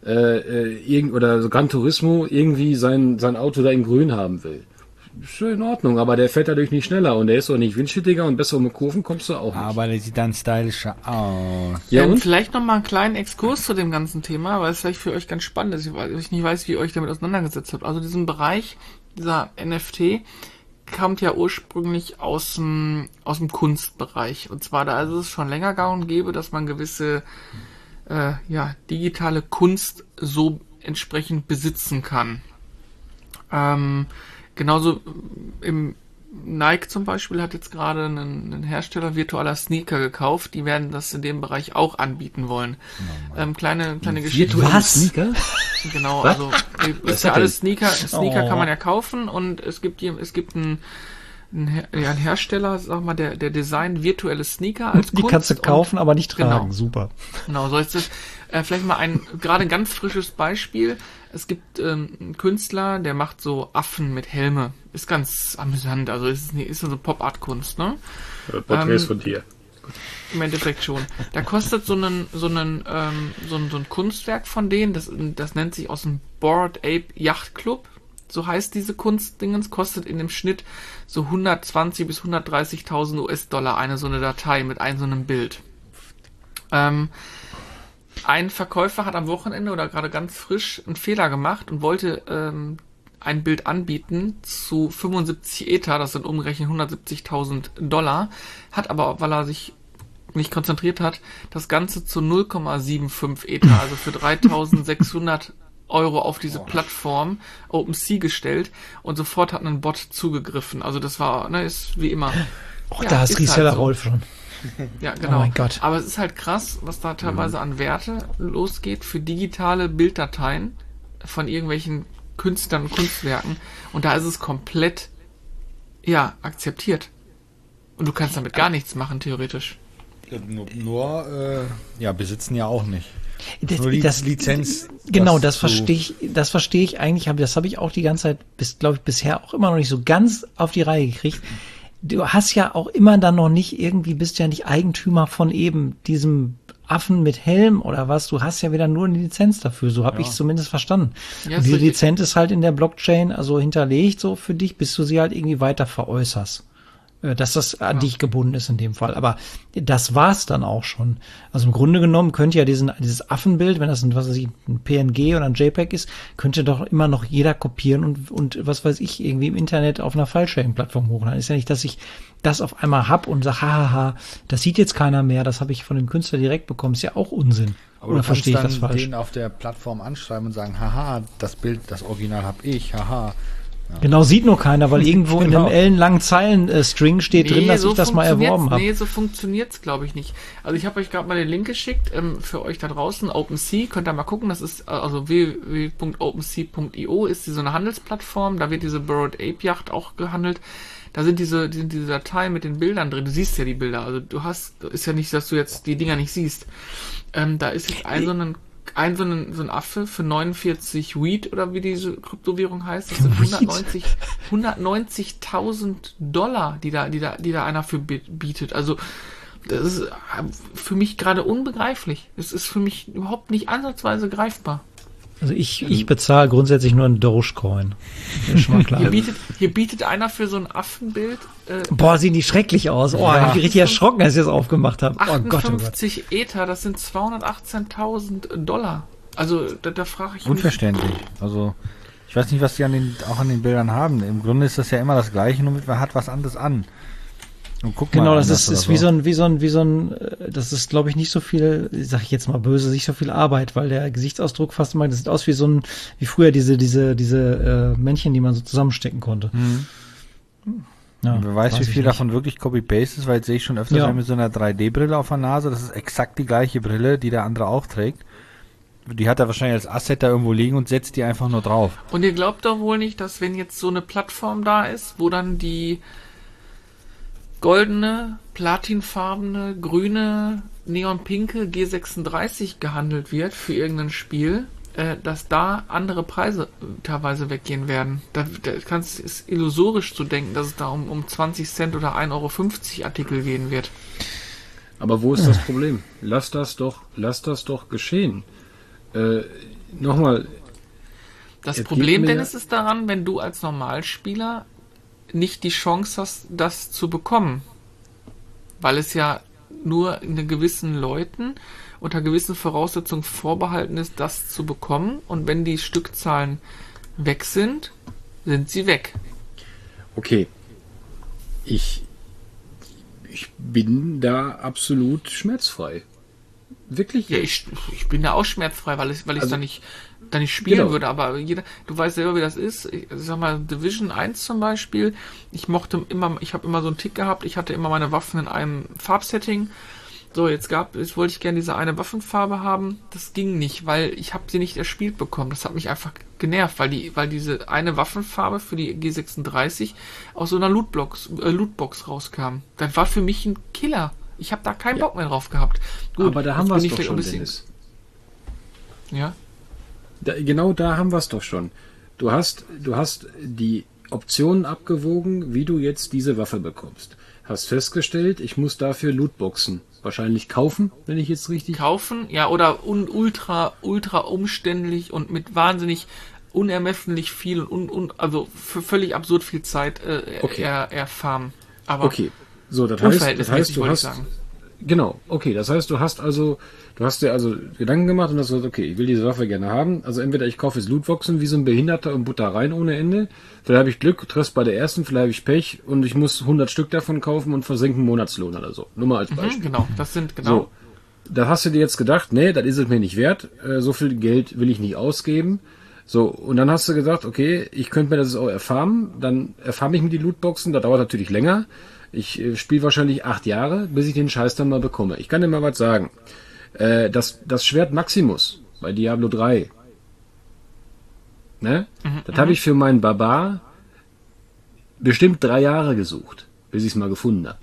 äh, äh, irgend, oder so Gran Turismo irgendwie sein, sein Auto da in grün haben will. Ist in Ordnung, aber der fährt dadurch nicht schneller und der ist auch nicht windschittiger und besser um die Kurven kommst du auch nicht. Aber der sieht dann stylischer aus. Ja, ähm, und? vielleicht noch mal einen kleinen Exkurs zu dem ganzen Thema, weil es vielleicht für euch ganz spannend ist, weil ich nicht weiß, wie ihr euch damit auseinandergesetzt habt. Also diesen Bereich, dieser N F T, kommt ja ursprünglich aus dem, aus dem Kunstbereich. Und zwar, da ist es schon länger gang und gäbe, dass man gewisse äh, ja, digitale Kunst so entsprechend besitzen kann. Ähm, genauso im Nike zum Beispiel hat jetzt gerade einen, einen Hersteller virtueller Sneaker gekauft, die werden das in dem Bereich auch anbieten wollen. Oh ähm, kleine kleine Geschichte. Was? Sneaker? Genau, Was? also Was ist ja hat alles Sneaker, Sneaker Oh. kann man ja kaufen und es gibt hier- es gibt einen, einen, Her- ja, einen Hersteller, sag mal, der der designt virtuelle Sneaker als Die Kunst kannst du und- kaufen, aber nicht tragen. Genau. Super. Genau, so ist es. Äh, vielleicht mal ein gerade ein ganz frisches Beispiel. Es gibt ähm, einen Künstler, der macht so Affen mit Helme. Ist ganz amüsant, also ist, ist so Pop-Art-Kunst, ne? Porträts Ähm, von dir. Im Endeffekt schon. Da kostet so einen, so einen, ähm, so ein, so ein Kunstwerk von denen, das, das nennt sich aus dem Bored Ape Yacht Club. So heißt diese Kunstdingens, kostet in dem Schnitt so hundertzwanzig bis hundertdreißigtausend U S-Dollar eine so eine Datei mit einem so einem Bild. Ähm, ein Verkäufer hat am Wochenende oder gerade ganz frisch einen Fehler gemacht und wollte ähm, ein Bild anbieten zu fünfundsiebzig Ether, das sind umgerechnet hundertsiebzigtausend Dollar, hat aber, weil er sich nicht konzentriert hat, das Ganze zu null Komma fünfundsiebzig Ether, also für dreitausendsechshundert Euro auf diese Plattform OpenSea gestellt und sofort hat ein Bot zugegriffen. Also das war, ne, ist wie immer. Och, Ja, da ist ist Reseller halt so. Rolf schon. Ja, genau. Oh mein Gott. Aber es ist halt krass, was da teilweise an Werte losgeht für digitale Bilddateien von irgendwelchen Künstlern und Kunstwerken. Und da ist es komplett, ja, akzeptiert. Und du kannst damit gar nichts machen, theoretisch. Nur, nur äh, ja, besitzen ja auch nicht. Das, Nur die das, Lizenz. Genau, das zu- verstehe ich, das verstehe ich eigentlich, aber das habe ich auch die ganze Zeit, bis, glaube ich, bisher auch immer noch nicht so ganz auf die Reihe gekriegt. Du hast ja auch immer dann noch nicht irgendwie, bist ja nicht Eigentümer von eben diesem Affen mit Helm oder was. Du hast ja wieder nur eine Lizenz dafür. So habe Ja. ich es zumindest verstanden. Ja, Und diese so- Lizenz ist halt in der Blockchain also hinterlegt so für dich, bis du sie halt irgendwie weiter veräußerst. Äh, Dass das an dich gebunden ist in dem Fall. Aber das war's dann auch schon. Also im Grunde genommen könnte ja diesen, dieses Affenbild, wenn das ein, was weiß ich, ein P N G oder ein JPEG ist, könnte doch immer noch jeder kopieren und, und was weiß ich, irgendwie im Internet auf einer File-Sharing-Plattform hochladen. Ist ja nicht, dass ich das auf einmal hab und sag, hahaha, das sieht jetzt keiner mehr, das habe ich von dem Künstler direkt bekommen. Ist ja auch Unsinn. Aber Oder du kannst verstehe ich dann das falsch? den auf der Plattform anschreiben und sagen, haha, das Bild, das Original hab ich, haha. Genau, sieht nur keiner, weil irgendwo in Genau. einem ellenlangen Zeilen-String steht drin, dass ich das mal funktioniert's- erworben habe. Nee, so funktioniert's, glaube ich, nicht. Also ich habe euch gerade mal den Link geschickt ähm, für euch da draußen. OpenSea, könnt ihr mal gucken. Das ist äh, also w w w punkt opensea punkt i o ist die so eine Handelsplattform. Da wird diese Bored Ape Yacht auch gehandelt. Da sind diese, die, diese Dateien mit den Bildern drin. Du siehst ja die Bilder. Also du hast, ist ja nicht, dass du jetzt die Dinger nicht siehst. Ähm, da ist jetzt ein so ein ein so ein, so ein Affe für neunundvierzig Weed oder wie diese Kryptowährung heißt. Das sind Weed? hundertneunzig hundertneunzigtausend Dollar, die da, die da, die da einer für bi- bietet. Also, das ist äh, für mich gerade unbegreiflich. Es ist für mich überhaupt nicht ansatzweise greifbar. Also ich, ich bezahle grundsätzlich nur einen Dogecoin. Ist schon mal klar. Hier bietet, hier bietet einer für so ein Affenbild äh, Boah, sehen die schrecklich aus. Oh, Ja. ich bin richtig erschrocken, als ich das aufgemacht habe. Oh Gott, oh Gott. achtundfünfzig Ether, das sind zweihundertachtzehntausend Dollar. Also, da, da frage ich mich. Unverständlich. Also, ich weiß nicht, was die an den, auch an den Bildern haben. Im Grunde ist das ja immer das Gleiche, nur man hat was anderes an. Und guck Genau, mal das anders ist, oder ist wie so ein, wie so ein, wie so ein, äh, das ist, glaube ich, nicht so viel, sag ich jetzt mal böse, nicht so viel Arbeit, weil der Gesichtsausdruck fast immer, das sieht aus wie so ein, wie früher diese, diese, diese äh, Männchen, die man so zusammenstecken konnte. Mhm. Ja, Wer weiß, wie ich viel nicht. davon wirklich Copy-Paste ist, weil jetzt sehe ich schon öfters Ja. mit so einer drei D Brille auf der Nase. Das ist exakt die gleiche Brille, die der andere auch trägt. Die hat er wahrscheinlich als Asset da irgendwo liegen und setzt die einfach nur drauf. Und ihr glaubt doch wohl nicht, dass wenn jetzt so eine Plattform da ist, wo dann die goldene, platinfarbene, grüne, neonpinke G sechsunddreißig gehandelt wird für irgendein Spiel, äh, dass da andere Preise äh, teilweise weggehen werden. Da, da kannst, ist illusorisch zu denken, dass es da um, um zwanzig Cent oder ein Euro fünfzig Artikel gehen wird. Aber wo ist das Problem? Lass das doch, lass das doch geschehen. Äh, nochmal. Das Problem, Dennis, ist daran, wenn du als Normalspieler nicht die Chance hast, das zu bekommen. Weil es ja nur in gewissen Leuten unter gewissen Voraussetzungen vorbehalten ist, das zu bekommen. Und wenn die Stückzahlen weg sind, sind sie weg. Okay. Ich, ich bin da absolut schmerzfrei. Wirklich? Ja, ich, ich bin da auch schmerzfrei, weil ich weil ich Also, da nicht da nicht spielen genau. würde, aber jeder, du weißt selber, wie das ist. Ich sag mal, Division eins zum Beispiel, ich mochte immer, ich habe immer so einen Tick gehabt, ich hatte immer meine Waffen in einem Farbsetting. So, jetzt gab, jetzt wollte ich gerne diese eine Waffenfarbe haben. Das ging nicht, weil ich habe sie nicht erspielt bekommen. Das hat mich einfach genervt, weil die, weil diese eine Waffenfarbe für die G sechsunddreißig aus so einer Lootbox, äh, Lootbox rauskam. Das war für mich ein Killer. Ich habe da keinen Ja. Bock mehr drauf gehabt. Gut, aber da jetzt haben wir bin es ich doch vielleicht schon, ein bisschen, Dennis. ja. Da, genau da haben wir es doch schon. Du hast, du hast die Optionen abgewogen, wie du jetzt diese Waffe bekommst. Hast festgestellt, ich muss dafür Lootboxen wahrscheinlich kaufen, wenn ich jetzt richtig... Kaufen, ja, oder un, ultra, ultra umständlich und mit wahnsinnig unermessentlich viel und, und also für völlig absurd viel Zeit äh, Okay. er, erfarmen. Aber Okay, so, das heißt, das unverhältnismäßig, heißt, du wollte ich hast... sagen. Genau, okay, das heißt, du hast also, du hast dir also Gedanken gemacht und hast gesagt, okay, ich will diese Waffe gerne haben. Also entweder ich kaufe jetzt Lootboxen wie so ein Behinderter und butter rein ohne Ende. Vielleicht habe ich Glück, treffe bei der ersten, vielleicht habe ich Pech und ich muss hundert Stück davon kaufen und versenke einen Monatslohn oder so. Nur mal als Beispiel. Mhm, genau, das sind genau. So, da hast du dir jetzt gedacht, nee, das ist es mir nicht wert, äh, so viel Geld will ich nicht ausgeben. So, und dann hast du gesagt, okay, ich könnte mir das auch erfarmen, dann erfarme ich mir die Lootboxen, das dauert natürlich länger. Ich äh, spiele wahrscheinlich acht Jahre, bis ich den Scheiß dann mal bekomme. Ich kann dir mal was sagen. Äh, das, das Schwert Maximus bei Diablo drei, ne? Mhm, Das habe ich für meinen Barbar bestimmt drei Jahre gesucht, bis ich es mal gefunden habe.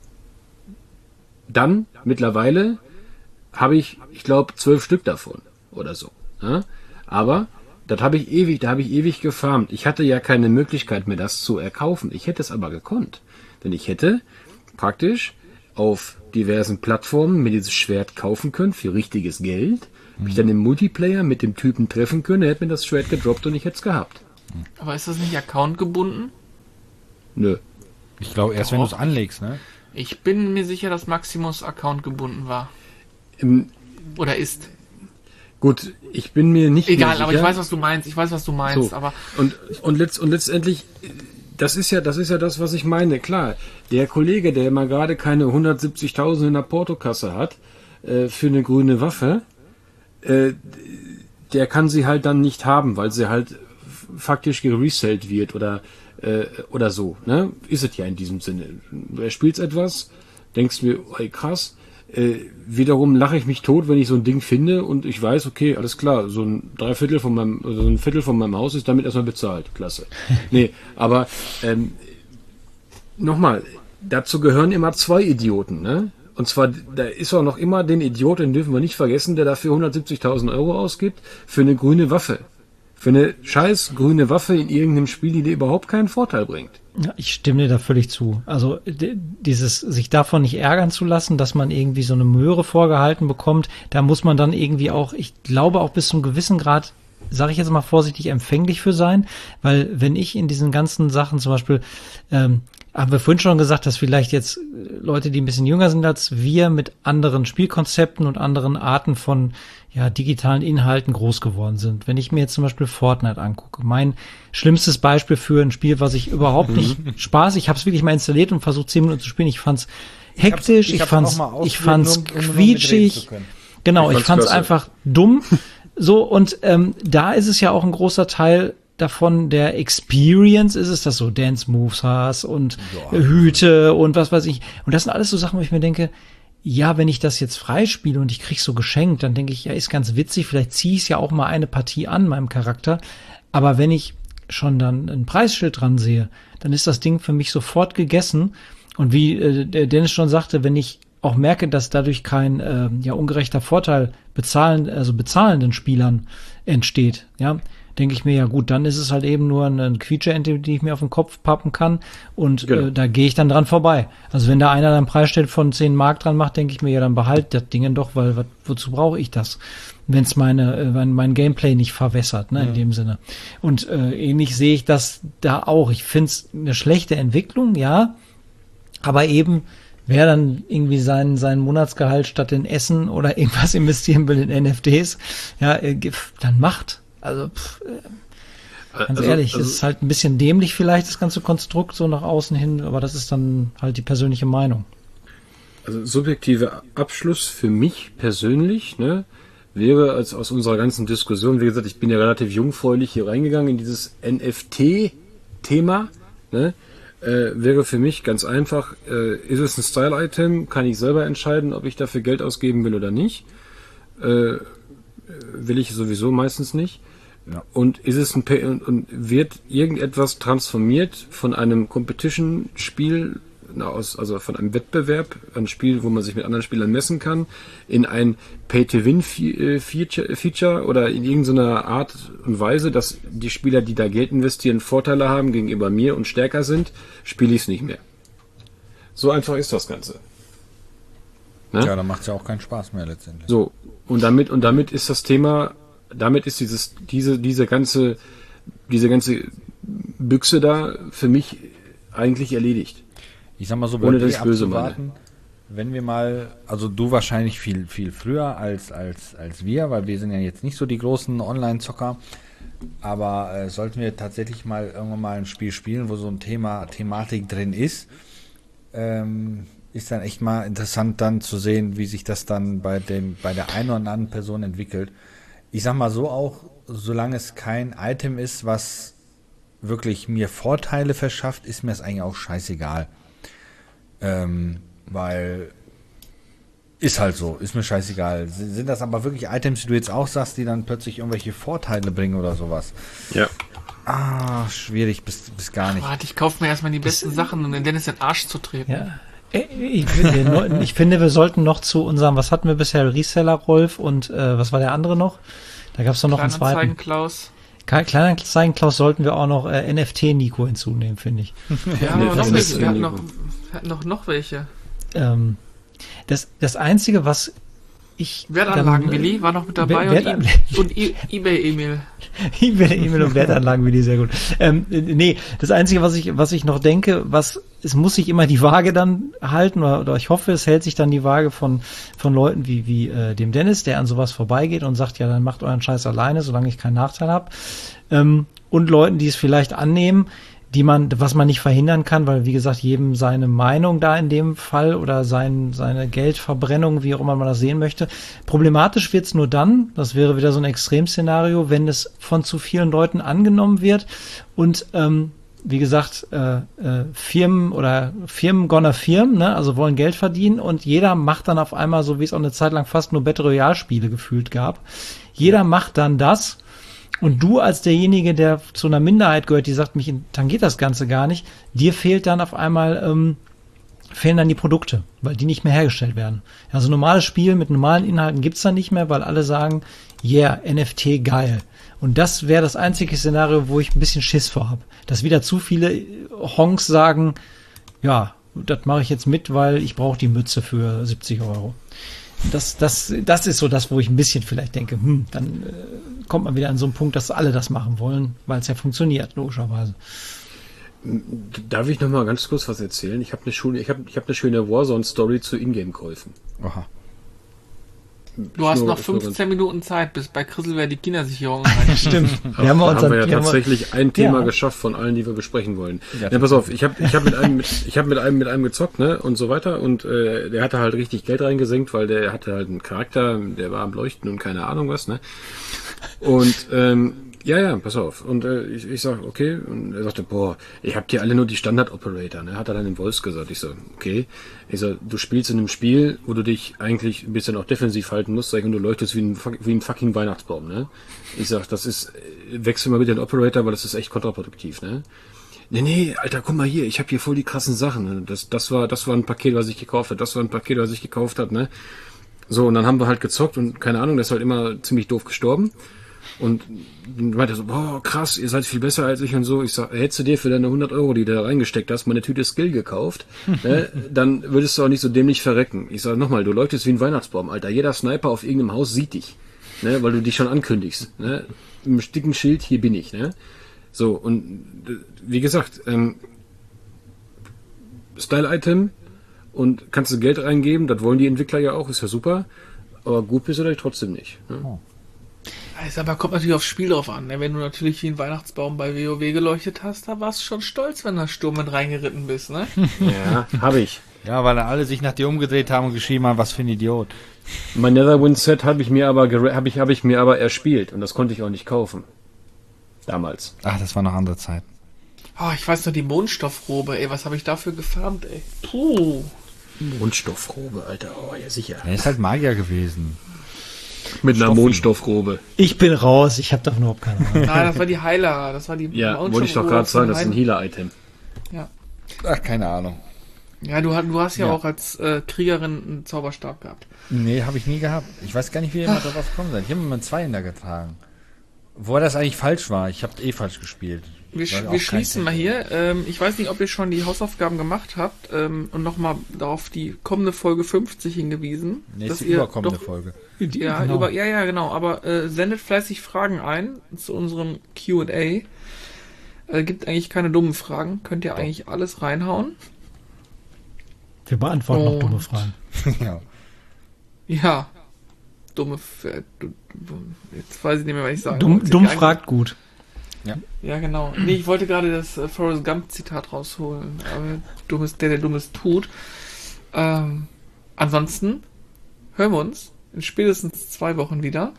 Dann, mittlerweile, habe ich, ich glaube, zwölf Stück davon oder so. Ne? Aber das habe ich ewig, da habe ich ewig gefarmt. Ich hatte ja keine Möglichkeit mehr, das zu erkaufen. Ich hätte es aber gekonnt. Denn ich hätte praktisch auf diversen Plattformen mir dieses Schwert kaufen können für richtiges Geld. Mhm. Mich dann im Multiplayer mit dem Typen treffen können, er hätte mir das Schwert gedroppt und ich hätte es gehabt. Aber ist das nicht Account gebunden? Nö. Ich glaube, erst wenn du es anlegst, ne? Ich bin mir sicher, dass Maximus Account gebunden war. Im, Oder ist. gut, ich bin mir nicht Egal, mehr sicher. aber ich weiß, was du meinst. Ich weiß, was du meinst, So. aber Und, und, letzt, und letztendlich, das ist ja, das ist ja das, was ich meine. Klar, der Kollege, der mal gerade keine hundertsiebzigtausend in der Portokasse hat, äh, für eine grüne Waffe, äh, der kann sie halt dann nicht haben, weil sie halt faktisch geresellt wird oder, äh, oder so, ne? Ist es ja in diesem Sinne. Du spielst etwas, denkst mir, ey, krass, Äh, wiederum lache ich mich tot, wenn ich so ein Ding finde und ich weiß, okay, alles klar, so ein Dreiviertel von meinem, also ein Viertel von meinem Haus ist damit erstmal bezahlt. Klasse. Nee, aber ähm, nochmal, dazu gehören immer zwei Idioten, ne? Und zwar, da ist auch noch immer den Idiot, den dürfen wir nicht vergessen, der dafür hundertsiebzigtausend Euro ausgibt, für eine grüne Waffe. Für eine scheiß grüne Waffe in irgendeinem Spiel, die dir überhaupt keinen Vorteil bringt. Ja, ich stimme dir da völlig zu. Also d- dieses sich davon nicht ärgern zu lassen, dass man irgendwie so eine Möhre vorgehalten bekommt, da muss man dann irgendwie auch, ich glaube auch bis zu einem gewissen Grad, sage ich jetzt mal vorsichtig, empfänglich für sein, weil wenn ich in diesen ganzen Sachen zum Beispiel, ähm, haben wir vorhin schon gesagt, dass vielleicht jetzt Leute, die ein bisschen jünger sind als wir, mit anderen Spielkonzepten und anderen Arten von ja, digitalen Inhalten groß geworden sind. Wenn ich mir jetzt zum Beispiel Fortnite angucke, mein schlimmstes Beispiel für ein Spiel, was ich überhaupt nicht Spaß, ich habe es wirklich mal installiert und versucht zehn Minuten zu spielen, ich fand's hektisch, ich, ich hab's fand's, auch mal ich fand's ausprobiert, nur um- um nur mitreden zu quietschig, können. genau, Ich ich fand's fand's klasse. einfach dumm, so, und ähm, da ist es ja auch ein großer Teil davon, der Experience ist es, dass du Dance Moves hast und Ja. Hüte und was weiß ich. Und das sind alles so Sachen, wo ich mir denke, ja, wenn ich das jetzt freispiele und ich krieg's so geschenkt, dann denke ich, ja, ist ganz witzig, vielleicht ziehe ich ja auch mal eine Partie an meinem Charakter. Aber wenn ich schon dann ein Preisschild dran sehe, dann ist das Ding für mich sofort gegessen. Und wie äh, der Dennis schon sagte, wenn ich auch merke, dass dadurch kein äh, ja ungerechter Vorteil bezahlen, also bezahlenden Spielern entsteht, ja, denke ich mir, ja gut, dann ist es halt eben nur eine Quietsche-Ente, die ich mir auf den Kopf pappen kann und Genau. äh, da gehe ich dann dran vorbei. Also wenn da einer dann Preisschild von zehn Mark dran macht, denke ich mir, ja, dann behalt das Ding doch, weil wat, wozu brauche ich das? wenn es meine, äh, mein, mein Gameplay nicht verwässert, ne, Ja. in dem Sinne. Und äh, ähnlich sehe ich das da auch. Ich finde es eine schlechte Entwicklung, ja, aber eben, wer dann irgendwie sein, sein Monatsgehalt statt in Essen oder irgendwas investieren will in N F Ts, ja, äh, dann macht. Also, pff, äh, ganz Also- ehrlich, also- es ist halt ein bisschen dämlich vielleicht, das ganze Konstrukt so nach außen hin, aber das ist dann halt die persönliche Meinung. Also subjektiver Abschluss für mich persönlich, ne, wäre als aus unserer ganzen Diskussion, wie gesagt, ich bin ja relativ jungfräulich hier reingegangen in dieses N F T-Thema, ne, äh, wäre für mich ganz einfach, äh, ist es ein Style-Item, kann ich selber entscheiden, ob ich dafür Geld ausgeben will oder nicht. Äh, will ich sowieso meistens nicht. Ja. Und ist es ein Pay und, und wird irgendetwas transformiert von einem Competition-Spiel, na, aus, also von einem Wettbewerb, ein Spiel, wo man sich mit anderen Spielern messen kann, in ein Pay-to-Win-Feature oder in irgendeiner Art und Weise, dass die Spieler, die da Geld investieren, Vorteile haben gegenüber mir und stärker sind, spiele ich es nicht mehr. So einfach ist das Ganze. Ne? Ja, dann macht es ja auch keinen Spaß mehr letztendlich. So, und damit, und damit ist das Thema, damit ist dieses, diese, diese ganze, diese ganze Büchse da für mich eigentlich erledigt. Ich sag mal so, Ohne, bei dass dir ich böse abzuwarten, wenn wir mal, also du wahrscheinlich viel, viel früher als, als, als wir, weil wir sind ja jetzt nicht so die großen Online-Zocker, aber äh, sollten wir tatsächlich mal irgendwann mal ein Spiel spielen, wo so ein Thema, Thematik drin ist, ähm, ist dann echt mal interessant dann zu sehen, wie sich das dann bei dem, bei der einen oder anderen Person entwickelt. Ich sag mal so auch, solange es kein Item ist, was wirklich mir Vorteile verschafft, ist mir das eigentlich auch scheißegal. Ähm, weil ist halt so, ist mir scheißegal. Sind das aber wirklich Items, die du jetzt auch sagst, die dann plötzlich irgendwelche Vorteile bringen oder sowas? Ja. Ah, schwierig bis, bis gar nicht. Warte, ich kaufe mir erstmal die besten Sachen, um den Dennis in den Arsch zu treten. Ja. Äh, Ich finde, ich finde, wir sollten noch zu unserem, was hatten wir bisher, Reseller Rolf und äh, was war der andere noch? Da gab es doch noch einen Kleinanzeigen zweiten. Klaus. Kleinanzeigen Klaus sollten wir auch noch äh, N F T Nico hinzunehmen, finde ich. Ja, Nee, aber das noch ist welche. Wir hatten Nico. noch, wir hatten noch, noch welche. Ähm, das, das Einzige, was ich... Wertanlagen dann, äh, Willi war noch mit dabei Wert- und, Wert- e und e eBay Emil. E-Mail und Wertanlagen, wie die sehr gut. Ähm, nee, das Einzige, was ich, was ich noch denke, was, es muss sich immer die Waage dann halten, oder, oder ich hoffe, es hält sich dann die Waage von, von Leuten wie, wie äh, dem Dennis, der an sowas vorbeigeht und sagt, ja, dann macht euren Scheiß alleine, solange ich keinen Nachteil habe. Ähm, und Leuten, die es vielleicht annehmen, die man, was man nicht verhindern kann, weil, wie gesagt, jedem seine Meinung da in dem Fall oder sein, seine Geldverbrennung, wie auch immer man das sehen möchte. Problematisch wird's nur dann, das wäre wieder so ein Extremszenario, wenn es von zu vielen Leuten angenommen wird und, ähm, wie gesagt, äh, äh, Firmen oder Firmen gonna Firmen, ne, also wollen Geld verdienen und jeder macht dann auf einmal, so wie es auch eine Zeit lang fast nur Battle Royale Spiele gefühlt gab, jeder macht dann das. Und du als derjenige, der zu einer Minderheit gehört, die sagt, mich tangiert das Ganze gar nicht, dir fehlt dann auf einmal, ähm, fehlen dann die Produkte, weil die nicht mehr hergestellt werden. Also normales Spiel mit normalen Inhalten gibt's dann nicht mehr, weil alle sagen, yeah, N F T geil. Und das wäre das einzige Szenario, wo ich ein bisschen Schiss vor habe. Dass wieder zu viele Honks sagen, ja, das mache ich jetzt mit, weil ich brauche die Mütze für siebzig Euro. Das, das, das ist so das, wo ich ein bisschen vielleicht denke, hm, dann äh, kommt man wieder an so einen Punkt, dass alle das machen wollen, weil es ja funktioniert, logischerweise. Darf ich noch mal ganz kurz was erzählen? Ich habe eine schöne, ich habe, ich habe eine schöne Warzone-Story zu Ingame-Käufen. Aha. Du hast Nur- noch ist nur fünfzehn Minuten Zeit, bis bei Chriselwehr die Kindersicherung rein. Stimmt. Da Wir haben, haben, unseren, wir ja wir haben tatsächlich ein Thema Ja. geschafft von allen, die wir besprechen wollen. Ja, Ja, pass auf, ich habe ich hab mit einem mit, ich habe mit einem mit einem gezockt, ne, und so weiter und äh, der hatte halt richtig Geld reingesenkt, weil der hatte halt einen Charakter, der war am Leuchten und keine Ahnung was, ne? Und ähm, ja, ja, pass auf. Und äh, ich, ich sag, okay, und er sagte, boah, ihr habt hier alle nur die Standard-Operator, ne? Hat er dann in Wolfs gesagt. Ich so, okay. Ich so, du spielst in einem Spiel, wo du dich eigentlich ein bisschen auch defensiv halten musst, sag ich, und du leuchtest wie ein, fuck- wie ein fucking Weihnachtsbaum, ne? Ich sag, das ist, äh, wechsel mal bitte den Operator, weil das ist echt kontraproduktiv, ne? Nee, nee, Alter, guck mal hier, ich habe hier voll die krassen Sachen. Ne? Das, das war, das war ein Paket, was ich gekauft habe, das war ein Paket, was ich gekauft habe, ne? So, und dann haben wir halt gezockt und keine Ahnung, der ist halt immer ziemlich doof gestorben. Und dann meinte er so, boah, krass, ihr seid viel besser als ich und so. Ich sag, hättest du dir für deine hundert Euro, die du da reingesteckt hast, mal eine Tüte Skill gekauft, ne, dann würdest du auch nicht so dämlich verrecken. Ich sag nochmal, du leuchtest wie ein Weihnachtsbaum, Alter. Jeder Sniper auf irgendeinem Haus sieht dich. ne, weil du dich schon ankündigst. Ne? Im dicken Schild, hier bin ich. Ne? So, und wie gesagt, ähm, Style-Item und kannst du Geld reingeben, das wollen die Entwickler ja auch, ist ja super, aber gut bist du vielleicht trotzdem nicht. Ne? Oh. Also, aber kommt natürlich aufs Spiel drauf an. Ne? Wenn du natürlich wie ein Weihnachtsbaum bei WoW geleuchtet hast, da warst du schon stolz, wenn du Sturm mit reingeritten bist, ne? Ja, habe ich. Ja, weil alle sich nach dir umgedreht haben und geschrieben haben, was für ein Idiot. Mein Netherwind-Set habe ich mir aber habe ich, hab ich mir aber erspielt und das konnte ich auch nicht kaufen. Damals. Ach, das war noch andere Zeit. Oh, ich weiß noch, die Mondstoffrobe, ey, was habe ich dafür gefarmt, ey? Puh. Mondstoffrobe, Alter, oh ja sicher. Er ist halt Magier gewesen. Mit einer Stoffi. Mondstoffrobe. Ich bin raus, ich habe doch nur keine Ahnung. Nein, das war die Heiler, das war die Ja, wollte ich doch gerade sagen, das ist ein Healer-Item. Ja. Ach, keine Ahnung. Ja, du, du hast ja, Ja. auch als äh, Kriegerin einen Zauberstab gehabt. Nee, habe ich nie gehabt. Ich weiß gar nicht, wie ihr immer darauf gekommen seid. Ich habe immer einen Zweihänder getragen. Wo das eigentlich falsch war. Ich habe eh falsch gespielt. Wir, Weil sch auch wir kein schließen mal hier. Ähm, ich weiß nicht, ob ihr schon die Hausaufgaben gemacht habt ähm, und nochmal darauf die kommende Folge fünfzig hingewiesen. Nächste dass ihr überkommende doch, Folge. Ja, Genau. über, ja, ja, genau. Aber äh, sendet fleißig Fragen ein zu unserem Q und A. Äh, gibt eigentlich keine dummen Fragen. Könnt ihr eigentlich alles reinhauen. Wir beantworten noch Und- dumme Fragen. ja. Ja. Dumme. F äh, du- du- jetzt weiß ich nicht mehr, was ich sagen Dumm, wollte. dumm Die ein- fragt gut. Ja, genau. Nee, ich wollte gerade das äh, Forrest Gump Zitat rausholen. Aber dummes, der, der Dummes tut. Ähm, ansonsten hören wir uns in spätestens zwei Wochen wieder.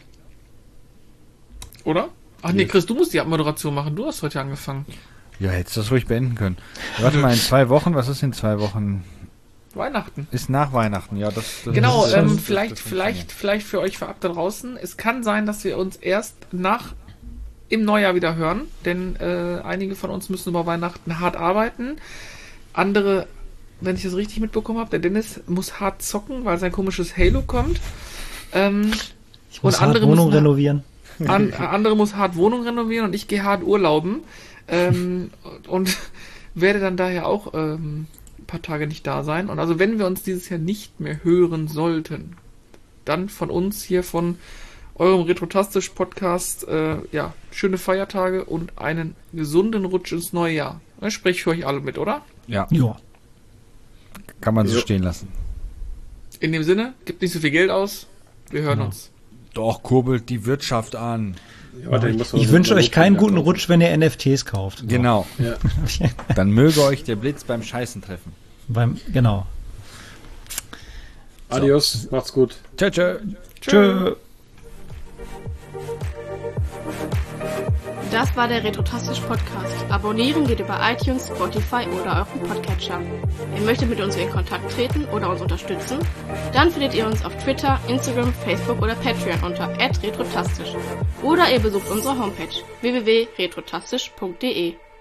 Oder? Ach nee, Chris, du musst die Abmoderation machen. Du hast heute angefangen. Ja, hättest du das ruhig beenden können. Warte mal, in zwei Wochen, was ist in zwei Wochen? Weihnachten. Ist nach Weihnachten, ja. Das, das Genau, das- ähm, das- das vielleicht, funktioniert. vielleicht, vielleicht für euch vorab da draußen. Es kann sein, dass wir uns erst nach im Neujahr wieder hören, denn äh, einige von uns müssen über Weihnachten hart arbeiten. Andere, wenn ich das richtig mitbekommen habe, der Dennis muss hart zocken, weil sein komisches Halo kommt. Ähm, Ich muss Und hart andere Wohnung müssen- renovieren. an, andere muss hart Wohnung renovieren und ich gehe hart urlauben. Ähm, und werde dann daher auch ähm, ein paar Tage nicht da sein. Und also wenn wir uns dieses Jahr nicht mehr hören sollten, dann von uns hier von eurem Retrotastisch-Podcast, äh, ja, schöne Feiertage und einen gesunden Rutsch ins neue Jahr. Das spreche ich für euch alle mit, oder? Ja, Ja. kann man so Jo. stehen lassen. In dem Sinne, gibt nicht so viel Geld aus. Wir hören Genau. uns. Doch, kurbelt die Wirtschaft an. Warte, ich muss mal Ich so wünsche einen euch keinen Notfall guten kaufen. Rutsch, wenn ihr N F Ts kauft. So. Genau. Ja. Dann möge euch der Blitz beim Scheißen treffen. Beim, genau. Adios, macht's gut. Tschö, tschö. Tschö. Das war der Retrotastisch Podcast. Abonnieren geht über iTunes, Spotify oder euren Podcatcher. Ihr möchtet mit uns in Kontakt treten oder uns unterstützen? Dann findet ihr uns auf Twitter, Instagram, Facebook oder Patreon unter at retrotastisch. Oder ihr besucht unsere Homepage w w w punkt retrotastisch punkt de.